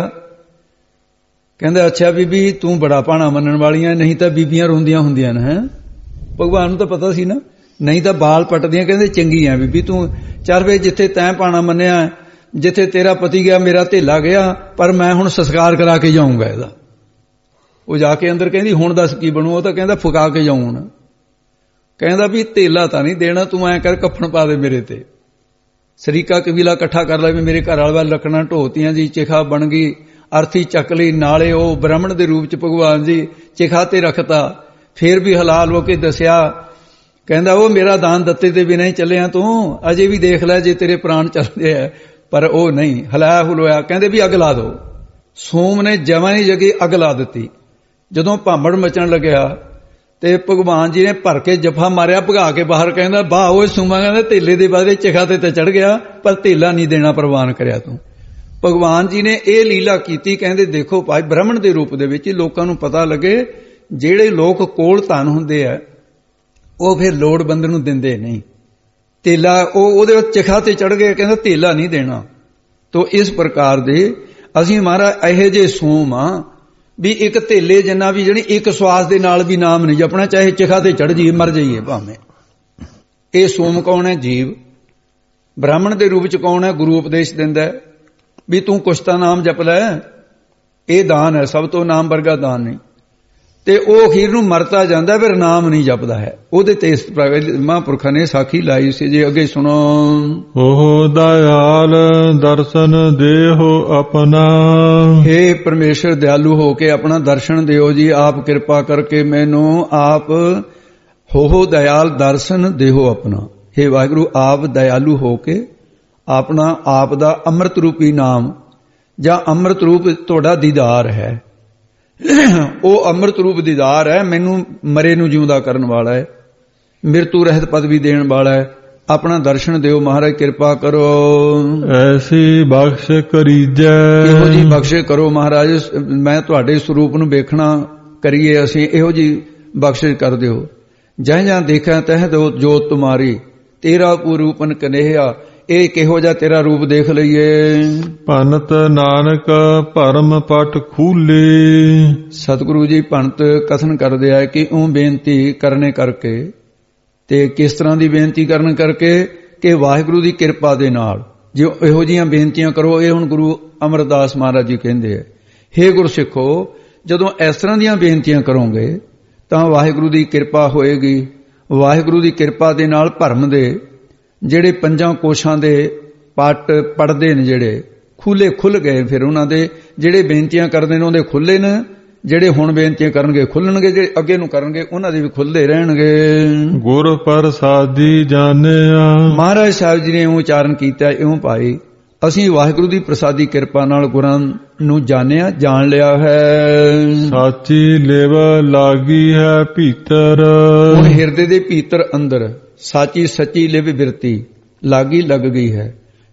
ਕਹਿੰਦਾ ਅੱਛਾ ਬੀਬੀ ਤੂੰ ਬੜਾ ਭਾਣਾ ਮੰਨਣ ਵਾਲੀਆਂ, ਨਹੀਂ ਤਾਂ ਬੀਬੀਆਂ ਰੋਂਦੀਆਂ ਹੁੰਦੀਆਂ ਨੇ। ਹੈ ਭਗਵਾਨ ਨੂੰ ਤਾਂ ਪਤਾ ਸੀ ਨਾ, ਨਹੀਂ ਤਾਂ ਬਾਲ ਪੱਟਦੀਆਂ। ਕਹਿੰਦੇ ਚੰਗੀ ਆ ਬੀਬੀ ਤੂੰ, ਚੱਲ ਵੇ ਜਿੱਥੇ ਤੈਂ ਭਾਣਾ ਮੰਨਿਆ, ਜਿੱਥੇ ਤੇਰਾ ਪਤੀ ਗਿਆ ਮੇਰਾ ਧੇਲਾ ਗਿਆ, ਪਰ ਮੈਂ ਹੁਣ ਸੰਸਕਾਰ ਕਰਾ ਕੇ ਜਾਊਂਗਾ ਇਹਦਾ। ਉਹ ਜਾ ਕੇ ਅੰਦਰ ਕਹਿੰਦੀ ਹੁਣ ਦੱਸ ਕੀ ਬਣੂ? ਉਹ ਤਾਂ ਕਹਿੰਦਾ ਫੁਕਾ ਕੇ ਜਾਊਂ ਹੁਣ। ਕਹਿੰਦਾ ਵੀ ਧੇਲਾ ਤਾਂ ਨਹੀਂ ਦੇਣਾ, ਤੂੰ ਐਂ ਕਰ ਕੱਫਣ ਪਾ ਦੇ ਮੇਰੇ ਤੇ। ਸਰੀਕਾ ਕਬੀਲਾ ਇਕੱਠਾ ਕਰ ਲੈ ਵੀ ਮੇਰੇ ਘਰ ਵਾਲਾ ਲੱਕੜਾਂ ਢੋਤੀਆਂ ਜੀ, ਚਿਖਾ ਬਣ ਗਈ, ਅਰਥੀ ਚੱਕ ਲਈ, ਨਾਲੇ ਉਹ ਬ੍ਰਾਹਮਣ ਦੇ ਰੂਪ ਚ ਭਗਵਾਨ ਜੀ ਚਿਖਾ ਤੇ ਰੱਖਤਾ। ਫੇਰ ਵੀ ਹਲਾਲ ਹੋ ਕੇ ਦੱਸਿਆ, ਕਹਿੰਦਾ ਉਹ ਮੇਰਾ ਦਾਨ ਦਿੱਤੇ ਤੇ ਬਿਨਾਂ ਹੀ ਚੱਲਿਆ ਤੂੰ, ਅਜੇ ਵੀ ਦੇਖ ਲੈ ਜੇ ਤੇਰੇ ਪ੍ਰਾਣ ਚੱਲਦੇ ਆ। ਪਰ ਉਹ ਨਹੀਂ ਹਲਾਇਆ ਹੁਲੋਇਆ। ਕਹਿੰਦੇ ਵੀ ਅੱਗ ਲਾ ਦੋ। ਸੋਮ ਨੇ ਜਮਾਂ ਹੀ ਜਗੀ ਅੱਗ ਲਾ ਦਿੱਤੀ। ਜਦੋਂ ਭਾਂਬੜ ਮਚਣ ਲੱਗਿਆ ਤੇ ਭਗਵਾਨ ਜੀ ਨੇ ਭਰ ਕੇ ਜਫਾ ਮਾਰਿਆ, ਭਗਾ ਕੇ ਬਾਹਰ। ਕਹਿੰਦਾ ਵਾਹ ਉਹ ਸੂਮਾ, ਕਹਿੰਦਾ ਧੇਲੇ ਦੇ ਬਾਰੇ ਚਿਖਾ ਤੇ ਚੜ ਗਿਆ, ਪਰ ਧੇਲਾ ਨਹੀਂ ਦੇਣਾ ਪ੍ਰਵਾਨ ਕਰਿਆ ਤੂੰ। ਭਗਵਾਨ ਜੀ ਨੇ ਇਹ ਲੀਲਾ ਕੀਤੀ। ਕਹਿੰਦੇ ਦੇਖੋ ਭਾਈ ਬ੍ਰਾਹਮਣ ਦੇ ਰੂਪ ਦੇ ਵਿੱਚ ਲੋਕਾਂ ਨੂੰ ਪਤਾ ਲੱਗੇ, ਜਿਹੜੇ ਲੋਕ ਕੋਲ ਧਨ ਹੁੰਦੇ ਆ ਉਹ ਫਿਰ ਲੋੜਵੰਦ ਨੂੰ ਦਿੰਦੇ ਨਹੀਂ। ਧੇਲਾ ਉਹ ਉਹਦੇ ਵਿੱਚ ਚਿਖਾ ਤੇ ਚੜ ਗਏ, ਕਹਿੰਦਾ ਧੇਲਾ ਨਹੀਂ ਦੇਣਾ। ਤੋ ਇਸ ਪ੍ਰਕਾਰ ਦੇ ਅਸੀਂ ਮਹਾਰਾਜ ਇਹੋ ਜਿਹੇ ਸੋਮ ਆ ਵੀ ਇੱਕ ਧੇਲੇ ਜਿੰਨਾ ਵੀ ਜਿਹੜੀ ਇੱਕ ਸਵਾਸ ਦੇ ਨਾਲ ਵੀ ਨਾਮ ਨਹੀਂ ਜਪਣਾ, ਚਾਹੇ ਚਿਖਾ ਤੇ ਚੜ ਜਾਈਏ ਮਰ ਜਾਈਏ ਭਾਵੇਂ। ਇਹ ਸੋਮ ਕੌਣ ਹੈ? ਜੀਵ। ਬ੍ਰਾਹਮਣ ਦੇ ਰੂਪ ਚ ਕੌਣ ਹੈ? ਗੁਰੂ ਉਪਦੇਸ਼ ਦਿੰਦਾ ਵੀ ਤੂੰ ਕੁਛ ਤਾਂ ਨਾਮ ਜਪ ਲੈ, ਇਹ ਦਾਨ ਹੈ, ਸਭ ਤੋਂ ਨਾਮ ਵਰਗਾ ਦਾਨ ਨਹੀਂ। ਤੇ ਉਹ ਅਖੀਰ ਨੂੰ ਮਰਤਾ ਜਾਂਦਾ, ਫਿਰ ਨਾਮ ਨਹੀਂ ਜਪਦਾ ਹੈ। ਉਹਦੇ ਤੇ ਇਸ ਮਹਾਂਪੁਰਖਾਂ ਨੇ ਸਾਖੀ ਲਾਈ ਸੀ ਜੀ, ਅੱਗੇ ਸੁਣੋ। ਓਹ ਦਇਆਲ ਦਰਸ਼ਨ ਦੇਹੋ ਆਪਣਾ। ਹੇ ਪਰਮੇਸ਼ਰ ਦਿਆਲੂ ਹੋ ਕੇ ਆਪਣਾ ਦਰਸ਼ਨ ਦਿਓ ਜੀ, ਆਪ ਕਿਰਪਾ ਕਰਕੇ ਮੈਨੂੰ। ਆਪ ਹੋ ਦਇਆਲ ਦਰਸ਼ਨ ਦੇਹੋ ਆਪਣਾ। ਹੇ ਵਾਹਿਗੁਰੂ ਆਪ ਦਇਆਲੂ ਹੋ ਕੇ ਆਪਣਾ ਆਪ ਦਾ ਅੰਮ੍ਰਿਤ ਰੂਪੀ ਨਾਮ ਜਾਂ ਅੰਮ੍ਰਿਤ ਰੂਪ ਤੁਹਾਡਾ ਦੀਦਾਰ ਹੈ, ਉਹ ਅੰਮ੍ਰਿਤ ਰੂਪ ਦੀਦਾਰ ਹੈ, ਮੈਨੂੰ ਮਰੇ ਨੂੰ ਜਿਉਂਦਾ ਕਰਨ ਵਾਲਾ ਹੈ, ਮਿਰਤੂ ਰਹਿਤ ਪਦਵੀ ਦੇਣ ਵਾਲਾ ਹੈ। ਆਪਣਾ ਦਰਸ਼ਨ ਦਿਓ ਮਹਾਰਾਜ, ਕਿਰਪਾ ਕਰੋ। ਐਸੀ ਬਖਸ਼ ਕਰੀਜੈ। ਇਹੋ ਜੀ ਬਖਸ਼ ਕਰੋ ਮਹਾਰਾਜ, ਮੈਂ ਤੁਹਾਡੇ ਸਰੂਪ ਨੂੰ ਵੇਖਣਾ ਕਰੀਏ ਅਸੀਂ, ਇਹੋ ਜੀ ਬਖਸ਼ ਕਰ ਦਿਓ। ਜਹ ਜਾਂ ਦੇਖਿਆ ਤਹ ਦੋ ਜੋਤ ਤੁਮਾਰੀ, ਤੇਰਾ ਪੂਰੂਪਨ ਕਨੇਹਾ। ਇਹ ਕਿਹੋ ਜਿਹਾ ਤੇਰਾ ਰੂਪ ਦੇਖ ਲਈਏ। ਭਨਤ ਨਾਨਕ ਭਰਮ ਪਟ ਖੂਲੇ। ਸਤਿਗੁਰੂ ਜੀ ਭੰਤ ਕਥਨ ਕਰਦੇ ਆ ਕਿ ਉਹ ਬੇਨਤੀ ਕਰਨੇ ਕਰਕੇ, ਤੇ ਕਿਸ ਤਰ੍ਹਾਂ ਦੀ ਬੇਨਤੀ ਕਰਨ ਕਰਕੇ ਕਿ ਵਾਹਿਗੁਰੂ ਦੀ ਕਿਰਪਾ ਦੇ ਨਾਲ। ਜੇ ਇਹੋ ਜਿਹੀਆਂ ਬੇਨਤੀਆਂ ਕਰੋ, ਇਹ ਹੁਣ ਗੁਰੂ ਅਮਰਦਾਸ ਮਹਾਰਾਜ ਜੀ ਕਹਿੰਦੇ ਆ, ਹੇ ਗੁਰਸਿੱਖੋ ਜਦੋਂ ਇਸ ਤਰ੍ਹਾਂ ਦੀਆਂ ਬੇਨਤੀਆਂ ਕਰੋਗੇ ਤਾਂ ਵਾਹਿਗੁਰੂ ਦੀ ਕਿਰਪਾ ਹੋਏਗੀ। ਵਾਹਿਗੁਰੂ ਦੀ ਕਿਰਪਾ ਦੇ ਨਾਲ ਭਰਮ ਦੇ ਜਿਹੜੇ ਪੰਜਾਂ ਕੋਸ਼ਾਂ ਦੇ ਪਟ ਪੜਦੇ ਨੇ, ਜਿਹੜੇ ਖੁੱਲੇ ਖੁੱਲ ਗਏ, ਫਿਰ ਉਹਨਾਂ ਦੇ ਜਿਹੜੇ ਬੇਨਤੀਆਂ ਕਰਦੇ ਨੇ ਉਹਦੇ ਖੁੱਲੇ ਨੇ, ਜਿਹੜੇ ਹੁਣ ਬੇਨਤੀਆਂ ਕਰਨਗੇ ਖੁੱਲਣਗੇ, ਜਿਹੜੇ ਅੱਗੇ ਨੂੰ ਕਰਨਗੇ ਉਹਨਾਂ ਦੇ ਵੀ ਖੁੱਲਦੇ ਰਹਿਣਗੇ। ਗੁਰ ਪ੍ਰਸਾਦੀ ਜਾਣਿਆ। ਮਹਾਰਾਜ ਸਾਹਿਬ ਜੀ ਨੇ ਇਉਂ ਉਚਾਰਨ ਕੀਤਾ, ਇਉਂ ਭਾਈ ਅਸੀਂ ਵਾਹਿਗੁਰੂ ਦੀ ਪ੍ਰਸਾਦੀ ਕਿਰਪਾ ਨਾਲ ਗੁਰਾਂ ਨੂੰ ਜਾਣਿਆ, ਜਾਣ ਲਿਆ ਹੈ। ਸਾਚੀ ਲਿਵ ਲਾਗੀ ਹੈ ਭੀਤਰ। ਹੁਣ ਹਿਰਦੇ ਦੇ ਭੀਤਰ ਅੰਦਰ ਸਾਚੀ ਸੱਚੀ ਲਿਵ ਬਿਰਤੀ ਲਾਗੀ ਲੱਗ ਗਈ ਹੈ।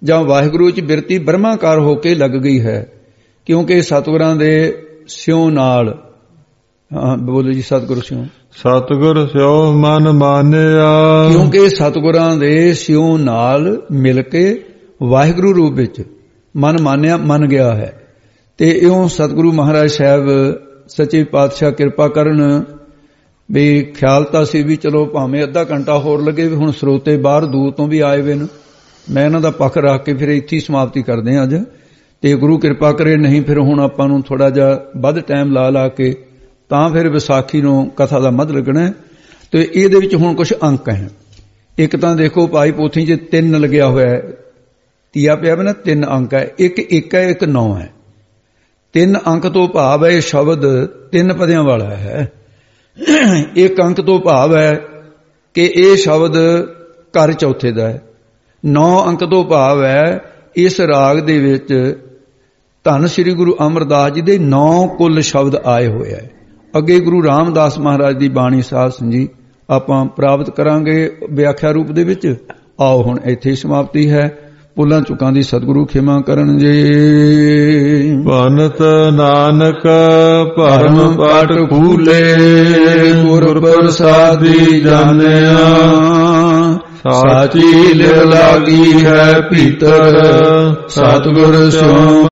ਜਾਂ ਵਾਹਿਗੁਰੂ 'ਚ ਬਿਰਤੀ ਬ੍ਰਹਮਾਕਾਰ ਹੋ ਕੇ ਲੱਗ ਗਈ ਹੈ, ਕਿਉਂਕਿ ਸਤਿਗੁਰਾਂ ਦੇ ਸਿਉ ਨਾਲ, ਬੋਲੋ ਜੀ, ਸਤਿਗੁਰ ਸਿਉ, ਸਤਿਗੁਰ ਸਿਉ ਮਨ ਮਾਨਿਆ, ਕਿਉਂਕਿ ਸਤਿਗੁਰਾਂ ਦੇ ਸਿਉ ਨਾਲ ਮਿਲ ਕੇ ਵਾਹਿਗੁਰੂ ਰੂਪ ਵਿੱਚ ਮਨ ਮਾਨਿਆ, ਮੰਨ ਗਿਆ ਹੈ। ਤੇ ਇਉਂ ਸਤਿਗੁਰੂ ਮਹਾਰਾਜ ਸਾਹਿਬ ਸੱਚੇ ਪਾਤਸ਼ਾਹ ਕਿਰਪਾ ਕਰਨ ਵੀ ਖਿਆਲ ਤਾਂ ਸੀ ਵੀ ਚਲੋ ਭਾਵੇਂ ਅੱਧਾ ਘੰਟਾ ਹੋਰ ਲੱਗੇ, ਵੀ ਹੁਣ ਸਰੋਤੇ ਬਾਹਰ ਦੂਰ ਤੋਂ ਵੀ ਆਏ ਵੇ ਨੇ, ਮੈਂ ਇਹਨਾਂ ਦਾ ਪੱਖ ਰੱਖ ਕੇ ਫਿਰ ਇੱਥੇ ਹੀ ਸਮਾਪਤੀ ਕਰਦੇ ਹਾਂ ਅੱਜ। ਤੇ ਗੁਰੂ ਕਿਰਪਾ ਕਰੇ, ਨਹੀਂ ਫਿਰ ਹੁਣ ਆਪਾਂ ਨੂੰ ਥੋੜਾ ਜਿਹਾ ਵੱਧ ਟਾਈਮ ਲਾ ਕੇ ਤਾਂ ਫਿਰ ਵਿਸਾਖੀ ਨੂੰ ਕਥਾ ਦਾ ਮੱਧ ਲੱਗਣਾ। ਤੇ ਇਹਦੇ ਵਿੱਚ ਹੁਣ ਕੁਝ ਅੰਕ ਹੈ। ਇੱਕ ਤਾਂ ਦੇਖੋ ਭਾਈ ਪੋਥੀ 'ਚ 3 ਲੱਗਿਆ ਹੋਇਆ ਹੈ, ਤੀਆ ਪਿਆ ਨਾ, 3 ਅੰਕ ਹੈ, ਇੱਕ 1 ਹੈ, ਇੱਕ 9 ਹੈ। 3 ਅੰਕ ਤੋਂ ਭਾਵ ਹੈ ਇਹ ਸ਼ਬਦ 3 ਪਦਿਆਂ ਵਾਲਾ ਹੈ। ਇੱਕ ਅੰਕ ਤੋਂ ਭਾਵ ਹੈ ਕਿ ਇਹ ਸ਼ਬਦ ਘਰ ਚੌਥੇ ਦਾ ਹੈ। 9 ਅੰਕ ਤੋਂ ਭਾਵ ਹੈ ਇਸ ਰਾਗ ਦੇ ਵਿੱਚ ਧੰਨ ਸ੍ਰੀ ਗੁਰੂ ਅਮਰਦਾਸ ਜੀ ਦੇ 9 ਕੁੱਲ ਸ਼ਬਦ ਆਏ ਹੋਏ ਹੈ। ਅੱਗੇ ਗੁਰੂ ਰਾਮਦਾਸ ਮਹਾਰਾਜ ਦੀ ਬਾਣੀ ਸਾਧ ਸੰਜੀ ਆਪਾਂ ਪ੍ਰਾਪਤ ਕਰਾਂਗੇ ਵਿਆਖਿਆ ਰੂਪ ਦੇ ਵਿੱਚ। ਆਓ ਹੁਣ ਇੱਥੇ ਹੀ ਸਮਾਪਤੀ ਹੈ। ਭੁੱਲਾਂ ਚੁੱਕਾਂ ਦੀ ਸਤਿਗੁਰੂ ਖਿਮਾ ਕਰਨ ਜੀ। ਭਨਤ ਨਾਨਕ ਭਰਮ ਪਟ ਖੂਲੇ, ਗੁਰ ਪ੍ਰਸਾਦੀ ਜਾਣਿਆ, ਸਾਚੀ ਲਿਵ ਲਾਗੀ ਹੈ ਭੀਤਰ, ਸਤਿਗੁਰ ਸਿਉ